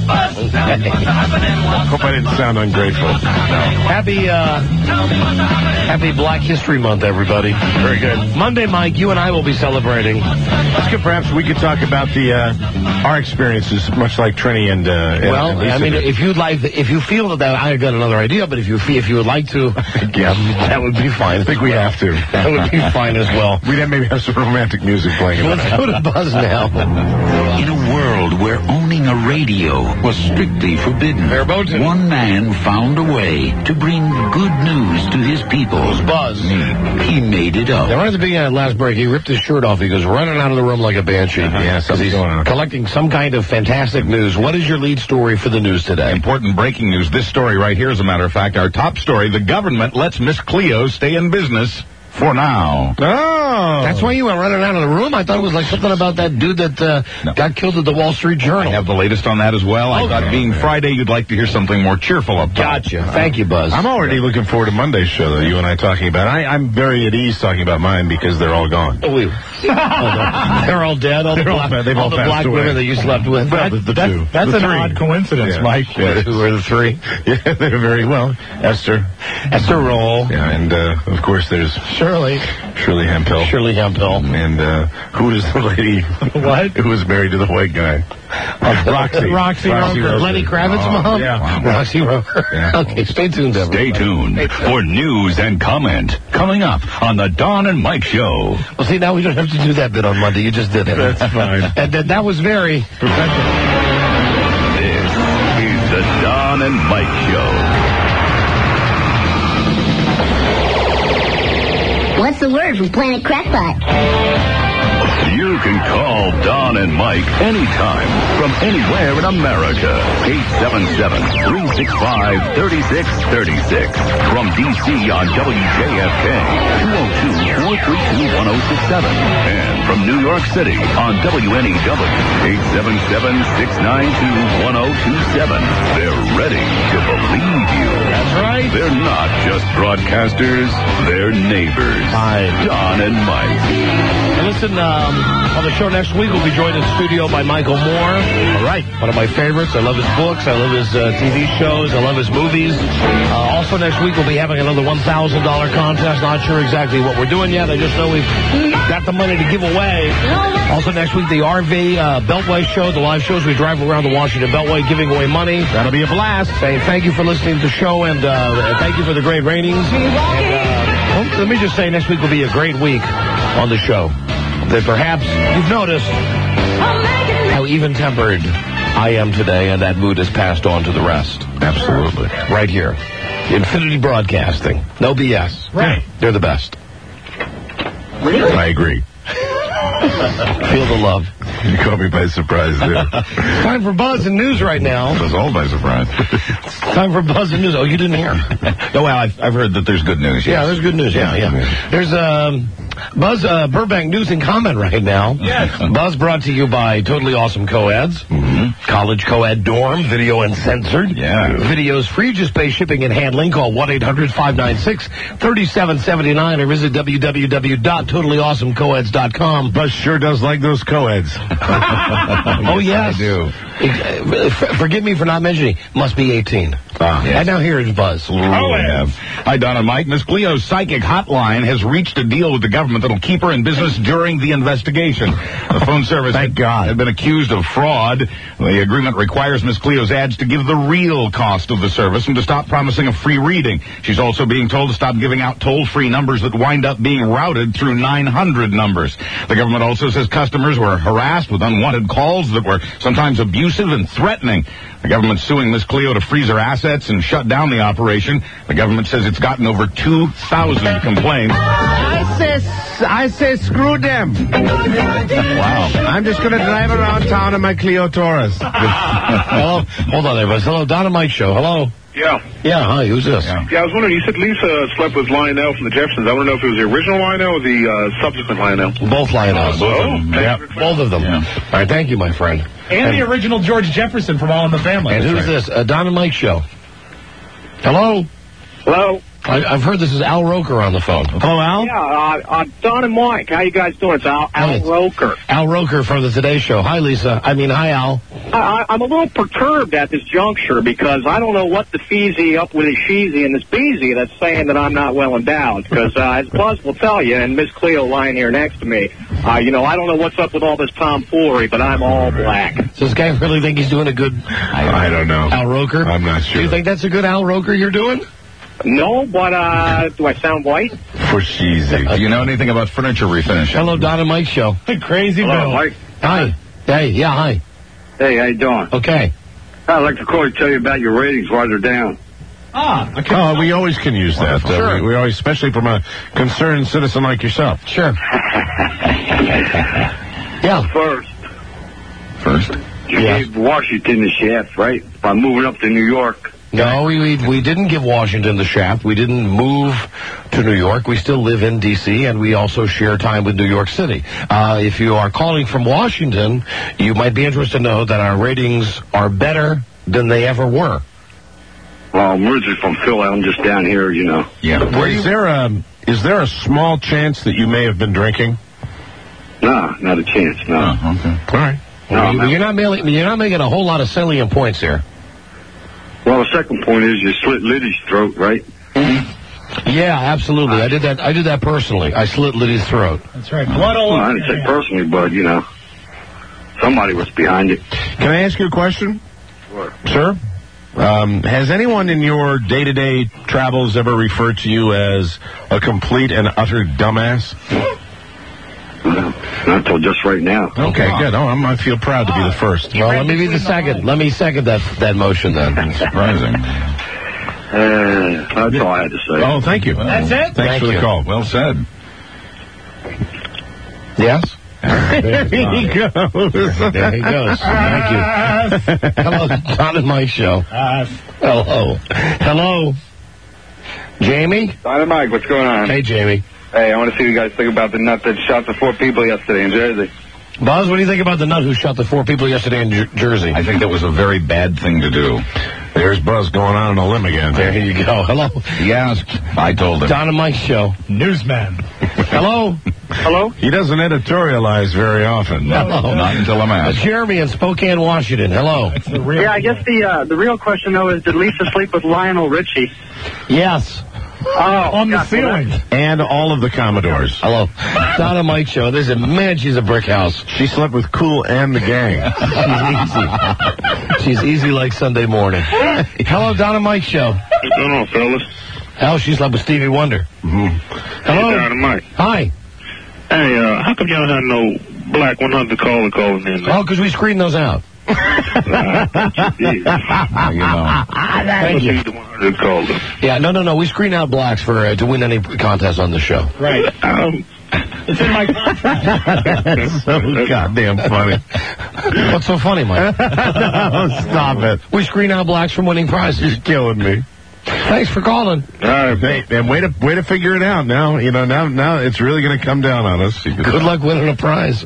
hope I didn't sound ungrateful. Happy uh, Happy Black History Month, everybody. Very good. Monday, Mike, you and I will be celebrating. Let's go. Perhaps we could talk about the uh, our experiences, much like Trini and. Uh, and- Well, and Lisa I mean, did. if you'd like, if you feel that I got another idea, but if you feel, if you would like to, yeah, that would be fine. I think we have to. That would be fine as well. We'd have maybe have some romantic music playing. Let's go to Buzz now. In a world where owning a radio was strictly forbidden, one man found a way to bring good news to his people. Buzz. He made it up. Now, right at the beginning of that last break, he ripped his shirt off. He goes running out of the room like a banshee. Uh-huh. Yeah, something's he's going on. collecting some kind of fantastic news. What is your lead story for the news today? Important breaking news. This story right here, as a matter of fact, our top story. The government lets Miss Cleo stay in business for now. Oh, That's why you were running out of the room? I thought it was like something about that dude that uh, No. got killed at the Wall Street I Journal. have the latest on that as well. I Okay. thought being Friday, you'd like to hear something more cheerful up top. Gotcha. Thank you, Buzz. I'm already looking forward to Monday's show, though, you and I talking about. I, I'm very at ease talking about mine because they're all gone. Oh, we, oh, they're all dead. All the They're all black, dead. They've all all the passed black away. women that you slept with. Well, the, the That- two. that's the an three. odd coincidence, Yeah. Mike. Yeah. Who were the three? Yeah, they're very well. Esther. Esther Roll. Yeah, and uh, of course there's Shirley. Shirley Hemphill. Shirley Hemphill. And uh, who is the lady What? who was married to the white guy? Roxy. Roxy Roxy Roker. Roker. Lenny Kravitz, Oh, mom? yeah. Roxy Roker. Yeah. Okay, stay tuned, everybody. Stay tuned for news and comment coming up on the Don and Mike Show. Well, see, now we don't have to do that bit on Monday. You just did it. That's fine. And that, that was very professional. This is the Don and Mike Show. What's the word from Planet Crackpot? You can call Don and Mike anytime from anywhere in America. eight seven seven, three six five, three six three six. From D C on W J F K, two oh two, four three two, one oh six seven. And from New York City on W N E W, eight seven seven, six nine two, one oh two seven. They're ready to believe you. That's right. They're not just broadcasters, they're neighbors. Hi. Don and Mike. And listen, um, on the show next week, we'll be joined in studio by Michael Moore. All right. One of my favorites. I love his books. I love his uh, T V shows. I love his movies. Uh, also next week, we'll be having another one thousand dollars contest. Not sure exactly what we're doing yet. I just know we've got the money to give away. Also next week, the R V uh, Beltway show, the live shows. We drive around the Washington Beltway giving away money. That'll be a blast. Saying thank you for listening to the show, and uh, thank you for the great ratings. And, uh, well, let me just say, next week will be a great week on the show. That perhaps you've noticed how even-tempered I am today, and that mood has passed on to the rest. Absolutely. Right here. Infinity Broadcasting. No B S. Right. They're the best. I agree. Feel the love. You caught me by surprise there. Time for Buzz and News right now. I was all by surprise. Time for Buzz and News. Oh, you didn't hear? No, well, I've, I've heard that there's good news. Yes. Yeah, there's good news. Yeah, yeah. There's um, Buzz uh, Burbank News and Comment right now. Yes. Buzz brought to you by Totally Awesome Co-Eds. Mm-hmm. College Co-Ed Dorm, video uncensored. Yeah. Videos free, just pay shipping and handling. Call one eight hundred, five nine six, three seven seven nine or visit w w w dot totally awesome co eds dot com. Buzz sure does like those co-eds. Oh, yes. I do. F- Forgive me for not mentioning. Must be eighteen. Ah, yes. And now here's Buzz. Oh, we have. Hi, Don and Mike. Miss Cleo's psychic hotline has reached a deal with the government that'll keep her in business during the investigation. The phone service Thank God. had been accused of fraud. The agreement requires Miss Cleo's ads to give the real cost of the service and to stop promising a free reading. She's also being told to stop giving out toll-free numbers that wind up being routed through nine hundred numbers. The government also says customers were harassed with unwanted calls that were sometimes abusive and threatening. The government's suing Miss Cleo to freeze her assets and shut down the operation. The government says it's gotten over two thousand complaints. I say, I say screw them. Wow. I'm just going to drive around town in my Clio Taurus. Hello. Hold on there, Buzz. Hello, Don and Mike Show. Hello. Yeah. Yeah, hi. Who's this? Yeah, I was wondering, you said Lisa slept with Lionel from the Jeffersons. I want to know if it was the original Lionel or the uh, subsequent Lionel. Both Lionels. Oh, Yeah, both of them. Yeah. All right, thank you, my friend. And, the original George Jefferson from All in the Family. And who's this? Uh, Don and Mike Show. Hello? Hello? I, I've heard this is Al Roker on the phone. Hello, Al? Yeah, uh, uh, Don and Mike. How you guys doing? It's Al, Al Roker. Al Roker from the Today Show. Hi, Lisa. I mean, hi, Al. I, I, I'm a little perturbed at this juncture because I don't know what the feezy up with his sheezy and this beezy that's saying that I'm not well endowed. Because uh, as Buzz will tell you, and Miss Cleo lying here next to me, uh, you know, I don't know what's up with all this tomfoolery, but I'm all black. Does this guy really think he's doing a good I don't know. Al Roker? I'm not sure. Do you think that's a good Al Roker you're doing? No, but uh, do I sound white? For cheesy. Do you know anything about furniture refinishing? Hello, Don and Mike Show. The crazy Hello, Bill. Mike. Hi. Hey, yeah, hi. Hey, how you doing? Okay. I'd like to call you to tell you about your ratings, why they're down. Ah, okay. Oh, we always can use that. Uh, Sure. we, we always, especially from a concerned citizen like yourself. Sure. Yeah. First, First? you Yeah. gave Washington the shaft, right? By moving up to New York. No, we, we we didn't give Washington the shaft. We didn't move to New York. We still live in D C, and we also share time with New York City. Uh, if you are calling from Washington, you might be interested to know that our ratings are better than they ever were. Well, I'm originally from Philly. I'm just down here, you know. Yeah. Is there a is there a small chance that you may have been drinking? Nah, not a chance, no. Oh, okay. All right. No, You- no. you're not mailing, you're not making a whole lot of salient points here. Well, the second point is you slit Liddy's throat, right? Yeah, absolutely. I did that. I did that personally. I slit Liddy's throat. That's right. Blood all Well, I over didn't your say hands. personally, but, you know, somebody was behind it. Can I ask you a question? Sure. Sir? Um, has anyone in your day-to-day travels ever referred to you as a complete and utter dumbass? Not until just right now. Okay, good. Oh, I'm, I feel proud to be the first. Well, let me be the second. Let me second that that motion then. Surprising. Uh, that's all I had to say. Oh, thank you. That's it? Thanks Thank for the you. call. Well said. Yes? There he goes. There he goes. Thank you. Hello, Don and Mike Show. Hello. Hello. Jamie? Don and Mike, what's going on? Hey, Jamie. Hey, I want to see what you guys think about the nut that shot the four people yesterday in Jersey. Buzz, what do you think about the nut who shot the four people yesterday in Jer- Jersey? I think that was a very bad thing to do. There's Buzz going on on a limb again. There you go. Hello. He asked. I told him. Don and Mike Show. Newsman. Hello. Hello? He doesn't editorialize very often. No, not until I'm asked. Uh, Jeremy in Spokane, Washington. Hello. Yeah, I guess the uh, the real question, though, is did Lisa sleep with Lionel Richie? Yes. Oh, On the yeah, ceiling. And all of the Commodores. Hello. Don and Mike Show. There's a man, she's a brick house. She slept with Cool and the gang. She's easy. She's easy like Sunday morning. Hello, Don and Mike Show. What's going on, fellas? Hell, she slept with Stevie Wonder. Mm-hmm. Hello. Hey, Don and Mike. Hi. Hey, uh, how come y'all don't have no black one hundred caller calling in there? Oh, because we screened those out. you know. Thank you. The one hundred caller. Yeah, no, no, no. We screen out blacks for uh, to win any contest on the show. Right. Um, It's in my contract. That's so goddamn funny. What's so funny, Mike? No, stop it. We screen out blacks from winning prizes. You're killing me. Thanks for calling. All right, hey, and way to way to figure it out now. You know, now now it's really going to come down on us. Good luck winning a prize.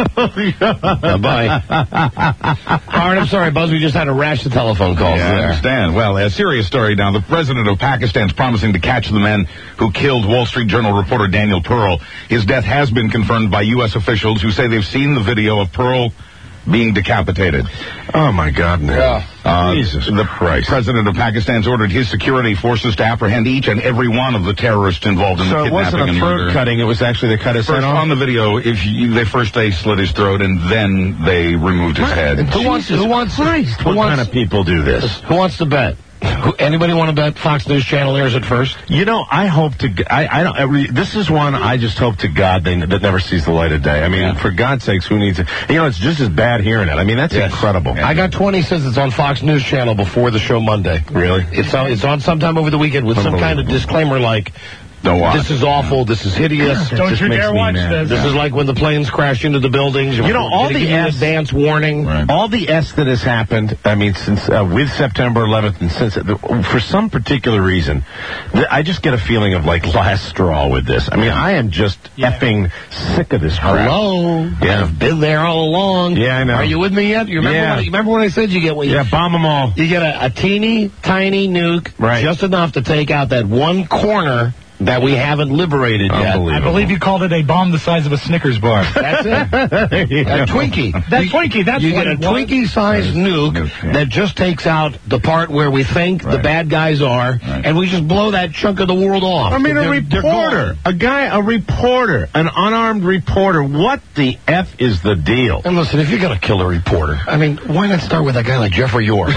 Bye-bye. All right, I'm sorry, Buzz. We just had a rash of telephone calls Yeah, I there. understand. Well, a serious story now. The president of Pakistan is promising to catch the men who killed Wall Street Journal reporter Daniel Pearl. His death has been confirmed by U S officials who say they've seen the video of Pearl being decapitated. Oh, my God, man. Yeah. Uh, Jesus the Christ. president of Pakistan's ordered his security forces to apprehend each and every one of the terrorists involved in So the it kidnapping wasn't a and throat murder. cutting, it was actually they cut his First, head off? on the video, if you, they first they slit his throat and then they removed his head. Who wants? Who wants? Christ, Who what wants? kind of people do this? Who wants to bet? Who, anybody want to bet Fox News Channel airs it first? You know, I hope to. g- I, I don't. I re, this is one I just hope to God they, that never sees the light of day. I mean, Yeah. for God's sakes, who needs it? You know, it's just as bad hearing it. I mean, that's Yes. incredible. I got twenty says it's on Fox News Channel before the show Monday. Really? It's on. It's on sometime over the weekend with some kind of disclaimer like, Don't watch. "This is awful. This is hideous. Don't just you makes dare me watch mad. this. This is like when the planes crash into the buildings." You know, all Gonna the give you an S- advance warning. Right. All the S that has happened, I mean, since uh, with September eleventh and since the, for some particular reason, th- I just get a feeling of like last straw with this. I mean, I am just effing sick of this crap. Hello. Yeah. I've been there all along. Yeah, I know. Are you with me yet? You remember? Yeah. What, you remember what I said? You get what you, Yeah, bomb them all. you get a, a teeny tiny nuke, Right. just enough to take out that one corner that we haven't liberated yet. I believe you called it a bomb the size of a Snickers bar. That's it. A Twinkie. That You- Twinkie, that's You what get a it was. Twinkie-sized nuke that just takes out the part where we think the bad guys are, and we just blow that chunk of the world off. I mean, a They're- they're reporter, gone. a guy, a reporter, an unarmed reporter. What the F is the deal? And listen, if you're going to kill a reporter, I mean, why not start with a guy like Jeffrey York?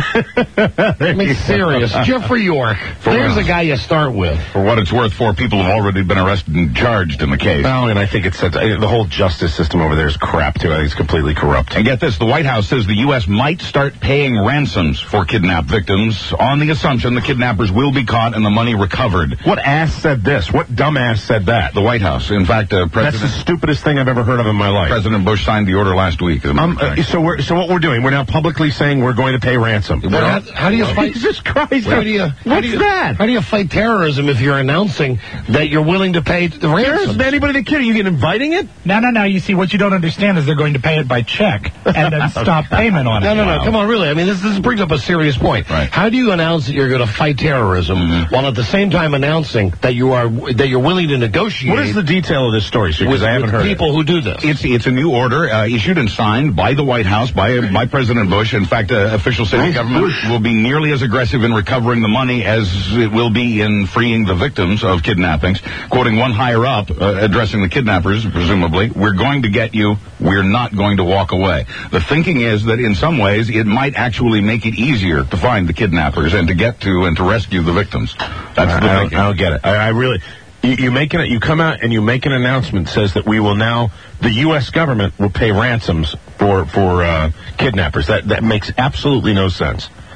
I mean, serious. Jeffrey York. There's a guy you start with. For what it's worth, four people have already been arrested and charged in the case. Oh, and I think it's uh, the whole justice system over there is crap too. I think it's completely corrupt. And get this, the White House says the U S might start paying ransoms for kidnapped victims on the assumption the kidnappers will be caught and the money recovered. What ass said this? What dumbass said that? The White House. In fact, uh, That's the President, stupidest thing I've ever heard of in my life. President Bush signed the order last week. as a matter Um, of uh, fact. so we're so what we're doing? We're now publicly saying we're going to pay ransom. But how, how do you fight? Jesus Christ! How do you, how What's do you, that? How do you fight terrorism if you're announcing that you're willing to pay the There ransom? isn't anybody to kill. You get inviting it? No, no, no. You see, what you don't understand is they're going to pay it by check and then stop payment on it. No, no, no. Wow. Come on, really. I mean, this this brings up a serious point. Right. How do you announce that you're going to fight terrorism Mm-hmm. while at the same time announcing that you are that you're willing to negotiate? What is the detail of this story, sir? with, Because I haven't with heard people it. who do this? It's it's a new order uh, issued and signed by the White House, by by President Bush. In fact, uh, officials say the government will be nearly as aggressive in recovering the money as it will be in freeing the victims of kidnappings. Quoting one higher up, uh, addressing the kidnappers, presumably, "We're going to get you. We're not going to walk away." The thinking is that in some ways it might actually make it easier to find the kidnappers and to get to and to rescue the victims. That's I, the I don't, thinking. I don't get it. I, I really. You, you make an, you come out and you make an announcement that says that we will now, the U S government will pay ransoms for for uh, kidnappers. That that makes absolutely no sense.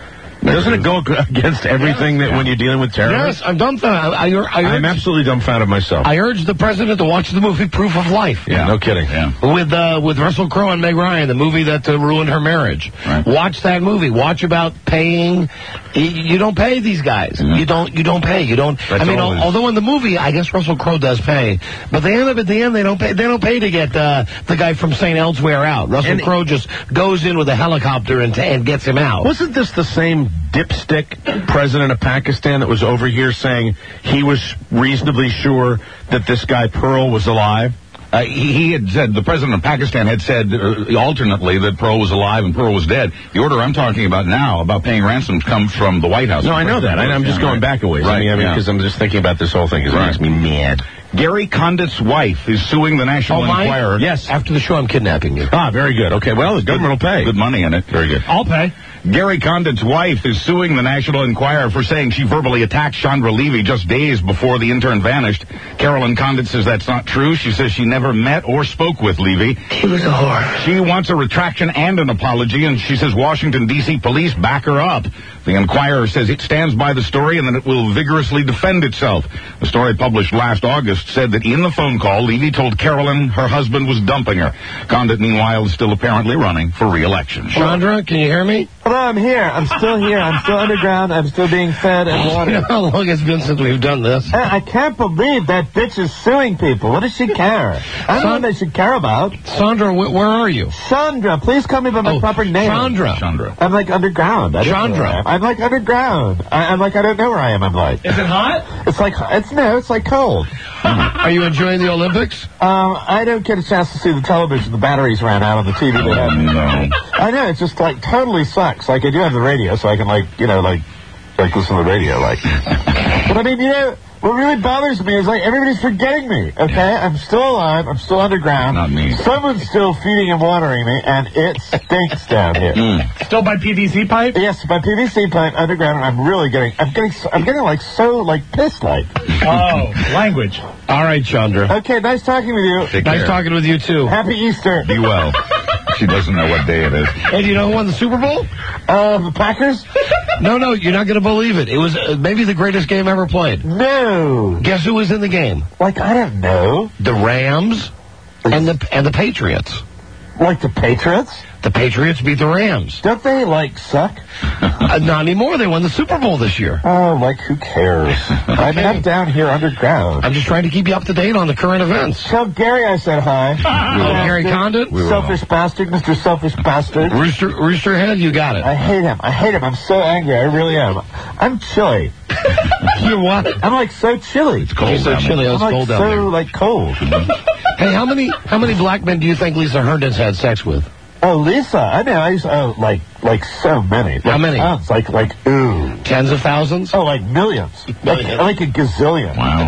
Doesn't it go against everything that when you're dealing with terrorists? Yes, I'm dumbfounded. I, I, I urge, I'm absolutely dumbfounded myself. I urge the president to watch the movie Proof of Life. Yeah, no kidding. Yeah. With uh, with Russell Crowe and Meg Ryan, the movie that uh, ruined her marriage. Right. Watch that movie. Watch about paying. You, you don't pay these guys. Mm-hmm. You don't. You don't pay. You don't. That's I mean, always... al- although in the movie, I guess Russell Crowe does pay, but they end up at the end. They don't pay. They don't pay to get uh, the guy from Saint Elsewhere out. Russell Crowe just goes in with a helicopter and, t- and gets him out. Wasn't this the same dipstick president of Pakistan that was over here saying he was reasonably sure that this guy Pearl was alive? Uh, he, he had said, the president of Pakistan had said uh, alternately that Pearl was alive and Pearl was dead. The order I'm talking about now about paying ransoms comes from the White House. No, I know that. I, I'm just yeah, going right. back a ways. Right, I mean, because yeah. I'm just thinking about this whole thing because Right. it makes me mad. Gary Condit's wife is suing the National Oh, Mike? Enquirer. Yes. After the show, I'm kidnapping you. Ah, very good. Okay, well, the government will pay. Good money in it. Very good. I'll pay. Gary Condit's wife is suing the National Enquirer for saying she verbally attacked Chandra Levy just days before the intern vanished. Carolyn Condit says that's not true. She says she never met or spoke with Levy. She was a whore. She wants a retraction and an apology, and she says Washington, D C police back her up. The Enquirer says it stands by the story and that it will vigorously defend itself. The story published last August said that in the phone call, Levy told Carolyn her husband was dumping her. Condit, meanwhile, is still apparently running for re-election. Chandra, can you hear me? Hello, I'm here. I'm still here. I'm still underground. I'm still being fed and You know watered. how long it's been since we've done this? I, I can't believe that bitch is suing people. What does she care? I don't know what they should care about. Sandra, wh- where are you? Chandra, please call me by my Oh, proper name. Chandra. Chandra. I'm like underground. I don't know Chandra. where I am. I'm like underground. I, I'm like, I don't know where I am. I'm like. Is it hot? It's like, it's no, it's like cold. Are you enjoying the Olympics? Um, I don't get a chance to see the television. The batteries ran out on the T V. They have. No. I know, it just like totally sucks. Like I do have the radio, so I can like, you know, like, like listen to the radio, like. But I mean, you know, what really bothers me is like everybody's forgetting me. Okay, I'm still alive. I'm still underground. Not me. Someone's still feeding and watering me, and it stinks down here. Mm. Still by P V C pipe? Yes, by P V C pipe underground. And I'm really getting, I'm getting, so- I'm getting like so like pissed like. Oh, language. All right, Chandra. Okay, nice talking with you. Take Nice care. talking with you, too. Happy Easter. Be well. She doesn't know what day it is. Hey, do you know who won the Super Bowl? Uh, the Packers? No, no, you're not going to believe it. It was uh, maybe the greatest game ever played. No. Guess who was in the game? Like I don't know. The Rams and the and the Patriots. Like the Patriots? The Patriots beat the Rams. Don't they like suck? Uh, not anymore. They won the Super Bowl this year. Oh, like who cares? I mean, I'm down here underground. I'm just trying to keep you up to date on the current events. Tell Gary I said hi. Oh, Gary Condit? Selfish bastard, Mister Selfish Bastard. Rooster, Roosterhead, you got it. I hate him. I hate him. I'm so angry. I really am. I'm chilly. You're what? I'm like so chilly. It's cold You're so down chilly. there. It's I'm like cold down so there. like cold. Hey, how many how many black men do you think Lisa Herndon's had sex with? Oh, Lisa. I know. I used oh, like like so many. How Like many? tons. Like like ooh. Tens of thousands? Oh, like millions. Like, like a gazillion. Wow.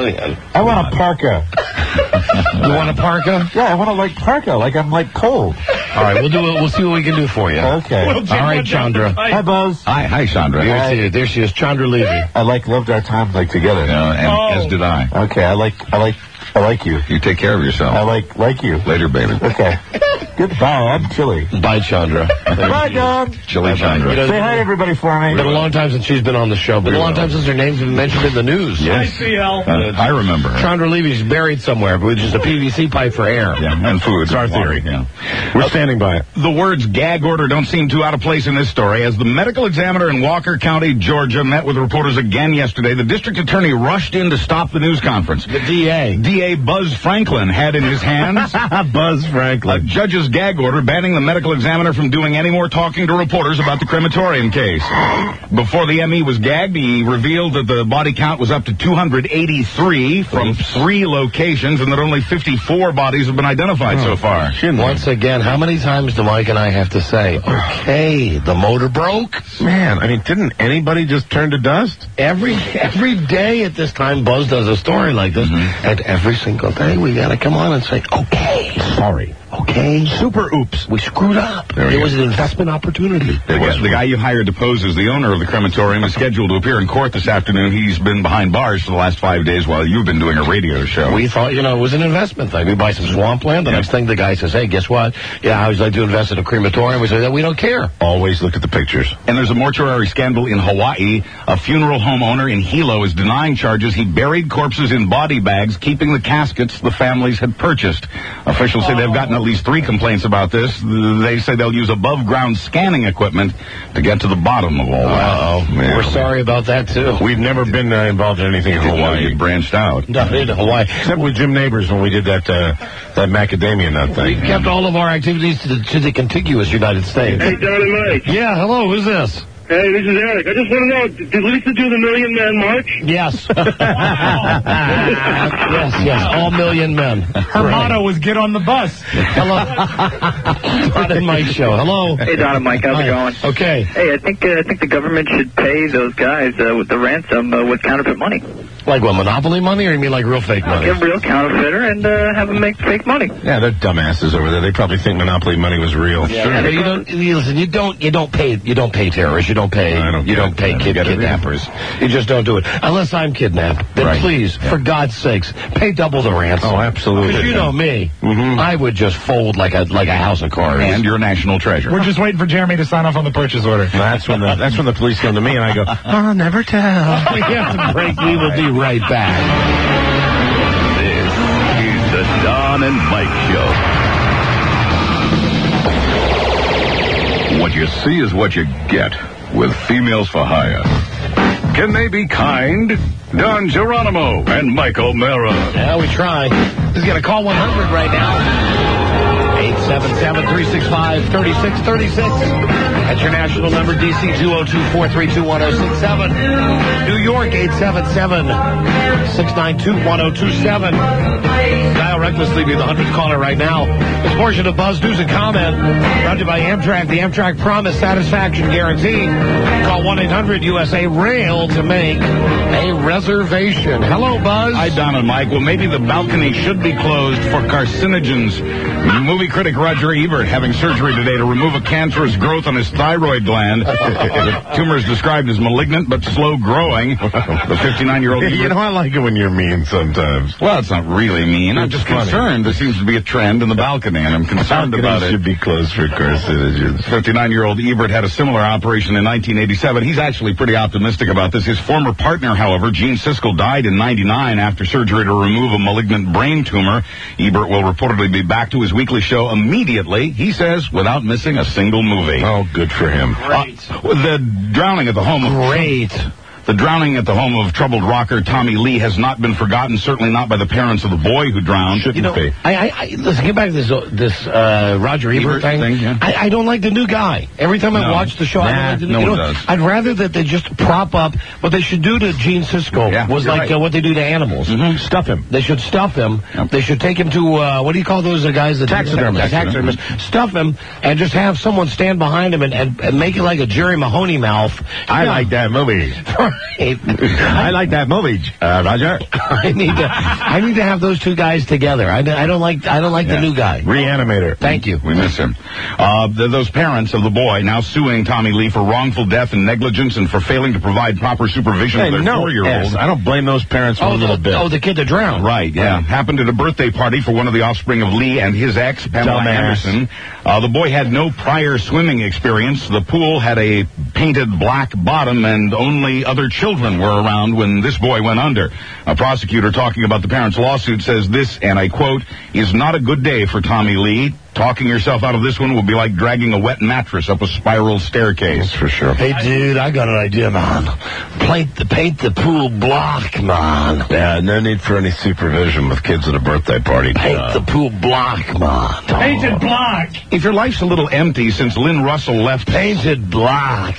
I want a parka. You want a parka? Yeah, I want to like parka. Like I'm like cold. All right, we'll do it. We'll see what we can do for you. Okay. We'll take All right, one down Chandra. the pipe. Hi, Buzz. Hi, hi, Chandra. There she is. There she is, Chandra Levy. I like loved our time like together. Yeah, and Oh. as did I. Okay, I like I like I like you. You take care of yourself. I like like you. Later, baby. Okay. Goodbye. I'm chilly. Bye, Chandra. Bye, Don. Chilly Chandra. You know, Say hi to everybody for me. It's been a long time since she's been on the show. Been a long time since her name's been mentioned in the news. Yes. Hi, C L. Uh, I remember her. Chandra Levy's buried somewhere with just a P V C pipe for air. Yeah, and food. It's our theory. Yeah. We're standing by it. The words gag order don't seem too out of place in this story. As the medical examiner in Walker County, Georgia, met with reporters again yesterday, the district attorney rushed in to stop the news conference. The D A. D A Buzz Franklin had in his hands Buzz Franklin. a judge's gag order banning the medical examiner from doing any more talking to reporters about the crematorium case. Before the M E was gagged, he revealed that the body count was up to two hundred eighty-three from three locations and that only fifty-four bodies have been identified so far. Once again, how many times do Mike and I have to say, okay, the motor broke? Man, I mean, didn't anybody just turn to dust? Every every day at this time, Buzz does a story like this, and every single day we got to come on and say, okay, Sorry. okay? Super oops. We screwed up. There we It go. was an investment opportunity. The guy, the guy you hired to pose as the owner of the crematorium is scheduled to appear in court this afternoon. He's been behind bars for the last five days while you've been doing a radio show. We thought, you know, it was an investment thing. We buy some swampland. The next thing the guy says, hey, guess what? Yeah, I would like to invest in a crematorium. We say, we don't care. Always look at the pictures. And there's a mortuary scandal in Hawaii. A funeral home owner in Hilo is denying charges. He buried corpses in body bags, keeping the caskets the families had purchased. Officials say they've gotten at least three complaints about this. They say they'll use above-ground scanning equipment to get to the bottom of all that. Uh-oh. We're sorry about that, too. We've never been uh, involved in anything in Hawaii. You branched out. Not in Hawaii. Except with Jim Neighbors when we did that uh, that macadamia nut thing. We kept all of our activities to the, to the contiguous United States. Hey, Don and Mike. Yeah, hello, who's this? Hey, this is Eric. I just want to know, did Lisa do the Million Man March? Yes. yes, yes, all million men. Her Right. motto was get on the bus. Hello. Don and Mike show. Hello. Hey, Don and Mike, how's it going? Okay. Hey, I think uh, I think the government should pay those guys uh, with the ransom uh, with counterfeit money. Like what, monopoly money, or you mean like real fake money? Get a real counterfeiter and uh, have them make fake money. Yeah, they're dumbasses over there. They probably think Monopoly money was real. Yeah, but you don't you, listen. You don't. You don't pay. You don't pay terrorists. You don't pay. I don't you get don't it. pay I don't kid get it kidnappers. You just don't do it unless I'm kidnapped. Then Right. please, for God's sakes, pay double the ransom. Oh, absolutely. Because you know me, Mhm. I would just fold like a like a house of cards. And you're a national treasure. We're just waiting for Jeremy to sign off on the purchase order. That's when the that's when the police come to me and I go, oh, never tell. We have to break. We will be right back. This is the Don and Mike Show. What you see is what you get with Females for Hire. Can they be kind? Don Geronimo and Mike O'Mara. Yeah, we try. He's going to call one hundred right now. eight seven seven, three six five, three six three six. That's your national number, D C two oh two, four three two, one oh six seven. New York, eight seven seven, six nine two, one oh two seven. Dial recklessly, be the hundredth caller right now. This portion of Buzz News and Comment brought to you by Amtrak. The Amtrak Promise Satisfaction Guarantee. Call one eight hundred U S A Rail to make a reservation. Hello, Buzz. Hi, Don and Mike. Well, maybe the balcony should be closed for carcinogens. Movie critic Roger Ebert having surgery today to remove a cancerous growth on his thyroid gland. The tumor is described as malignant but slow growing. The fifty-nine-year-old Ebert... You know, I like it when you're mean sometimes. Well, it's not really mean. I'm It's just funny. concerned. There seems to be a trend in the balcony, and I'm concerned about it. should be closed for carcinogens. fifty-nine-year-old Ebert had a similar operation in nineteen eighty-seven. He's actually pretty optimistic about this. His former partner, however, Gene Siskel, died in ninety-nine after surgery to remove a malignant brain tumor. Ebert will reportedly be back to his weekly show immediately, he says, without missing a single movie. Oh, good for him. Great. Uh, the drowning at the home of... Great. The drowning at the home of troubled rocker Tommy Lee has not been forgotten, certainly not by the parents of the boy who drowned. Shouldn't You know, be. I, I, I, let's get back to this uh, this uh, Roger Ebert, Ebert thing. thing, yeah. I, I don't like the new guy. Every time I No. watch the show, I Nah, don't like the new no you one know, does. I'd rather that they just prop up what they should do to Gene Siskel Yeah, was you're like right. uh, what they do to animals. Mhm. Stuff him. They should stuff him. Yep. They should take him to uh, what do you call those uh, guys? That Taxidermist. Taxidermist. Stuff him and just have someone stand behind him and, and, and make it like a Jerry Mahoney mouth. I Yeah. like that movie. Right. I like that movie, uh, Roger. I need to. I need to have those two guys together. I, I don't like. I don't like Yeah. the new guy. Reanimator. Thank you. We miss him. Uh, th- those parents of the boy now suing Tommy Lee for wrongful death and negligence and for failing to provide proper supervision Hey, of their no, four-year-old. yes, I don't blame those parents one Oh, little the, bit. oh, the kid that drowned. Right, yeah. Happened at a birthday party for one of the offspring of Lee and his ex, Pamela Dumbass. Anderson. Uh, the boy had no prior swimming experience. The pool had a painted black bottom, and only other children were around when this boy went under. A prosecutor talking about the parents' lawsuit says this, and I quote, is not a good day for Tommy Lee. Talking yourself out of this one will be like dragging a wet mattress up a spiral staircase. For sure. Hey, dude, I got an idea, man. Paint the paint the pool black, man. Yeah, no need for any supervision with kids at a birthday party. Paint Uh, the pool black, man. Painted black. If your life's a little empty since Lynn Russell left... Painted black.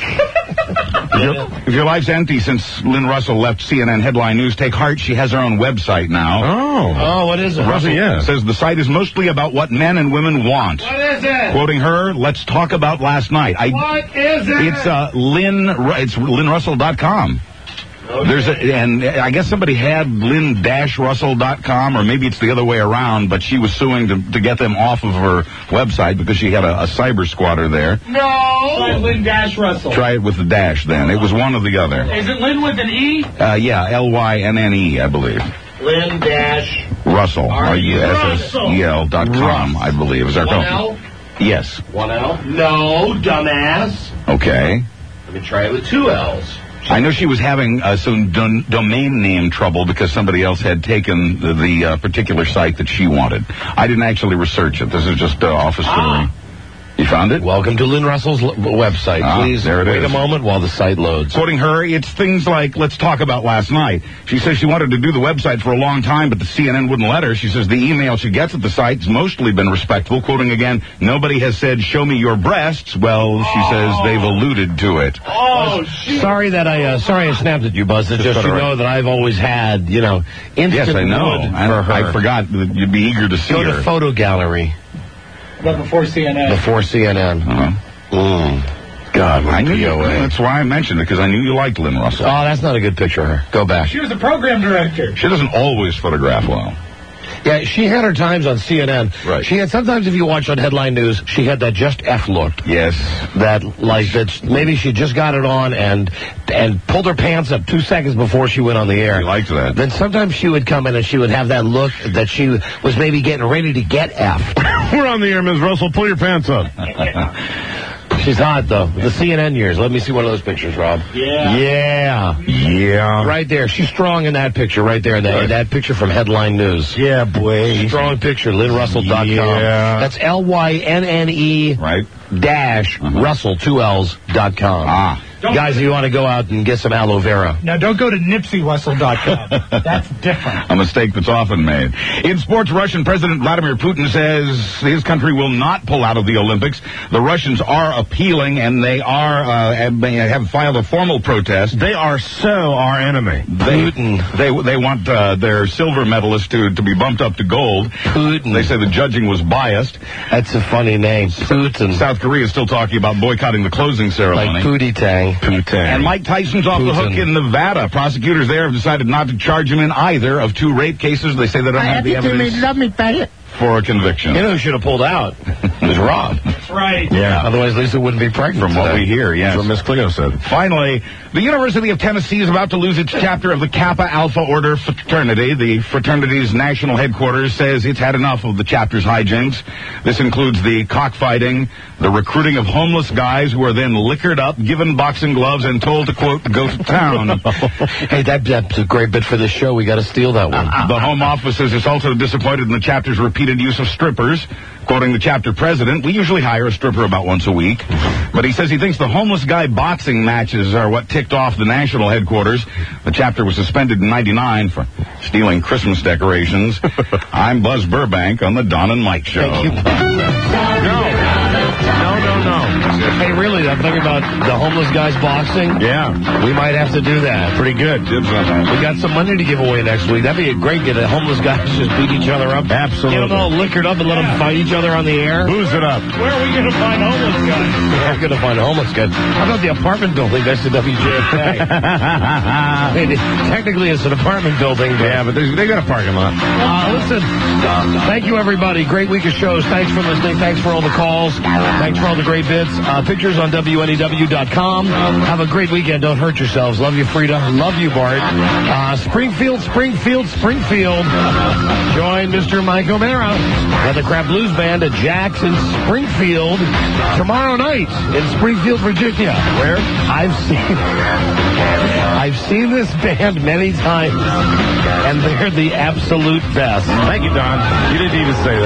If your, if your life's empty since Lynn Russell left C N N Headline News, take heart. She has her own website now. Oh. Oh, what is it? Russell yeah. says the site is mostly about what men and women want. What is it? Quoting her, let's talk about last night. I, What is it? It's uh, Lynn. Ru- It's lynn russell dot com. There's a, and I guess somebody had Lynn Russell dot com, or maybe it's the other way around, but she was suing to, to get them off of her website because she had a, a cyber squatter there. No! Try Lynn Dash Russell. Try it with the dash then. It was one or the other. Is it Lynn with an E? Uh, yeah, L Y N N E, I believe. Lynn Dash Russell, R U S S E L dot com, I believe. Is that One correct? L? Yes. One L? No, dumbass. Okay. Let me try it with two L's. I know she was having uh, some don- domain name trouble because somebody else had taken the, the uh, particular site that she wanted. I didn't actually research it. This is just uh, off a story. Ah. You found it? Welcome to Lynn Russell's l- website. Ah, Please there it wait is. a moment while the site loads. Quoting her, it's things like, let's talk about last night. She says she wanted to do the website for a long time, but the C N N wouldn't let her. She says the email she gets at the site's mostly been respectful. Quoting again, nobody has said, show me your breasts. Well, she Oh. says they've alluded to it. Oh, shit. Sorry that I, uh, sorry I snapped at you, Buzz. It's just, Just you all right. know that I've always had, you know, instant Yes, I know. wood I, for her. I forgot that you'd be eager to see Go her. to Photo Gallery But before C N N. before C N N. Uh-huh. Mm. God, I knew P you. O A. That's why I mentioned it, because I knew you liked Lynn Russell. Oh, that's not a good picture of her. Go back. She was a program director. She doesn't always photograph well. Yeah, she had her times on C N N. Right. She had sometimes, if you watch on Headline News, she had that just F look. Yes. That, like, that maybe she just got it on and and pulled her pants up two seconds before she went on the air. I liked that. Then sometimes she would come in and she would have that look that she was maybe getting ready to get F'd. We're on the air, Miz Russell. Pull your pants up. She's hot, though. The C N N years. Let me see one of those pictures, Rob. Yeah. Yeah. Yeah. Right there. She's strong in that picture right there. That, Right. that picture from Headline News. Yeah, boy. Strong picture. Lynn Russell dot com. Yeah. That's L Y N N E Right. dash Uh-huh. Russell, two L's, dot com. Ah. Guys, if you want to go out and get some aloe vera. Now, don't go to Nipsey Russell dot com. That's different. A mistake that's often made. In sports, Russian President Vladimir Putin says his country will not pull out of the Olympics. The Russians are appealing, and they are uh, have, have filed a formal protest. They are so our enemy. They, Putin. They they want uh, their silver medalist to, to be bumped up to gold. Putin. They say the judging was biased. That's a funny name. Putin. South Korea is still talking about boycotting the closing ceremony. Like Pootie Tang. And Mike Tyson's off the hook in Nevada. Prosecutors there have decided not to charge him in either of two rape cases. They say they don't have the evidence love me, Patty. for a conviction. You know who should have pulled out? It was Rob. That's right. Yeah. Otherwise, Lisa wouldn't be pregnant. From what today. we hear, yes. That's what Miss Cleo said. Finally, the University of Tennessee is about to lose its chapter of the Kappa Alpha Order fraternity. The fraternity's national headquarters says it's had enough of the chapter's hijinks. This includes the cockfighting, the recruiting of homeless guys who are then liquored up, given boxing gloves, and told to, quote, go to town. Hey, that, that's a great bit for this show. We got to steal that one. The Home Office is also disappointed in the chapter's repeated use of strippers. Quoting the chapter president, we usually hire a stripper about once a week. But he says he thinks the homeless guy boxing matches are what ticked off the national headquarters. The chapter was suspended in ninety-nine for stealing Christmas decorations. I'm Buzz Burbank on the Don and Mike Show. Thank you. No. No, no, no. Hey, really, I'm thinking about the homeless guys boxing. Yeah. We might have to do that. Pretty good. Dibs on that. We got some money to give away next week. That'd be a great get. The homeless guys just beat each other up. Absolutely. Get them all liquored up and let them fight each other on the air. Booze it up. Where are we going to find homeless guys? We're going to find homeless guys. How about the apartment building next to W J F K? I mean, technically, it's an apartment building. But Yeah, but there's, they got a parking lot. Uh, listen, thank you, everybody. Great week of shows. Thanks for listening. Thanks for all the calls. Thanks for all the great bits. Uh, pictures on W N E W dot com. Have a great weekend. Don't hurt yourselves. Love you, Frida. Love you, Bart. Uh, Springfield, Springfield, Springfield. Join Mister Mike O'Mara and the Crap Blues Band at Jack's in Springfield tomorrow night in Springfield, Virginia. Where I've seen, I've seen this band many times, and they're the absolute best. Thank you, Don. You didn't even say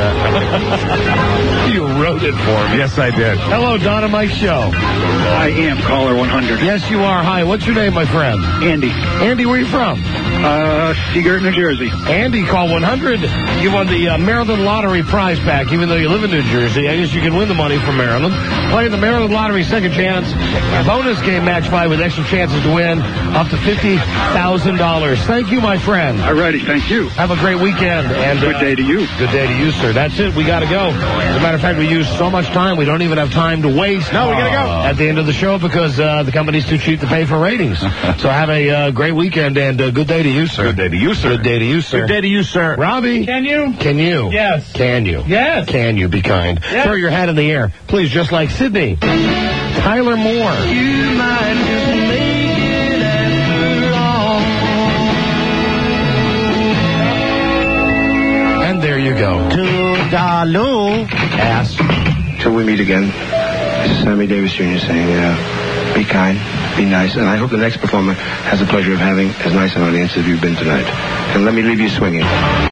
that. You wrote it for me. Yes, I did. Hello, Don and Mike Show. I am caller one hundred. Yes, you are. Hi. What's your name, my friend? Andy. Andy, where are you from? Uh, Seagirt, New Jersey. Andy, call one hundred. You won the uh, Maryland Lottery prize pack, even though you live in New Jersey. I guess you can win the money from Maryland. Play the Maryland Lottery Second Chance. A bonus game match five with extra chances to win up to fifty thousand dollars. Thank you, my friend. All righty, thank you. Have a great weekend. And Good uh, day to you. Good day to you, sir. That's it. We got to go. As a matter of fact, we used so much time, we don't even have time to waste. No, we gotta go. At the end of the show because uh, the company's too cheap to pay for ratings. So have a uh, great weekend and uh, good day to you, sir. Good day to you, sir. Good day to you, sir. Good day to you, sir. Robbie. Can you? Can you? Yes. Can you? Yes. Can you be kind? Yes. Throw your hat in the air. Please, just like Sydney. Tyler Moore. You might just make it after all. And there you go. Toodaloo. Ass. Till we meet again, this is Sammy Davis Junior saying, uh, be kind, be nice, and I hope the next performer has the pleasure of having as nice an audience as you've been tonight. And let me leave you swinging.